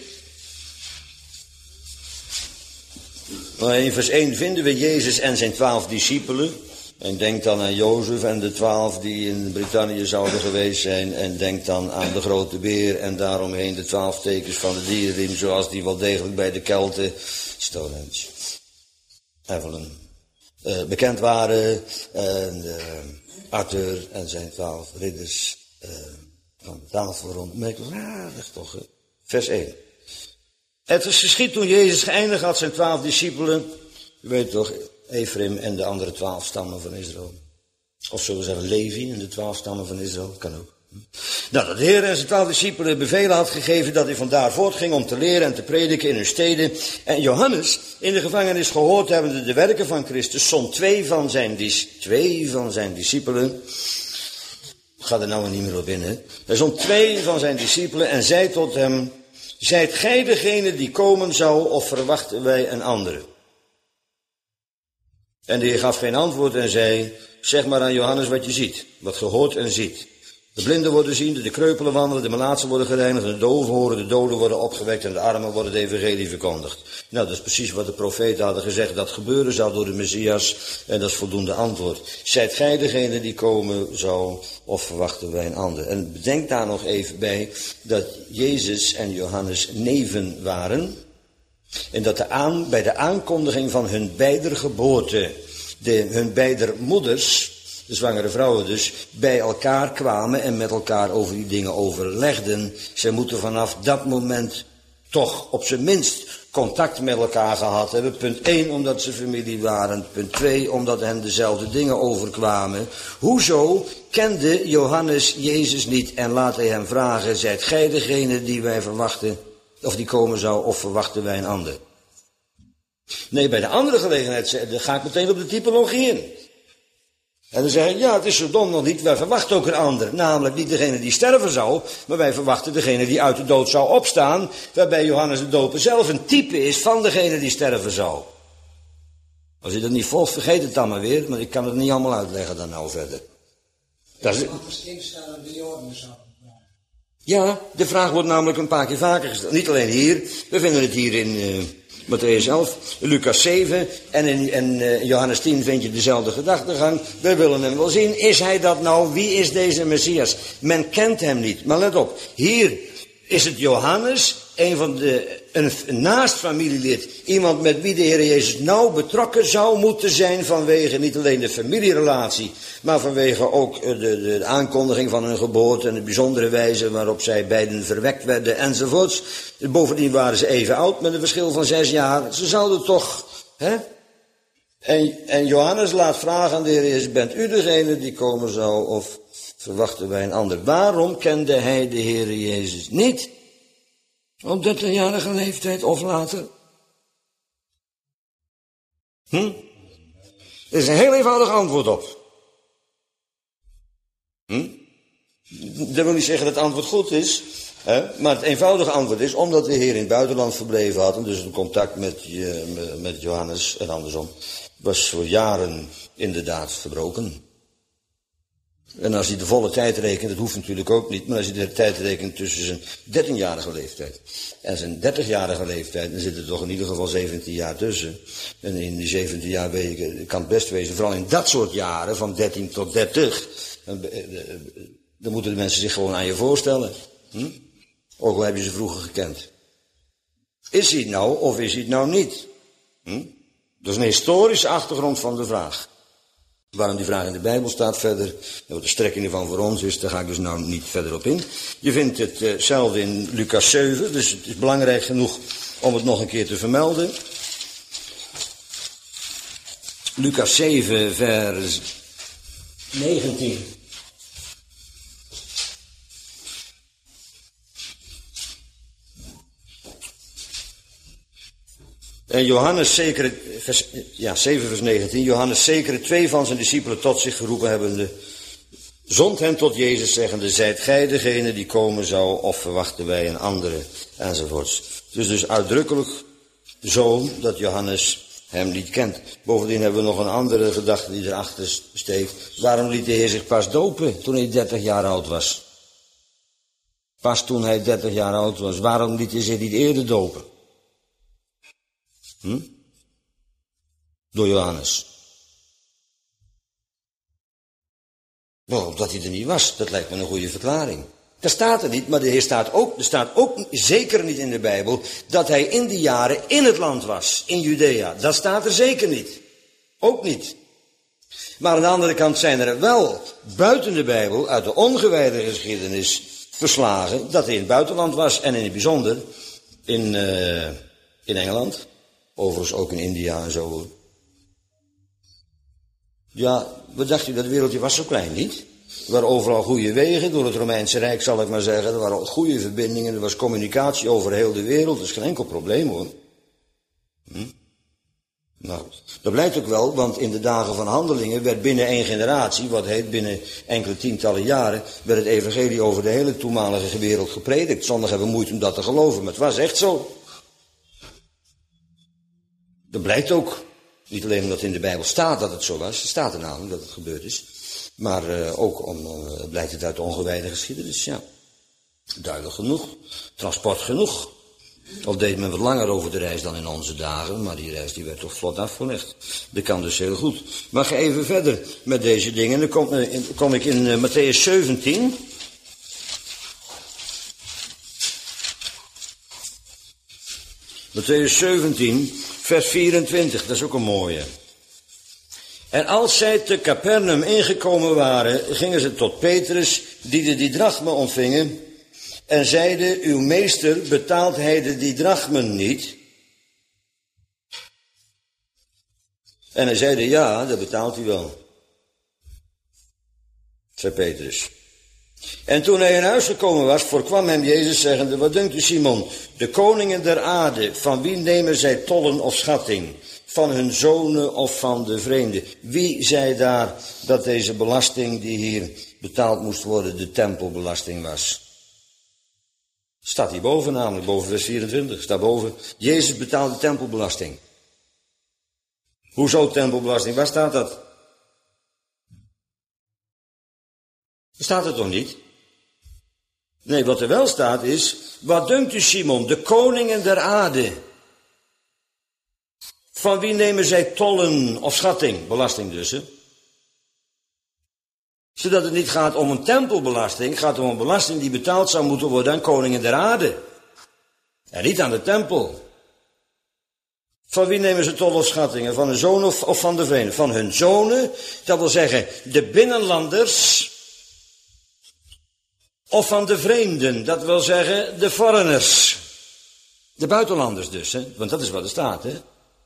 In vers één vinden we Jezus en zijn twaalf discipelen. En denk dan aan Jozef en de twaalf die in Brittannië zouden geweest zijn. En denk dan aan de grote beer en daaromheen de twaalf tekens van de dierenriem. Zoals die wel degelijk bij de Kelten, Stonehenge, Evelyn, uh, bekend waren. En uh, Arthur en zijn twaalf ridders uh, van de tafel rond. Merkwaardig toch, hè? Vers één. Het is geschied toen Jezus geëindigd had zijn twaalf discipelen. U weet toch, Ephraim en de andere twaalf stammen van Israël. Of zullen we zeggen Levi en de twaalf stammen van Israël, kan ook. Nou, dat de Heer en zijn twaalf discipelen bevelen had gegeven dat hij vandaar voortging om te leren en te prediken in hun steden. En Johannes, in de gevangenis gehoord hebbende de werken van Christus, zond twee van zijn, dis, twee van zijn discipelen. Ik ga er nou niet meer op in, hè. Hij zond twee van zijn discipelen en zei tot hem: zijt gij degene die komen zou, of verwachten wij een andere? En de Heer gaf geen antwoord en zei: zeg maar aan Johannes wat je ziet, wat je hoort en ziet. De blinden worden zien, de kreupelen wandelen, de melaatsen worden gereinigd, de doven horen, de doden worden opgewekt en de armen worden de evangelie verkondigd. Nou, dat is precies wat de profeten hadden gezegd, dat gebeuren zou door de Messias, en dat is voldoende antwoord. Zijt gij degene die komen zou, of verwachten wij een ander? En bedenk daar nog even bij, dat Jezus en Johannes neven waren, en dat de aan, bij de aankondiging van hun beider geboorte, de, hun beider moeders, de zwangere vrouwen dus, bij elkaar kwamen en met elkaar over die dingen overlegden. Zij moeten vanaf dat moment toch op zijn minst contact met elkaar gehad hebben. Punt één, omdat ze familie waren. Punt twee, omdat hen dezelfde dingen overkwamen. Hoezo kende Johannes Jezus niet en laat hij hem vragen: zijt gij degene die wij verwachten, of die komen zou, of verwachten wij een ander? Nee, bij de andere gelegenheid ga ik meteen op de typologie in. En dan zeg ik, ja, het is zo dom nog niet, wij verwachten ook een ander. Namelijk niet degene die sterven zou, maar wij verwachten degene die uit de dood zou opstaan. Waarbij Johannes de Doper zelf een type is van degene die sterven zou. Als je dat niet volgt, vergeet het dan maar weer, maar ik kan het niet allemaal uitleggen dan nou verder. Dat is... Ja, de vraag wordt namelijk een paar keer vaker gesteld. Niet alleen hier, we vinden het hier in uh, Mattheüs elf, Lucas zeven en in en, uh, Johannes tien vind je dezelfde gedachtegang. We willen hem wel zien. Is hij dat nou? Wie is deze Messias? Men kent hem niet. Maar let op, hier is het Johannes, een van de, een, een naast familielid, iemand met wie de Heer Jezus nauw betrokken zou moeten zijn vanwege niet alleen de familierelatie, maar vanwege ook de, de, de aankondiging van hun geboorte en de bijzondere wijze waarop zij beiden verwekt werden enzovoorts. Bovendien waren ze even oud met een verschil van zes jaar. Ze zouden toch, hè? En, en Johannes laat vragen aan de Heer Jezus: bent u degene die komen zou, of verwachten wij een ander? Waarom kende hij de Heer Jezus niet? Op dertigjarige leeftijd of later? Hm? Er is een heel eenvoudig antwoord op. Hm? Dat wil niet zeggen dat het antwoord goed is. Hè? Maar het eenvoudige antwoord is, omdat de Heer in het buitenland verbleven had, en dus het contact met, je, met Johannes en andersom, was voor jaren inderdaad verbroken. En als hij de volle tijd rekent, dat hoeft natuurlijk ook niet, maar als hij de tijd rekent tussen zijn dertienjarige leeftijd en zijn dertigjarige leeftijd, dan zit er toch in ieder geval zeventien jaar tussen. En in die zeventien jaar weken kan het best wezen, vooral in dat soort jaren, van dertien tot dertig, dan, dan moeten de mensen zich gewoon aan je voorstellen. Hm? Ook al heb je ze vroeger gekend. Is hij het nou of is hij het nou niet? Hm? Dat is een historische achtergrond van de vraag. Waarom die vraag in de Bijbel staat verder, wat de strekking ervan voor ons is, daar ga ik dus nou niet verder op in. Je vindt hetzelfde uh, in Lucas zeven, dus het is belangrijk genoeg om het nog een keer te vermelden. Lucas zeven, vers negentien. En Johannes zeker, vers, ja, zeven vers negentien, Johannes zeker twee van zijn discipelen tot zich geroepen hebbende, zond hen tot Jezus zeggende, zijt gij degene die komen zou, of verwachten wij een andere, enzovoorts. Dus dus uitdrukkelijk zo dat Johannes hem niet kent. Bovendien hebben we nog een andere gedachte die erachter steekt. Waarom liet de Heer zich pas dopen toen hij dertig jaar oud was? Pas toen hij dertig jaar oud was. Waarom liet hij zich niet eerder dopen? Hm? Door Johannes. Nou, omdat hij er niet was, dat lijkt me een goede verklaring. Dat staat er niet, maar de Heer staat ook, er staat ook zeker niet in de Bijbel dat hij in die jaren in het land was, in Judea. Dat staat er zeker niet. Ook niet. Maar aan de andere kant zijn er wel buiten de Bijbel, uit de ongewijde geschiedenis, verslagen dat hij in het buitenland was. En in het bijzonder in, uh, in Engeland. Overigens ook in India en zo. Ja, wat dacht u, dat wereldje was zo klein niet? Er waren overal goede wegen, door het Romeinse Rijk zal ik maar zeggen. Er waren goede verbindingen, er was communicatie over heel de wereld. Dat is geen enkel probleem hoor. Hm? Nou, dat blijkt ook wel, want in de dagen van Handelingen werd binnen één generatie, wat heet binnen enkele tientallen jaren, werd het evangelie over de hele toenmalige wereld gepredikt. Sommigen hebben moeite om dat te geloven, maar het was echt zo. Dat blijkt ook. Niet alleen omdat in de Bijbel staat dat het zo was, het staat er namelijk dat het gebeurd is. Maar uh, ook om, uh, blijkt het uit de ongewijde geschiedenis, ja. Duidelijk genoeg. Transport genoeg. Al deed men wat langer over de reis dan in onze dagen, maar die reis die werd toch vlot afgelegd. Dat kan dus heel goed. Maar ga even verder met deze dingen. Dan kom, uh, in, kom ik in uh, Mattheüs zeventien. Mattheüs zeventien, vers vierentwintig, dat is ook een mooie. En als zij te Capernaum ingekomen waren, gingen ze tot Petrus, die de didrachmen ontvingen, en zeiden, uw meester betaalt hij de didrachmen niet? En hij zeide, ja, dat betaalt hij wel, zei Petrus. En toen hij in huis gekomen was, voorkwam hem Jezus zeggende, wat denkt u Simon, de koningen der aarde, van wie nemen zij tollen of schatting? Van hun zonen of van de vreemden? Wie zei daar dat deze belasting die hier betaald moest worden, de tempelbelasting was? Staat hierboven namelijk, boven vers vierentwintig, staat boven, Jezus betaalde tempelbelasting. Hoezo tempelbelasting? Waar staat dat? Staat het toch niet? Nee, wat er wel staat is, wat dunkt u Simon, de koningen der aarde? Van wie nemen zij tollen of schatting? Belasting dus, hè? Zodat het niet gaat om een tempelbelasting, het gaat om een belasting die betaald zou moeten worden aan koningen der aarde. En niet aan de tempel. Van wie nemen ze tollen of schattingen? Van hun zonen of, of van de vreemden? Van hun zonen, dat wil zeggen de binnenlanders, of van de vreemden, dat wil zeggen de foreigners. De buitenlanders dus, hè? Want dat is wat er staat, hè?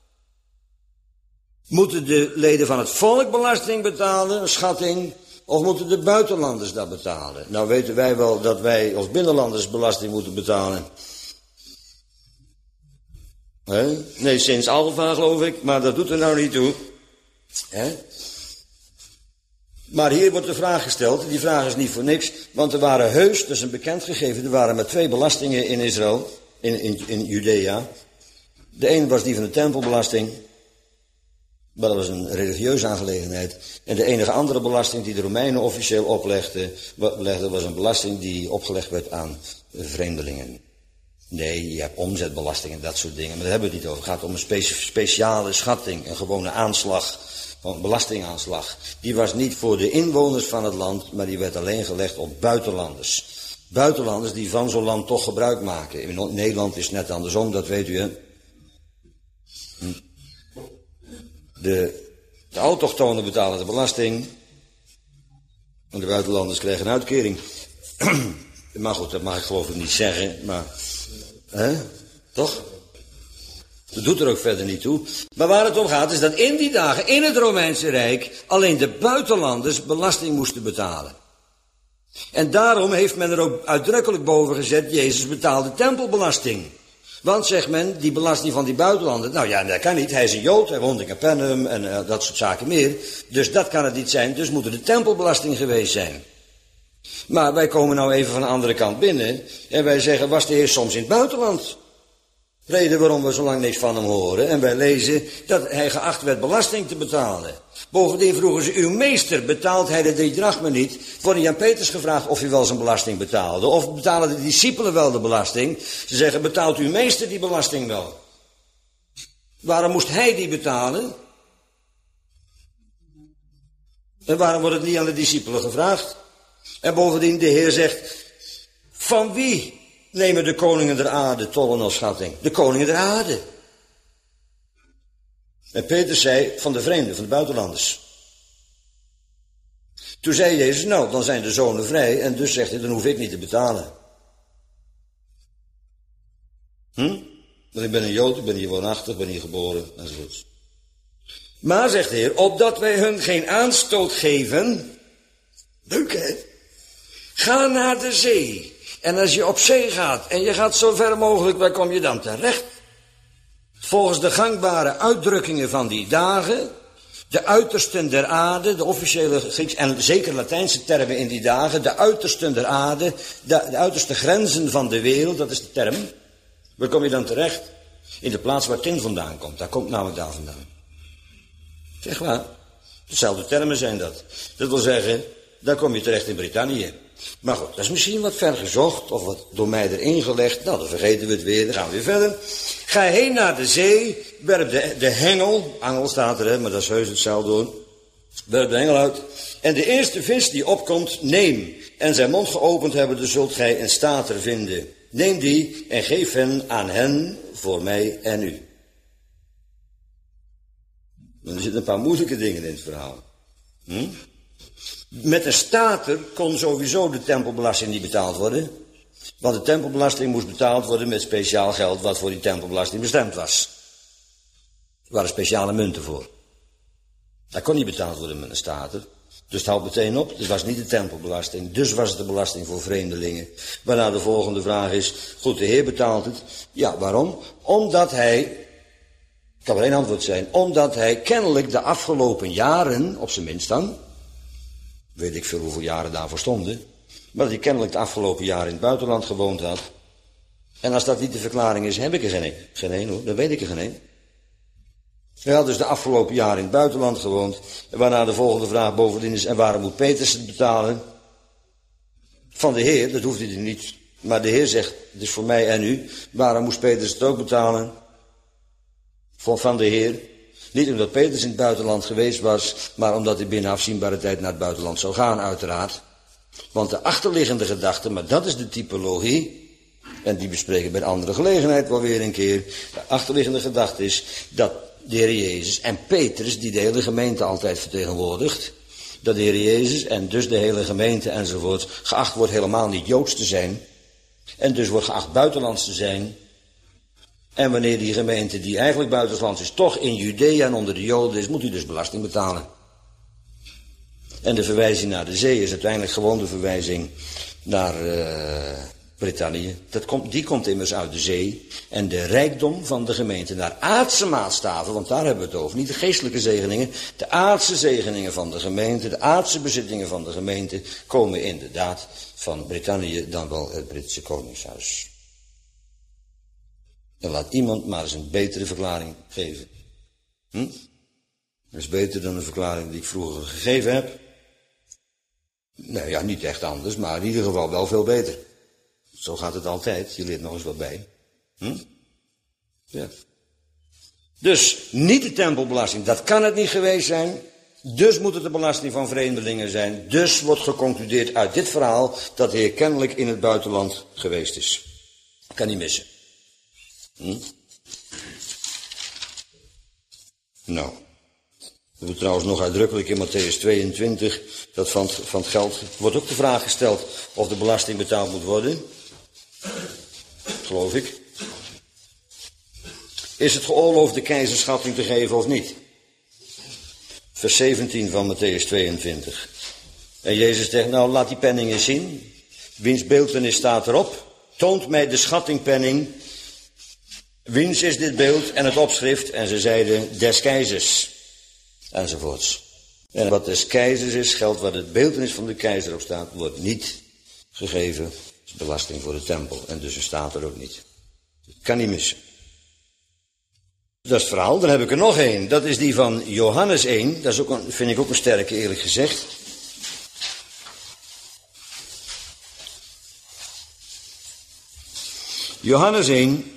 Moeten de leden van het volk belasting betalen, een schatting, of moeten de buitenlanders dat betalen? Nou weten wij wel dat wij als binnenlanders belasting moeten betalen. He? Nee, sinds Alva geloof ik, maar dat doet er nou niet toe. He? Maar hier wordt de vraag gesteld, die vraag is niet voor niks, want er waren heus, dat is een bekend gegeven, er waren maar twee belastingen in Israël, in, in, in Judea. De ene was die van de tempelbelasting, maar dat was een religieuze aangelegenheid. En de enige andere belasting die de Romeinen officieel oplegden, was een belasting die opgelegd werd aan vreemdelingen. Nee, je hebt omzetbelasting en dat soort dingen, maar daar hebben we het niet over. Het gaat om een spe- speciale schatting, een gewone aanslag, een belastingaanslag. Die was niet voor de inwoners van het land, maar die werd alleen gelegd op buitenlanders. Buitenlanders die van zo'n land toch gebruik maken. In Nederland is het net andersom, dat weet u, hè. De, de autochtonen betalen de belasting en de buitenlanders krijgen een uitkering. Maar goed, dat mag ik geloof ik niet zeggen, maar, hè, toch? Dat doet er ook verder niet toe. Maar waar het om gaat is dat in die dagen, in het Romeinse Rijk, alleen de buitenlanders belasting moesten betalen. En daarom heeft men er ook uitdrukkelijk boven gezet, Jezus betaalde tempelbelasting. Want, zegt men, die belasting van die buitenlanders, nou ja, dat kan niet, hij is een Jood, hij woont in Capernaum en uh, dat soort zaken meer. Dus dat kan het niet zijn, dus moet er de tempelbelasting geweest zijn. Maar wij komen nou even van de andere kant binnen en wij zeggen, was de Heer soms in het buitenland? Reden waarom we zo lang niks van hem horen. En wij lezen dat hij geacht werd belasting te betalen. Bovendien vroegen ze, uw meester, betaalt hij de drie drachmen niet? Worden Jan Petrus gevraagd of hij wel zijn belasting betaalde. Of betalen de discipelen wel de belasting? Ze zeggen, betaalt uw meester die belasting wel? Waarom moest hij die betalen? En waarom wordt het niet aan de discipelen gevraagd? En bovendien, de Heer zegt, van wie nemen de koningen der aarde tollen als schatting? De koningen der aarde. En Petrus zei, van de vreemden, van de buitenlanders. Toen zei Jezus, nou, dan zijn de zonen vrij. En dus zegt hij, dan hoef ik niet te betalen. Hm? Want ik ben een Jood, ik ben hier woonachtig, ik ben hier geboren, enzovoort. Maar, zegt de Heer, opdat wij hun geen aanstoot geven. Leuk, hè? Ga naar de zee. En als je op zee gaat en je gaat zo ver mogelijk, waar kom je dan terecht? Volgens de gangbare uitdrukkingen van die dagen, de uitersten der aarde, de officiële Grieks en zeker Latijnse termen in die dagen, de uitersten der aarde, de, de uiterste grenzen van de wereld, dat is de term. Waar kom je dan terecht? In de plaats waar tin vandaan komt, daar komt namelijk daar vandaan. Zeg maar, dezelfde termen zijn dat. Dat wil zeggen, daar kom je terecht in Brittannië. Maar goed, dat is misschien wat ver gezocht of wat door mij erin gelegd. Nou, dan vergeten we het weer, dan gaan we weer verder. Ga heen naar de zee, werp de, de hengel, angel staat er, hè, maar dat is heus hetzelfde hoor. Werp de hengel uit. En de eerste vis die opkomt, neem. En zijn mond geopend hebben, dan zult gij een stater vinden. Neem die en geef hen aan hen voor mij en u. Maar er zitten een paar moeilijke dingen in het verhaal. Hm? Met een stater kon sowieso de tempelbelasting niet betaald worden. Want de tempelbelasting moest betaald worden met speciaal geld wat voor die tempelbelasting bestemd was. Er waren speciale munten voor. Dat kon niet betaald worden met een stater. Dus het houdt meteen op, het was niet de tempelbelasting. Dus was het de belasting voor vreemdelingen. Waarna de volgende vraag is, goed, de Heer betaalt het. Ja, waarom? Omdat hij, het kan wel één antwoord zijn, omdat hij kennelijk de afgelopen jaren, op zijn minst dan, weet ik veel hoeveel jaren daarvoor stonden, maar dat hij kennelijk de afgelopen jaren in het buitenland gewoond had. En als dat niet de verklaring is, heb ik er geen een. Geen een hoor, dan weet ik er geen een. Hij had dus de afgelopen jaren in het buitenland gewoond. Waarna de volgende vraag bovendien is, en waarom moet Petrus het betalen? Van de Heer, dat hoeft hij niet. Maar de Heer zegt, het is voor mij en u. Waarom moest Petrus het ook betalen? Van de Heer. Niet omdat Petrus in het buitenland geweest was, maar omdat hij binnen afzienbare tijd naar het buitenland zou gaan, uiteraard. Want de achterliggende gedachte, maar dat is de typologie, en die bespreken we bij een andere gelegenheid wel weer een keer. De achterliggende gedachte is dat de Heer Jezus en Petrus, die de hele gemeente altijd vertegenwoordigt, dat de Heer Jezus en dus de hele gemeente enzovoort geacht wordt helemaal niet Joods te zijn, en dus wordt geacht buitenlands te zijn. En wanneer die gemeente, die eigenlijk buitenlands is, toch in Judea en onder de Joden is, moet hij dus belasting betalen. En de verwijzing naar de zee is uiteindelijk gewoon de verwijzing naar, uh, Brittannië, dat komt, die komt immers uit de zee. En de rijkdom van de gemeente naar aardse maatstaven, want daar hebben we het over, niet de geestelijke zegeningen, de aardse zegeningen van de gemeente, de aardse bezittingen van de gemeente, komen inderdaad van Brittannië, dan wel het Britse Koningshuis. Dan laat iemand maar eens een betere verklaring geven. Hm? Dat is beter dan de verklaring die ik vroeger gegeven heb. Nou ja, niet echt anders, maar in ieder geval wel veel beter. Zo gaat het altijd, je leert nog eens wat bij. Hm? Ja. Dus niet de tempelbelasting, dat kan het niet geweest zijn. Dus moet het de belasting van vreemdelingen zijn. Dus wordt geconcludeerd uit dit verhaal dat de Heer kennelijk in het buitenland geweest is. Kan niet missen. Hm? Nou, we hebben trouwens nog uitdrukkelijk in Matthäus tweeëntwintig, dat van het, van het geld, wordt ook de vraag gesteld of de belasting betaald moet worden. Geloof ik. Is het geoorloofd de keizerschatting te geven of niet? Vers zeventien van Matthäus tweeëntwintig. En Jezus zegt, nou laat die penning eens zien. Wiens beeltenis staat erop? Toont mij de schattingpenning. Wiens is dit beeld en het opschrift? En ze zeiden, des keizers. Enzovoorts. En wat des keizers is, geldt wat het beeltenis van de keizer op staat, wordt niet gegeven. Dat is belasting voor de tempel. En dus staat er ook niet. Dat kan niet missen. Dat is het verhaal. Dan heb ik er nog één. Dat is die van Johannes één. Dat is ook een, vind ik ook een sterke, eerlijk gezegd. Johannes één.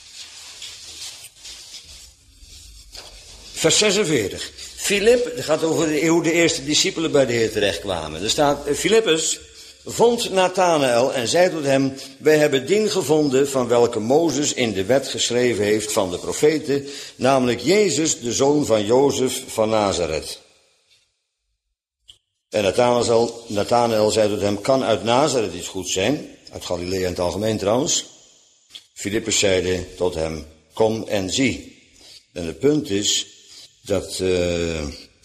Vers zesenveertig. Filip, het gaat over de, hoe de eerste discipelen bij de Heer terechtkwamen. Er staat, Filippus vond Nathanael en zei tot hem, wij hebben dien gevonden van welke Mozes in de wet geschreven heeft van de profeten, namelijk Jezus, de zoon van Jozef van Nazareth. En Nathanael, Nathanael zei tot hem, kan uit Nazareth iets goeds zijn? Uit Galilea in het algemeen trouwens. Filippus zeide tot hem, kom en zie. En het punt is dat uh, uh,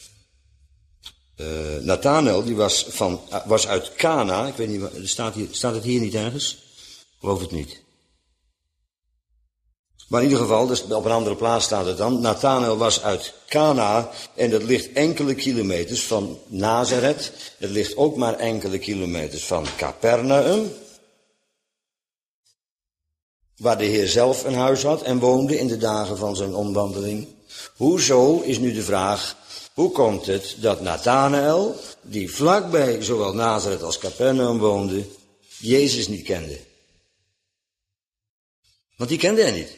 Nathanael, die was, van, uh, was uit Cana. Ik weet niet, staat, hier, staat het hier niet ergens? Geloof het niet. Maar in ieder geval, dus op een andere plaats staat het dan. Nathanael was uit Cana en dat ligt enkele kilometers van Nazareth. Het ligt ook maar enkele kilometers van Capernaum. Waar de Heer zelf een huis had en woonde in de dagen van zijn omwandeling. Hoezo is nu de vraag, hoe komt het dat Nathanael, die vlakbij zowel Nazareth als Capernaum woonde, Jezus niet kende? Want die kende hij niet.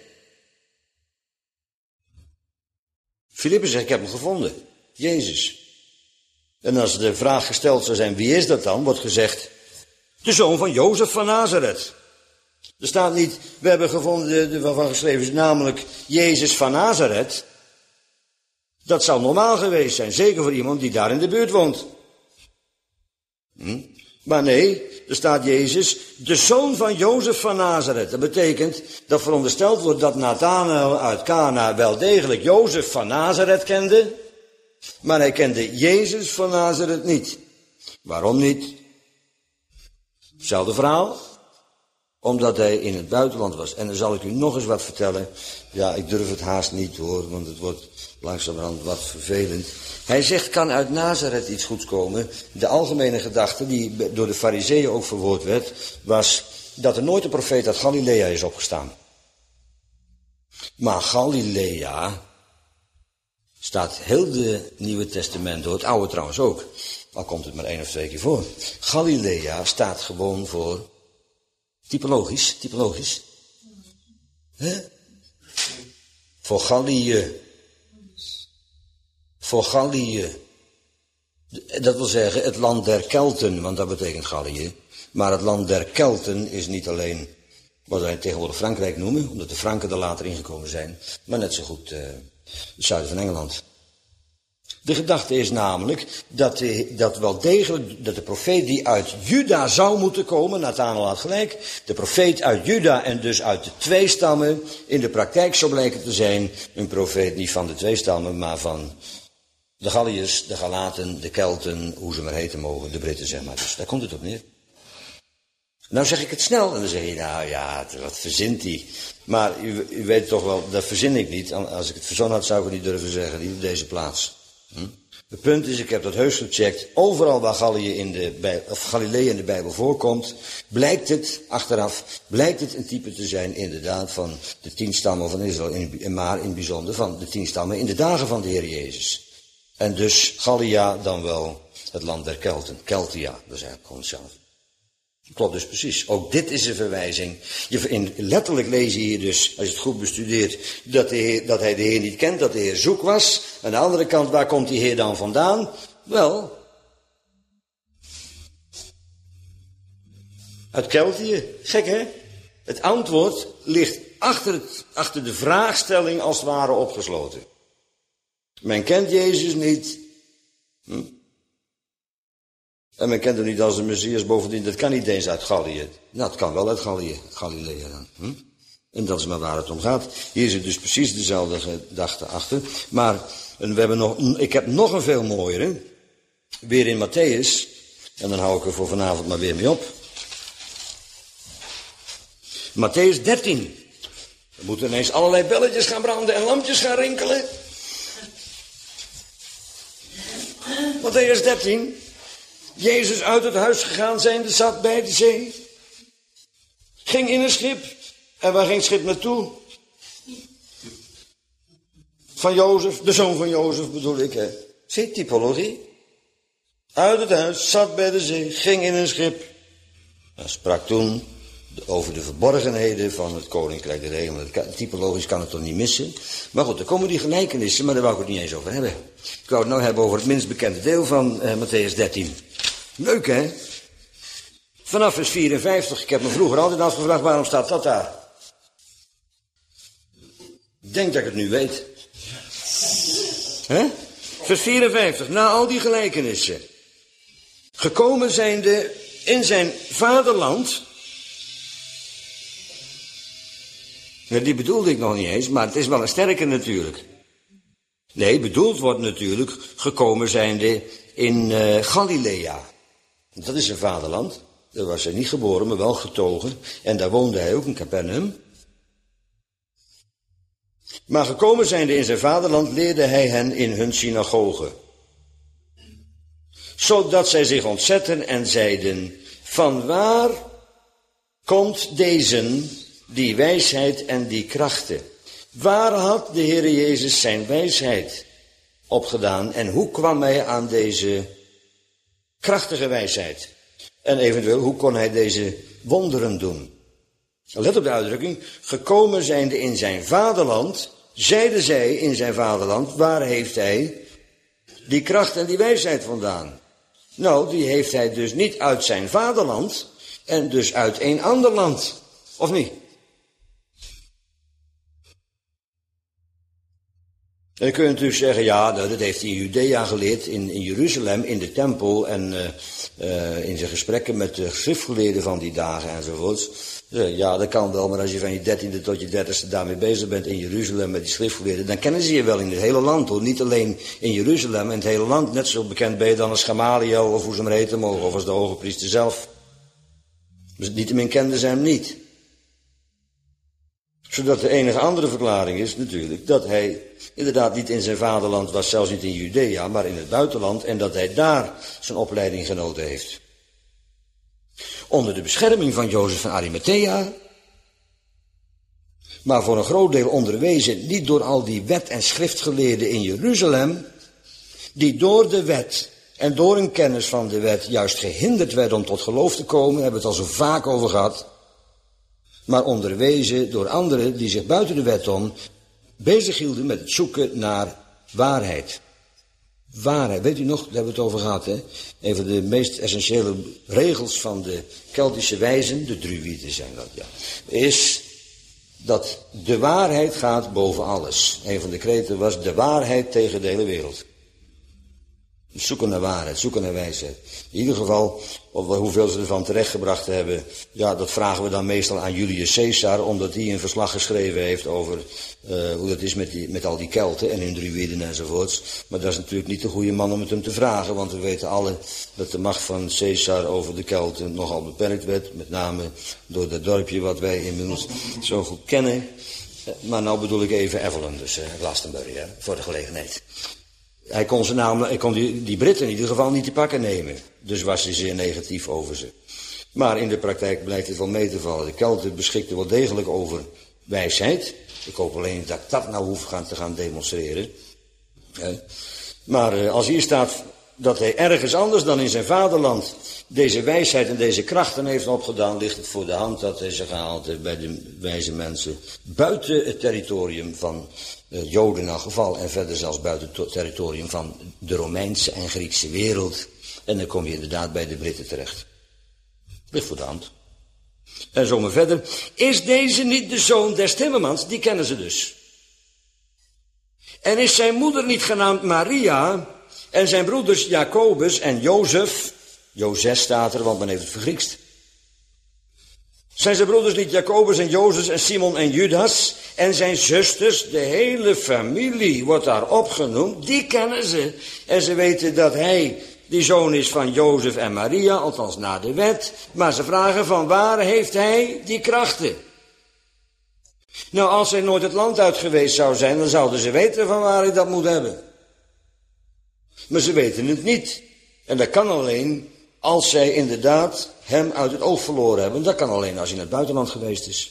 Filippus zegt, ik heb hem gevonden. Jezus. En als de vraag gesteld zou zijn, wie is dat dan? Wordt gezegd, de zoon van Jozef van Nazareth. Er staat niet, we hebben gevonden, waarvan geschreven is, namelijk Jezus van Nazareth. Dat zou normaal geweest zijn, zeker voor iemand die daar in de buurt woont. Hm? Maar nee, er staat Jezus, de zoon van Jozef van Nazareth. Dat betekent dat verondersteld wordt dat Nathanael uit Cana wel degelijk Jozef van Nazareth kende, maar hij kende Jezus van Nazareth niet. Waarom niet? Hetzelfde verhaal. Omdat hij in het buitenland was. En dan zal ik u nog eens wat vertellen. Ja, ik durf het haast niet hoor, want het wordt langzamerhand wat vervelend. Hij zegt, kan uit Nazareth iets goeds komen? De algemene gedachte, die door de Farizeeën ook verwoord werd, was dat er nooit een profeet uit Galilea is opgestaan. Maar Galilea staat heel de Nieuwe Testament door, het Oude trouwens ook. Al komt het maar één of twee keer voor. Galilea staat gewoon voor typologisch, typologisch. Hè? Voor Gallië. Voor Gallië. Dat wil zeggen het land der Kelten, want dat betekent Gallië. Maar het land der Kelten is niet alleen wat wij tegenwoordig Frankrijk noemen, omdat de Franken er later ingekomen zijn, maar net zo goed uh, het zuiden van Engeland. De gedachte is namelijk dat, de, dat wel degelijk, dat de profeet die uit Juda zou moeten komen, Nathanael had gelijk, de profeet uit Juda en dus uit de twee stammen, in de praktijk zou blijken te zijn een profeet niet van de twee stammen, maar van de Galliërs, de Galaten, de Kelten, hoe ze maar heten mogen, de Britten zeg maar. Dus daar komt het op neer. Nou zeg ik het snel en dan zeg je, nou ja, wat verzint hij. Maar u, u weet toch wel, dat verzin ik niet. Als ik het verzonnen had, zou ik het niet durven zeggen, niet op deze plaats. Hm? Het punt is, ik heb dat heus gecheckt. Overal waar Gallië in de Bij- of Galilea in de Bijbel voorkomt, blijkt het, achteraf, blijkt het een type te zijn inderdaad van de tien stammen van Israël, in, maar in het bijzonder van de tien stammen in de dagen van de Heer Jezus. En dus Gallia dan wel het land der Kelten. Keltia, dat is eigenlijk gewoon hetzelfde. Klopt dus precies. Ook dit is een verwijzing. Je, in, letterlijk lees je hier dus, als je het goed bestudeert, dat, de heer, dat hij de Heer niet kent, dat de Heer zoek was. Aan de andere kant, waar komt die Heer dan vandaan? Wel, uit Keltië. Gek hè? Het antwoord ligt achter, het, achter de vraagstelling als het ware opgesloten. Men kent Jezus niet. Hm? En men kent hem niet als de Messias, bovendien, dat kan niet eens uit Gallië. Nou, het kan wel uit Gallië, Galilea dan. Hm? En dat is maar waar het om gaat. Hier zit dus precies dezelfde gedachte achter. Maar en we hebben nog, ik heb nog een veel mooiere. Weer in Matthäus. En dan hou ik er voor vanavond maar weer mee op. Matthäus dertien. Er moeten ineens allerlei belletjes gaan branden en lampjes gaan rinkelen. Matthäus dertien. Jezus uit het huis gegaan zijnde zat bij de zee. Ging in een schip. En waar ging het schip naartoe? Van Jozef, de zoon van Jozef bedoel ik. Hè. Zie, typologie. Uit het huis, zat bij de zee, ging in een schip. En sprak toen over de verborgenheden van het koninkrijk der hemelen. Typologisch kan het toch niet missen. Maar goed, er komen die gelijkenissen, maar daar wou ik het niet eens over hebben. Ik wou het nou hebben over het minst bekende deel van uh, Matthäus dertien. Leuk hè? Vanaf vers vierenvijftig, ik heb me vroeger altijd afgevraagd, waarom staat dat daar? Ik denk dat ik het nu weet. Hè? Vers vierenvijftig, na al die gelijkenissen. Gekomen zijnde in zijn vaderland. Ja, die bedoelde ik nog niet eens, maar het is wel een sterke natuurlijk. Nee, bedoeld wordt natuurlijk gekomen zijnde in uh, Galilea. Dat is zijn vaderland. Daar was hij niet geboren, maar wel getogen. En daar woonde hij ook in Capernaum. Maar gekomen zijnde in zijn vaderland leerde hij hen in hun synagoge. Zodat zij zich ontzetten en zeiden, vanwaar komt deze, die wijsheid en die krachten? Waar had de Heere Jezus zijn wijsheid opgedaan en hoe kwam hij aan deze krachtige wijsheid? En eventueel, hoe kon hij deze wonderen doen? Let op de uitdrukking, gekomen zijnde in zijn vaderland, zeiden zij in zijn vaderland, waar heeft hij die kracht en die wijsheid vandaan? Nou, die heeft hij dus niet uit zijn vaderland en dus uit een ander land, of niet? En dan kun je natuurlijk zeggen, ja, dat heeft hij in Judea geleerd, in, in Jeruzalem, in de tempel en uh, uh, in zijn gesprekken met de schriftgeleerden van die dagen enzovoorts. Uh, ja, dat kan wel, maar als je van je dertiende tot je dertigste daarmee bezig bent in Jeruzalem met die schriftgeleerden, dan kennen ze je wel in het hele land hoor. Niet alleen in Jeruzalem, in het hele land. Net zo bekend ben je dan als Gamaliel of hoe ze hem heten mogen, of als de hoge priester zelf. Dus niettemin kenden ze hem niet. Zodat de enige andere verklaring is natuurlijk dat hij inderdaad niet in zijn vaderland was, zelfs niet in Judea, maar in het buitenland en dat hij daar zijn opleiding genoten heeft. Onder de bescherming van Jozef van Arimathea, maar voor een groot deel onderwezen niet door al die wet- en schriftgeleerden in Jeruzalem, die door de wet en door een kennis van de wet juist gehinderd werden om tot geloof te komen, daar hebben we het al zo vaak over gehad, maar onderwezen door anderen die zich buiten de wet om bezig hielden met het zoeken naar waarheid. Waarheid, weet u nog, daar hebben we het over gehad, hè? Een van de meest essentiële regels van de Keltische wijzen, de Druïden zijn dat, ja, is dat de waarheid gaat boven alles. Een van de kreten was de waarheid tegen de hele wereld. Zoeken naar waarheid, zoeken naar wijsheid. In ieder geval, hoeveel ze ervan terechtgebracht hebben, ja, dat vragen we dan meestal aan Julius Caesar, omdat hij een verslag geschreven heeft over uh, hoe dat is met, die, met al die Kelten en hun druïden enzovoorts. Maar dat is natuurlijk niet de goede man om het hem te vragen, want we weten alle dat de macht van Caesar over de Kelten nogal beperkt werd, met name door dat dorpje wat wij inmiddels zo goed kennen. Maar nou bedoel ik even Evelyn, dus uh, Glastonbury, hè, voor de gelegenheid. Hij kon, ze namelijk, hij kon die, die Britten in ieder geval niet te pakken nemen. Dus was hij zeer negatief over ze. Maar in de praktijk blijkt het wel mee te vallen. De Kelten beschikten wel degelijk over wijsheid. Ik hoop alleen dat ik dat nou hoef gaan, te gaan demonstreren. Maar als hier staat dat hij ergens anders dan in zijn vaderland deze wijsheid en deze krachten heeft opgedaan, ligt het voor de hand dat hij ze gehaald heeft bij de wijze mensen buiten het territorium van de Joden in elk geval, en verder zelfs buiten het territorium van de Romeinse en Griekse wereld. En dan kom je inderdaad bij de Britten terecht. Ligt voor de hand. En zo maar verder. Is deze niet de zoon des timmermans? Die kennen ze dus. En is zijn moeder niet genaamd Maria, en zijn broeders Jacobus en Jozef? Jozef staat er, want men heeft het vergriekst. Zijn zijn broeders niet Jacobus en Jozef en Simon en Judas? En zijn zusters, de hele familie wordt daar opgenoemd. Die kennen ze. En ze weten dat hij die zoon is van Jozef en Maria, althans na de wet. Maar ze vragen van waar heeft hij die krachten? Nou, als hij nooit het land uit geweest zou zijn, dan zouden ze weten van waar hij dat moet hebben. Maar ze weten het niet. En dat kan alleen als zij inderdaad hem uit het oog verloren hebben. Dat kan alleen als hij in het buitenland geweest is.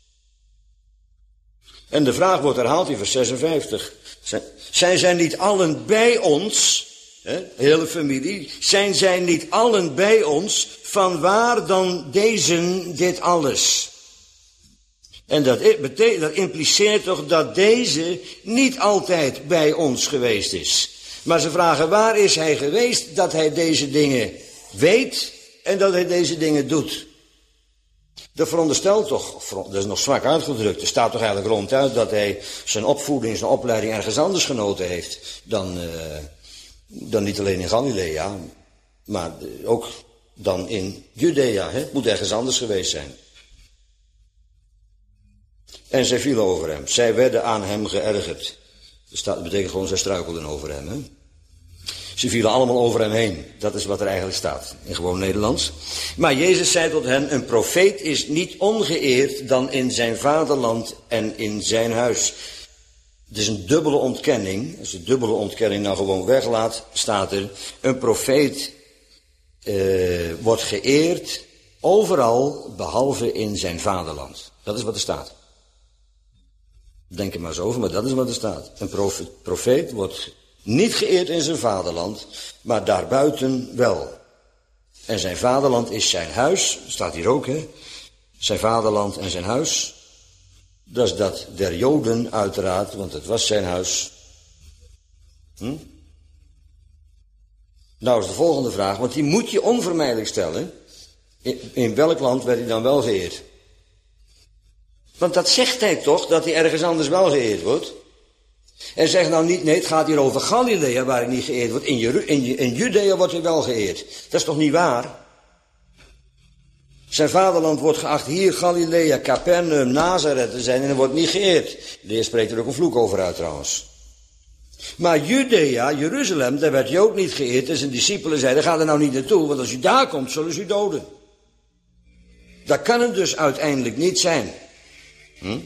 En de vraag wordt herhaald in vers zesenvijftig. Zijn, zijn zij niet allen bij ons, hè, hele familie, zijn zij niet allen bij ons, van waar dan deze dit alles? En dat, betekent, dat impliceert toch dat deze niet altijd bij ons geweest is. Maar ze vragen, waar is hij geweest dat hij deze dingen weet en dat hij deze dingen doet? Dat veronderstelt toch, dat is nog zwak uitgedrukt, er staat toch eigenlijk ronduit dat hij zijn opvoeding, zijn opleiding ergens anders genoten heeft dan, uh, dan niet alleen in Galilea, maar ook dan in Judea. Hè? Het moet ergens anders geweest zijn. En zij vielen over hem, zij werden aan hem geërgerd. Dat betekent gewoon, zij struikelden over hem. Hè? Ze vielen allemaal over hem heen. Dat is wat er eigenlijk staat, in gewoon Nederlands. Maar Jezus zei tot hen, een profeet is niet ongeëerd dan in zijn vaderland en in zijn huis. Het is een dubbele ontkenning. Als je dubbele ontkenning nou gewoon weglaat, staat er, een profeet uh, wordt geëerd overal behalve in zijn vaderland. Dat is wat er staat. Denk er maar zo over, maar dat is wat er staat. Een profeet, profeet wordt niet geëerd in zijn vaderland, maar daarbuiten wel. En zijn vaderland is zijn huis, staat hier ook, hè. Zijn vaderland en zijn huis. Dat is dat der Joden uiteraard, want het was zijn huis. Hm? Nou is de volgende vraag, want die moet je onvermijdelijk stellen. In, in welk land werd hij dan wel geëerd? Want dat zegt hij toch, dat hij ergens anders wel geëerd wordt? En zeg nou niet, nee, het gaat hier over Galilea waar hij niet geëerd wordt. In, Jeru- in, in Judea wordt hij wel geëerd. Dat is toch niet waar? Zijn vaderland wordt geacht hier Galilea, Capernaum, Nazareth te zijn en hij wordt niet geëerd. De Heer spreekt er ook een vloek over uit trouwens. Maar Judea, Jeruzalem, daar werd hij ook niet geëerd. En zijn discipelen zeiden, ga er nou niet naartoe, want als u daar komt, zullen ze u doden. Dat kan het dus uiteindelijk niet zijn. Hm?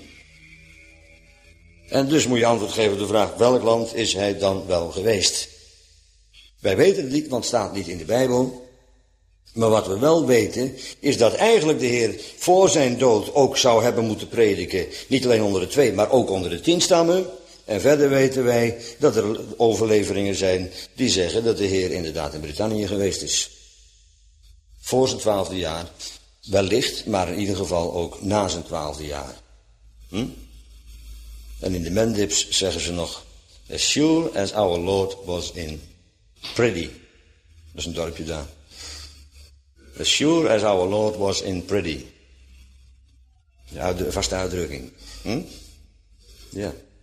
En dus moet je antwoord geven op de vraag, welk land is hij dan wel geweest? Wij weten het niet, want het staat niet in de Bijbel. Maar wat we wel weten, is dat eigenlijk de Heer voor zijn dood ook zou hebben moeten prediken. Niet alleen onder de twee, maar ook onder de tien stammen. En verder weten wij dat er overleveringen zijn die zeggen dat de Heer inderdaad in Brittannië geweest is. Voor zijn twaalfde jaar, wellicht, maar in ieder geval ook na zijn twaalfde jaar. Hm? En in de Mendips zeggen ze nog, as sure as our Lord was in Priddy. Dat is een dorpje daar. As sure as our Lord was in Priddy. De vaste uitdrukking. Hm? Ja.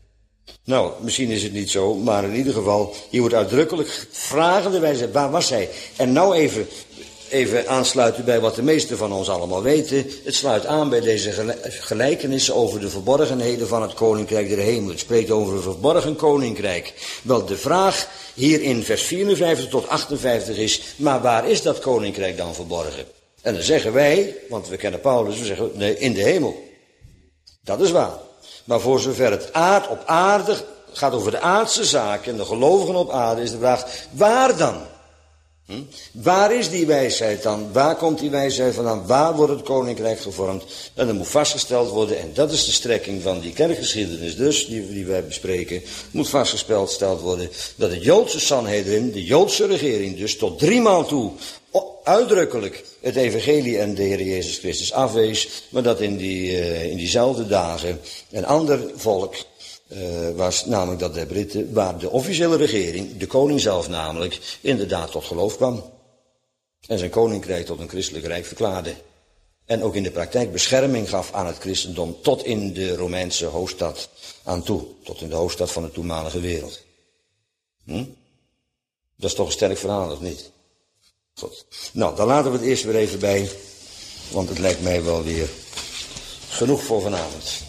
Nou, misschien is het niet zo, maar in ieder geval, hier wordt uitdrukkelijk vragende wijze, waar was hij? En nou even, even aansluiten bij wat de meesten van ons allemaal weten. Het sluit aan bij deze gelijkenissen over de verborgenheden van het Koninkrijk der Hemel. Het spreekt over een verborgen koninkrijk. Wel, de vraag hier in vers vierenvijftig tot achtenvijftig is, maar waar is dat koninkrijk dan verborgen? En dan zeggen wij, want we kennen Paulus, we zeggen, nee, in de hemel. Dat is waar. Maar voor zover het aard op aarde gaat over de aardse zaken en de gelovigen op aarde, is de vraag, waar dan? Hm? Waar is die wijsheid dan? Waar komt die wijsheid vandaan? Waar wordt het koninkrijk gevormd? En dat moet vastgesteld worden, en dat is de strekking van die kerkgeschiedenis dus, die, die wij bespreken, moet vastgesteld worden dat het Joodse Sanhedrin, de Joodse regering dus, tot driemaal toe uitdrukkelijk het evangelie en de Heer Jezus Christus afwees, maar dat in, die, uh, in diezelfde dagen een ander volk uh, was, namelijk dat der Britten, waar de officiële regering, de koning zelf namelijk, inderdaad tot geloof kwam. En zijn koninkrijk tot een christelijk rijk verklaarde. En ook in de praktijk bescherming gaf aan het christendom tot in de Romeinse hoofdstad aan toe. Tot in de hoofdstad van de toenmalige wereld. Hm? Dat is toch een sterk verhaal, of niet? Goed. Nou, dan laten we het eerst weer even bij, want het lijkt mij wel weer genoeg voor vanavond.